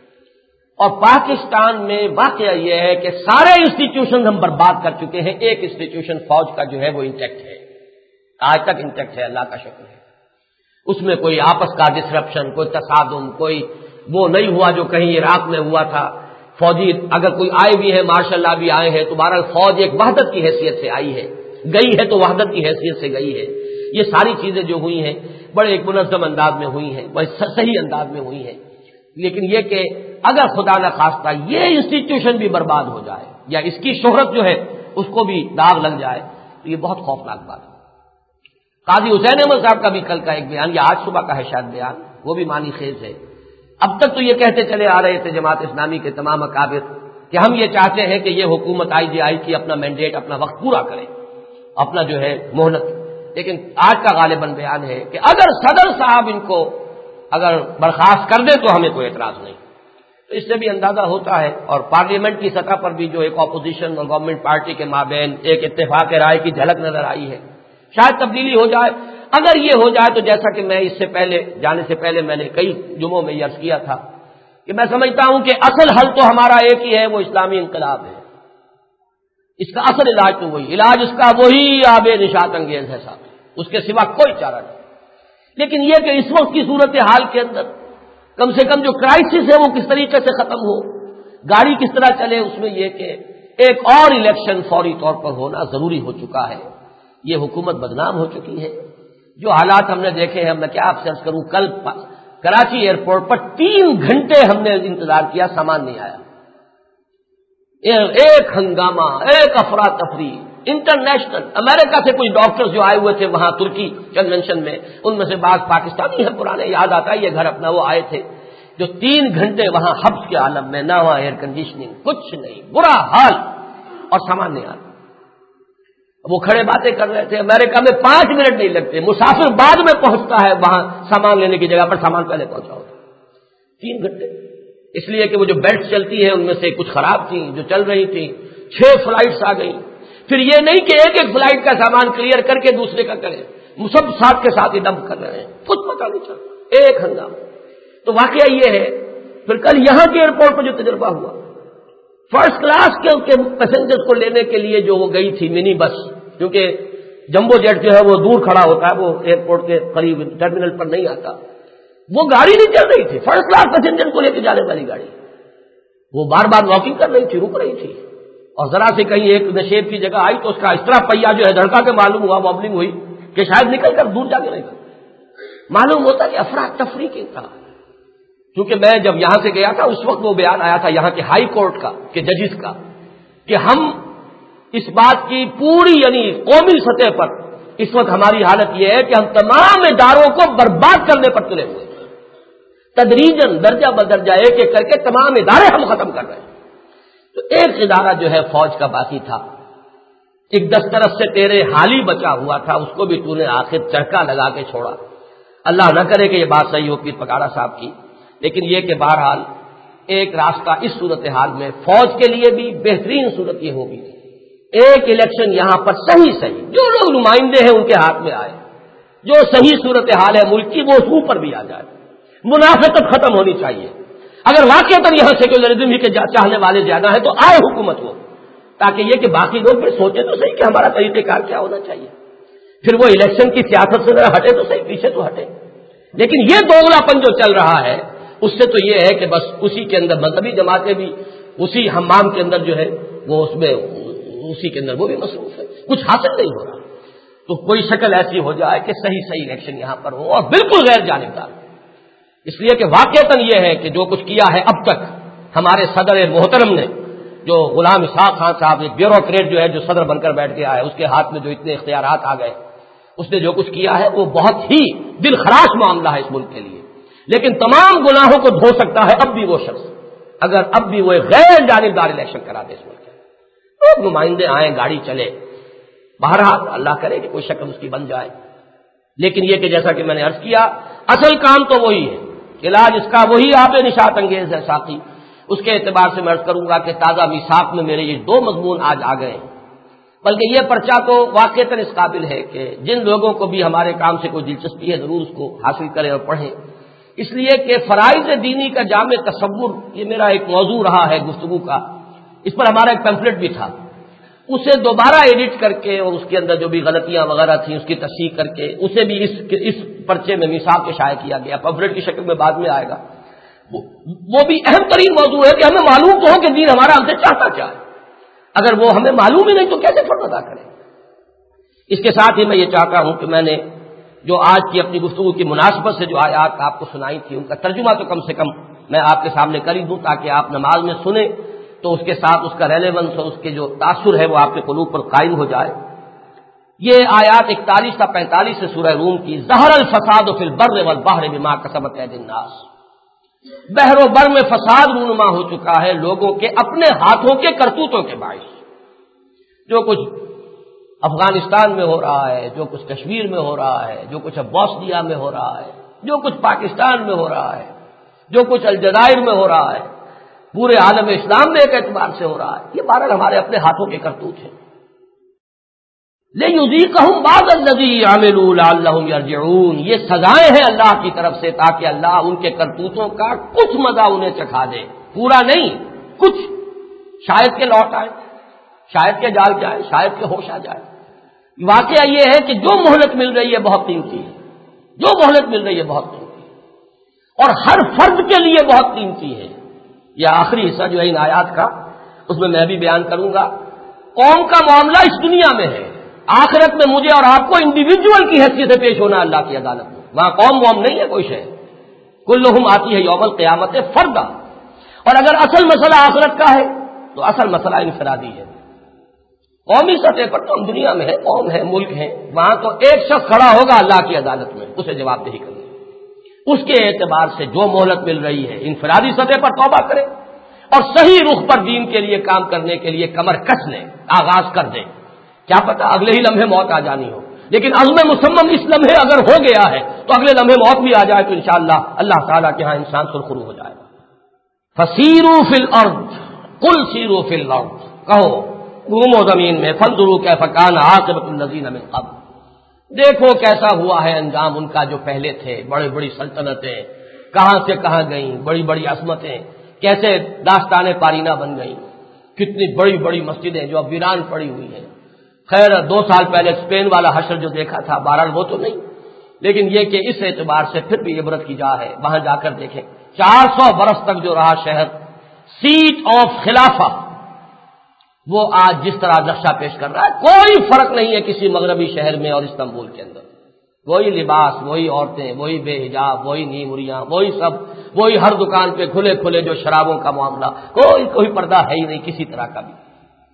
اور پاکستان میں واقعہ یہ ہے کہ سارے انسٹیٹیوشن ہم برباد کر چکے ہیں، ایک انسٹیٹیوشن فوج کا جو ہے وہ انٹیکٹ ہے، آج تک انٹیکٹ ہے، اللہ کا شکر ہے. اس میں کوئی آپس کا ڈسرپشن، کوئی تصادم، کوئی وہ نہیں ہوا جو کہیں عراق میں ہوا تھا. فوجی اگر کوئی آئے بھی ہے، ماشاء اللہ بھی آئے ہیں، تو بہرحال فوج ایک وحدت کی حیثیت سے آئی ہے، گئی ہے تو وحدت کی حیثیت سے گئی ہے. یہ ساری چیزیں جو ہوئی ہیں بڑے ایک منظم انداز میں ہوئی ہیں، بڑے صحیح انداز میں ہوئی ہیں. لیکن یہ کہ اگر خدا نہ خواستہ یہ انسٹیٹیوشن بھی برباد ہو جائے یا اس کی شہرت جو ہے اس کو بھی داغ لگ جائے تو یہ بہت خوفناک بات ہے. قاضی حسین احمد صاحب کا بھی کل کا ایک بیان، یا آج صبح کا ہے شاید بیان، وہ بھی معنی خیز ہے. اب تک تو یہ کہتے چلے آ رہے تھے جماعت اسلامی کے تمام اکابر کہ ہم یہ چاہتے ہیں کہ یہ حکومت آئی جی آئی کی اپنا مینڈیٹ، اپنا وقت پورا کرے، اپنا جو ہے مہلت. لیکن آج کا غالباً بیان ہے کہ اگر صدر صاحب ان کو اگر برخاست کر دے تو ہمیں کوئی اعتراض نہیں. تو اس سے بھی اندازہ ہوتا ہے. اور پارلیمنٹ کی سطح پر بھی جو ایک اپوزیشن اور گورنمنٹ پارٹی کے مابین ایک اتفاق رائے کی جھلک نظر آئی ہے. شاید تبدیلی ہو جائے. اگر یہ ہو جائے تو جیسا کہ میں اس سے پہلے جانے سے پہلے میں نے کئی جمعوں میں یہ عرض کیا تھا کہ میں سمجھتا ہوں کہ اصل حل تو ہمارا ایک ہی ہے، وہ اسلامی انقلاب ہے. اس کا اصل علاج تو وہی علاج اس کا وہی آب نشاط انگیز ہے صاحب، اس کے سوا کوئی چارہ نہیں. لیکن یہ کہ اس وقت کی صورت حال کے اندر کم سے کم جو کرائسس ہے وہ کس طریقے سے ختم ہو، گاڑی کس طرح چلے، اس میں یہ کہ ایک اور الیکشن فوری طور پر ہونا ضروری ہو چکا ہے. یہ حکومت بدنام ہو چکی ہے. جو حالات ہم نے دیکھے ہیں، میں کیا آپ سے عرض کروں، کل کراچی ایئرپورٹ پر تین گھنٹے ہم نے انتظار کیا، سامان نہیں آیا. ایک ہنگامہ، ایک افراتفری انٹرنیشنل. امریکہ سے کچھ ڈاکٹرز جو آئے ہوئے تھے وہاں ترکی کنونشن میں، ان میں سے بعض پاکستانی ہیں پرانے، یاد آتا ہے یہ گھر اپنا، وہ آئے تھے جو تین گھنٹے وہاں حبس کے عالم میں، نہ وہاں ایئر کنڈیشننگ، کچھ نہیں، برا حال، اور سامان نہیں آتا. وہ کھڑے باتیں کر رہے تھے. امریکہ میں پانچ منٹ نہیں لگتے، مسافر بعد میں پہنچتا ہے وہاں سامان لینے کی جگہ پر، سامان پہلے پہنچا ہوتا. تین گھنٹے اس لیے کہ وہ جو بیلٹ چلتی ہیں ان میں سے کچھ خراب تھیں جو چل رہی تھیں. چھ فلائٹس آ گئی. پھر یہ نہیں کہ ایک ایک فلائٹ کا سامان کلیئر کر کے دوسرے کا کریں، سب ساتھ کے ساتھ ہی ڈمپ کر رہے ہیں، کچھ پتہ نہیں چلتا، ایک ہنگامہ. تو واقعہ یہ ہے. پھر کل یہاں کے ایئرپورٹ پر جو تجربہ ہوا، فرسٹ کلاس کے پیسنجر کو لینے کے لیے جو وہ گئی تھی منی بس، کیونکہ جمبو جیٹ جو ہے وہ دور کھڑا ہوتا ہے، وہ ایئرپورٹ کے قریب ٹرمینل پر نہیں آتا، وہ گاڑی نہیں چل رہی تھی. فرسٹ کلاس پیسنجر کو لے کے جانے والی گاڑی، وہ بار بار واکنگ کر رہی تھی، رک رہی تھی، اور ذرا سے کہیں ایک نشیب کی جگہ آئی تو اس کا اس طرح پہیا جو ہے دھڑکا کے معلوم ہوا، وابلنگ ہوئی کہ شاید نکل کر دور جا کے نہیں کر معلوم ہوتا کہ افراتفری کی تھا. کیونکہ میں جب یہاں سے گیا تھا اس وقت وہ بیان آیا تھا یہاں کے ہائی کورٹ کا، کہ ججز کا، کہ ہم اس بات کی پوری یعنی قومی سطح پر اس وقت ہماری حالت یہ ہے کہ ہم تمام اداروں کو برباد کرنے پر تلے ہوئے ہیں، تدریجاً درجہ بدرجہ ایک ایک کر کے تمام ادارے ہم ختم کر رہے ہیں. تو ایک ادارہ جو ہے فوج کا باقی تھا، ایک دس طرف سے تیرے حالی بچا ہوا تھا، اس کو بھی تو نے آخر چرکا لگا کے چھوڑا. اللہ نہ کرے کہ یہ بات صحیح ہو پیر پکاڑا صاحب کی، لیکن یہ کہ بہرحال ایک راستہ اس صورتحال میں فوج کے لیے بھی بہترین صورت یہ ہوگی، ایک الیکشن یہاں پر صحیح صحیح جو لوگ نمائندے ہیں ان کے ہاتھ میں آئے، جو صحیح صورتحال ہے ملک کی وہ اوپر پر بھی آ جائے. منافقت ختم ہونی چاہیے. اگر واقعتاً یہاں سیکولرزم ہی کے چاہنے والے زیادہ ہیں تو آئے حکومت ہو، تاکہ یہ کہ باقی لوگ پھر سوچیں تو صحیح کہ ہمارا طریقہ کار کیا ہونا چاہیے. پھر وہ الیکشن کی سیاست سے ذرا ہٹے تو صحیح، پیچھے تو ہٹے. لیکن یہ دوگلا پن جو چل رہا ہے اس سے تو یہ ہے کہ بس اسی کے اندر مذہبی جماعتیں بھی اسی حمام کے اندر جو ہے وہ اس میں اسی کے اندر وہ بھی مصروف ہے. کچھ حاصل نہیں ہو رہا، تو کوئی شکل ایسی ہو جائے کہ صحیح صحیح الیکشن یہاں پر ہو اور بالکل غیر جانبدار، اس لیے کہ واقعتاً یہ ہے کہ جو کچھ کیا ہے اب تک ہمارے صدر محترم نے، جو غلام اسحاق خان صاحب ایک بیوروکریٹ جو ہے جو صدر بن کر بیٹھ گیا ہے، اس کے ہاتھ میں جو اتنے اختیارات آ گئے، اس نے جو کچھ کیا ہے وہ بہت ہی دل خراش معاملہ ہے اس ملک کے لیے، لیکن تمام گناہوں کو دھو سکتا ہے اب بھی وہ شخص اگر اب بھی وہ ایک غیر جانبدار الیکشن کرا دے اس ملک میں، لوگ نمائندے آئیں، گاڑی چلے، بہرحال اللہ کرے کہ کوئی شکل اس کی بن جائے، لیکن یہ کہ جیسا کہ میں نے عرض کیا اصل کام تو وہی ہے، علاج اس کا وہی آب نشاط انگیز ہے ساتھی۔ اس کے اعتبار سے میں عرض کروں گا کہ تازہ میثاق میں میرے یہ دو مضمون آج آ گئے ہیں، بلکہ یہ پرچہ تو واقعتاً اس قابل ہے کہ جن لوگوں کو بھی ہمارے کام سے کوئی دلچسپی ہے ضرور اس کو حاصل کریں اور پڑھیں، اس لیے کہ فرائض دینی کا جامع تصور یہ میرا ایک موضوع رہا ہے گفتگو کا، اس پر ہمارا ایک پیمفلٹ بھی تھا، اسے دوبارہ ایڈٹ کر کے اور اس کے اندر جو بھی غلطیاں وغیرہ تھیں اس کی تصحیح کر کے اسے بھی اس اس پرچے میں میثاق کے شائع کیا گیا، پیمفلٹ کی شکل میں بعد میں آئے گا۔ وہ بھی اہم ترین موضوع ہے کہ ہمیں معلوم تو ہو کہ دین ہمارا ہم سے چاہتا کیا ہے، اگر وہ ہمیں معلوم ہی نہیں تو کیسے فرض ادا کریں۔ اس کے ساتھ ہی میں یہ چاہتا ہوں کہ میں نے جو آج کی اپنی گفتگو کی مناسبت سے جو آیات آپ کو سنائی تھی ان کا ترجمہ تو کم سے کم میں آپ کے سامنے کر ہی دوں تاکہ آپ نماز میں سنیں تو اس کے ساتھ اس کا ریلیونس اور اس کے جو تاثر ہے وہ آپ کے قلوب پر قائم ہو جائے۔ یہ آیات اکتالیس تا پینتالیس سے سورہ روم کی، ظہر الفساد فی البر والبحر بما کسبت ایدی الناس، بحر و بر میں فساد رونما ہو چکا ہے لوگوں کے اپنے ہاتھوں کے کرتوتوں کے باعث، جو کچھ افغانستان میں ہو رہا ہے، جو کچھ کشمیر میں ہو رہا ہے، جو کچھ اب بوسنیا میں ہو رہا ہے، جو کچھ پاکستان میں ہو رہا ہے، جو کچھ الجزائر میں ہو رہا ہے، پورے عالم اسلام میں ایک اعتبار سے ہو رہا ہے، یہ بہرحال ہمارے اپنے ہاتھوں کے کرتوت ہیں۔ لِيُذِيقَهُمْ بَعْضَ الَّذِي عَمِلُوا لَعَلَّهُمْ يَرْجِعُونَ، یہ سزائیں ہیں اللہ کی طرف سے تاکہ اللہ ان کے کرتوتوں کا کچھ مزہ انہیں چکھا دے، پورا نہیں کچھ، شاید کہ لوٹ آئے، شاید کہ جال جائے، شاید کہ ہوش آ جائے۔ واقعہ یہ ہے کہ جو مہلت مل رہی ہے بہت قیمتی ہے، جو مہلت مل رہی ہے بہت قیمتی ہے اور ہر فرد کے لیے بہت قیمتی ہے۔ یہ آخری حصہ جو ہے ان آیات کا اس میں میں بھی بیان کروں گا، قوم کا معاملہ اس دنیا میں ہے، آخرت میں مجھے اور آپ کو انڈیویجول کی حیثیت سے پیش ہونا اللہ کی عدالت میں، وہاں قوم ووم نہیں ہے کوئی شے، کلہم آتی ہے یوم القیامت فردا، اور اگر اصل مسئلہ آخرت کا ہے تو اصل مسئلہ انفرادی ہے۔ قومی سطح پر تو ہم دنیا میں ہے، قوم ہے، ملک ہے، وہاں تو ایک شخص کھڑا ہوگا اللہ کی عدالت میں، اسے جواب دہی کرے، اس کے اعتبار سے جو مہلت مل رہی ہے انفرادی سطح پر توبہ کرے اور صحیح رخ پر دین کے لیے کام کرنے کے لیے کمر کس لیں، آغاز کر دیں، کیا پتہ اگلے ہی لمحے موت آ جانی ہو، لیکن عزم مصمم اس لمحے اگر ہو گیا ہے تو اگلے لمحے موت بھی آ جائے تو انشاءاللہ اللہ تعالیٰ کے ہاں انسان سرخرو ہو جائے گا۔ فسیروا فی الارض قل سیروا فی الارض، کہو گھومو زمین میں، فانظروا کیف کان عاقبۃ الذین من قبل، دیکھو کیسا ہوا ہے انجام ان کا جو پہلے تھے، بڑی بڑی سلطنتیں کہاں سے کہاں گئیں، بڑی بڑی عظمتیں کیسے داستان پارینہ بن گئیں، کتنی بڑی بڑی مسجدیں جو اب ویران پڑی ہوئی ہیں۔ خیر دو سال پہلے اسپین والا حشر جو دیکھا تھا بہرحال وہ تو نہیں، لیکن یہ کہ اس اعتبار سے پھر بھی عبرت کی جا ہے، وہاں جا کر دیکھیں چار سو برس تک جو رہا شہر سیٹ آف خلافہ، وہ آج جس طرح نقشہ پیش کر رہا ہے کوئی فرق نہیں ہے کسی مغربی شہر میں اور استنبول کے اندر، وہی لباس، وہی عورتیں، وہی بے حجاب، وہی نیمریاں، وہی سب، وہی ہر دکان پہ کھلے کھلے جو شرابوں کا معاملہ، کوئی کوئی پردہ ہے ہی نہیں کسی طرح کا بھی۔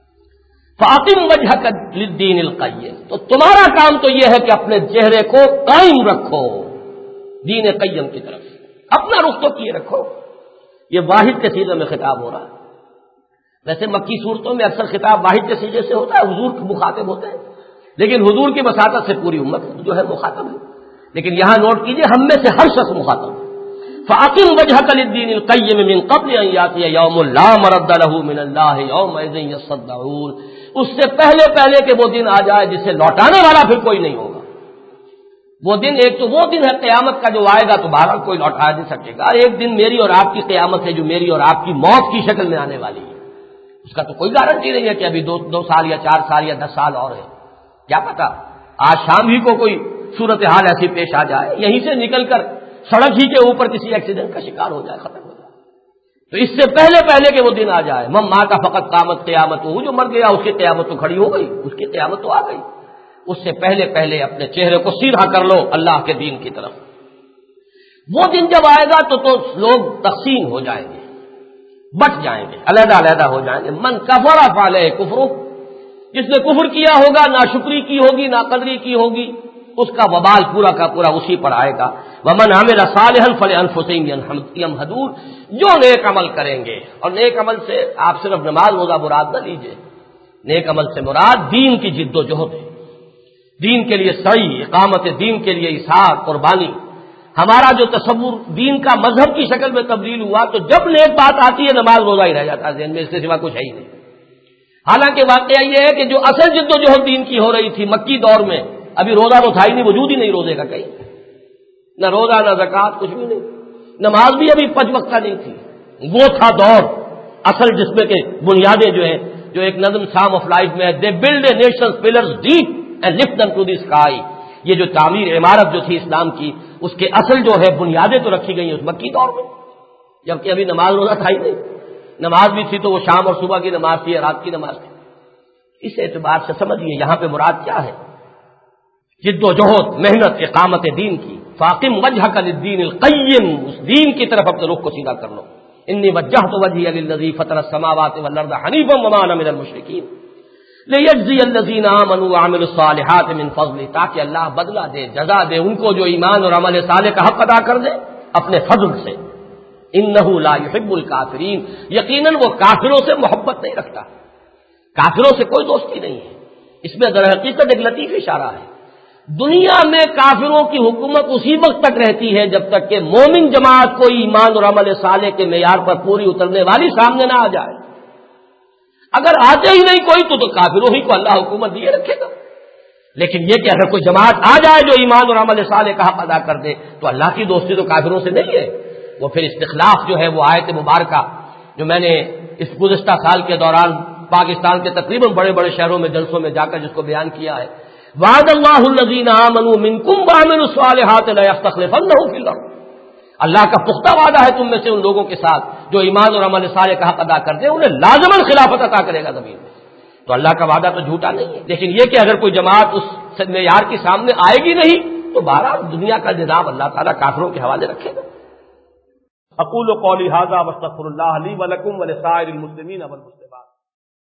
فاطم وجہک للدین القیم، تو تمہارا کام تو یہ ہے کہ اپنے چہرے کو قائم رکھو دین قیم کی طرف، اپنا رخ تو کیے رکھو۔ یہ واحد کے سیغے میں خطاب ہو رہا ہے، ویسے مکی صورتوں میں اکثر خطاب واحد کے سیغے سے ہوتا ہے، حضور مخاطب ہوتے ہیں، لیکن حضور کی وساطت سے پوری امت جو ہے مخاطب ہے، لیکن یہاں نوٹ کیجئے ہم میں سے ہر شخص مخاطب ہے۔ فاقم وجهك للدين القيم من قبل ان ياتي يوم لا مرد له من الله يومئذ يصدعون، اس سے پہلے پہلے کہ وہ دن آ جائے جسے لوٹانے والا پھر کوئی نہیں ہوگا۔ وہ دن ایک تو وہ دن ہے قیامت کا جو آئے گا تو بہرحال کوئی لوٹا نہیں سکے گا، ایک دن میری اور آپ کی قیامت ہے جو میری اور آپ کی موت کی شکل میں آنے والی ہے، اس کا تو کوئی گارنٹی نہیں ہے کہ ابھی دو دو سال یا چار سال یا دس سال اور ہے، کیا پتا آج شام ہی کو کوئی صورتحال ایسی پیش آ جائے، یہیں سے نکل کر سڑک ہی کے اوپر کسی ایکسیڈنٹ کا شکار ہو جائے، ختم ہو جائے۔ تو اس سے پہلے پہلے کہ وہ دن آ جائے، من مات فقط قامت قیامت، وہ جو مر گیا اس کی قیامت تو کھڑی ہو گئی، اس کی قیامت تو آ گئی، اس سے پہلے پہلے اپنے چہرے کو سیدھا کر لو اللہ کے دین کی طرف۔ وہ دن جب آئے گا تو تو لوگ تقسیم ہو جائیں گے، بٹ جائیں گے، علیحدہ علیحدہ ہو جائیں گے۔ من کفر فعلیہ کفر، جس نے کفر کیا ہوگا، ناشکری کی ہوگی، ناقدری کی ہوگی، اس کا وبال پورا کا پورا اسی پر آئے گا۔ ومن عمل صالحا فلانفسہم یمہدون، جو نیک عمل کریں گے، اور نیک عمل سے آپ صرف نماز روزہ مراد نہ لیجئے، نیک عمل سے مراد دین کی جد و جہد ہے، دین کے لیے سعی، اقامت دین کے لیے اظہار، قربانی۔ ہمارا جو تصور دین کا مذہب کی شکل میں تبدیل ہوا، تو جب نیک بات آتی ہے نماز روزہ ہی رہ جاتا ہے ذہن میں، اس کے سوا کچھ ہے ہی نہیں۔ حالانکہ واقعہ یہ ہے کہ جو اصل جد و جہد دین کی ہو رہی تھی مکی دور میں، ابھی روزہ تو تھا ہی نہیں، وجود ہی نہیں روزے کا کہیں، نہ روزہ نہ زکوٰۃ، کچھ بھی نہیں، نماز بھی ابھی پنج وقتہ نہیں تھی۔ وہ تھا دور اصل جس میں کہ بنیادیں جو ہیں، جو ایک نظم سام آف لائف میں ہے، they build a nation's pillars deep and lift them to the sky, یہ جو تعمیر عمارت جو تھی اسلام کی، اس کے اصل جو ہے بنیادیں تو رکھی گئی ہیں اس مکی دور میں، جبکہ ابھی نماز روزہ تھا ہی نہیں، نماز بھی تھی تو وہ شام اور صبح کی نماز تھی یا رات کی نماز تھی۔ اس اعتبار سے سمجھیے یہاں پہ مراد کیا ہے، جد و جہد، محنت، اقامت دین کی۔ فاقم وجہک للدین القیم، اس دین کی طرف اپنے رخ کو سیدھا کر لو۔ انی وجہت وجہی للذی فطر السماوات والارض حنیفا وما انا من المشرکین لیجزی الذین آمنوا وعملوا الصالحات من فضلہ، تاکہ اللہ بدلہ دے، جزا دے ان کو جو ایمان اور عمل صالح کا حق ادا کر دے اپنے فضل سے۔ انہ لا یحب الکافرین، یقیناً وہ کافروں سے محبت نہیں رکھتا، کافروں سے کوئی دوستی نہیں ہے۔ اس میں در حقیقت ایک لطیف اشارہ ہے، دنیا میں کافروں کی حکومت اسی وقت تک رہتی ہے جب تک کہ مومن جماعت کو ایمان اور عمل صالح کے معیار پر پوری اترنے والی سامنے نہ آ جائے۔ اگر آتے ہی نہیں کوئی تو تو کافروں ہی کو اللہ حکومت دیے رکھے گا، لیکن یہ کہ اگر کوئی جماعت آ جائے جو ایمان اور عمل صالح کا حق ادا کر دے تو اللہ کی دوستی تو کافروں سے نہیں ہے۔ وہ پھر استخلاف جو ہے وہ آیت مبارکہ جو میں نے اس گزشتہ سال کے دوران پاکستان کے تقریباً بڑے بڑے شہروں میں جلسوں میں جا کر جس کو بیان کیا ہے، وعد اللہ الذین آمنوا منکم وعملوا الصالحات لیستخلفنہم فی الارض، اللہ کا پختہ وعدہ ہے تم میں سے ان لوگوں کے ساتھ جو ایمان اور عمل صالح کا حق ادا کر دیں، انہیں لازماً خلافت عطا کرے گا زمین میں۔ تو اللہ کا وعدہ تو جھوٹا نہیں ہے، لیکن یہ کہ اگر کوئی جماعت اس معیار کے سامنے آئے گی نہیں تو بہرحال دنیا کا نظام اللہ تعالیٰ کافروں کے حوالے رکھے گا۔ اقول قولی ھذا واستغفر اللہ لی ولکم ولسائر المسلمین والمسلمات۔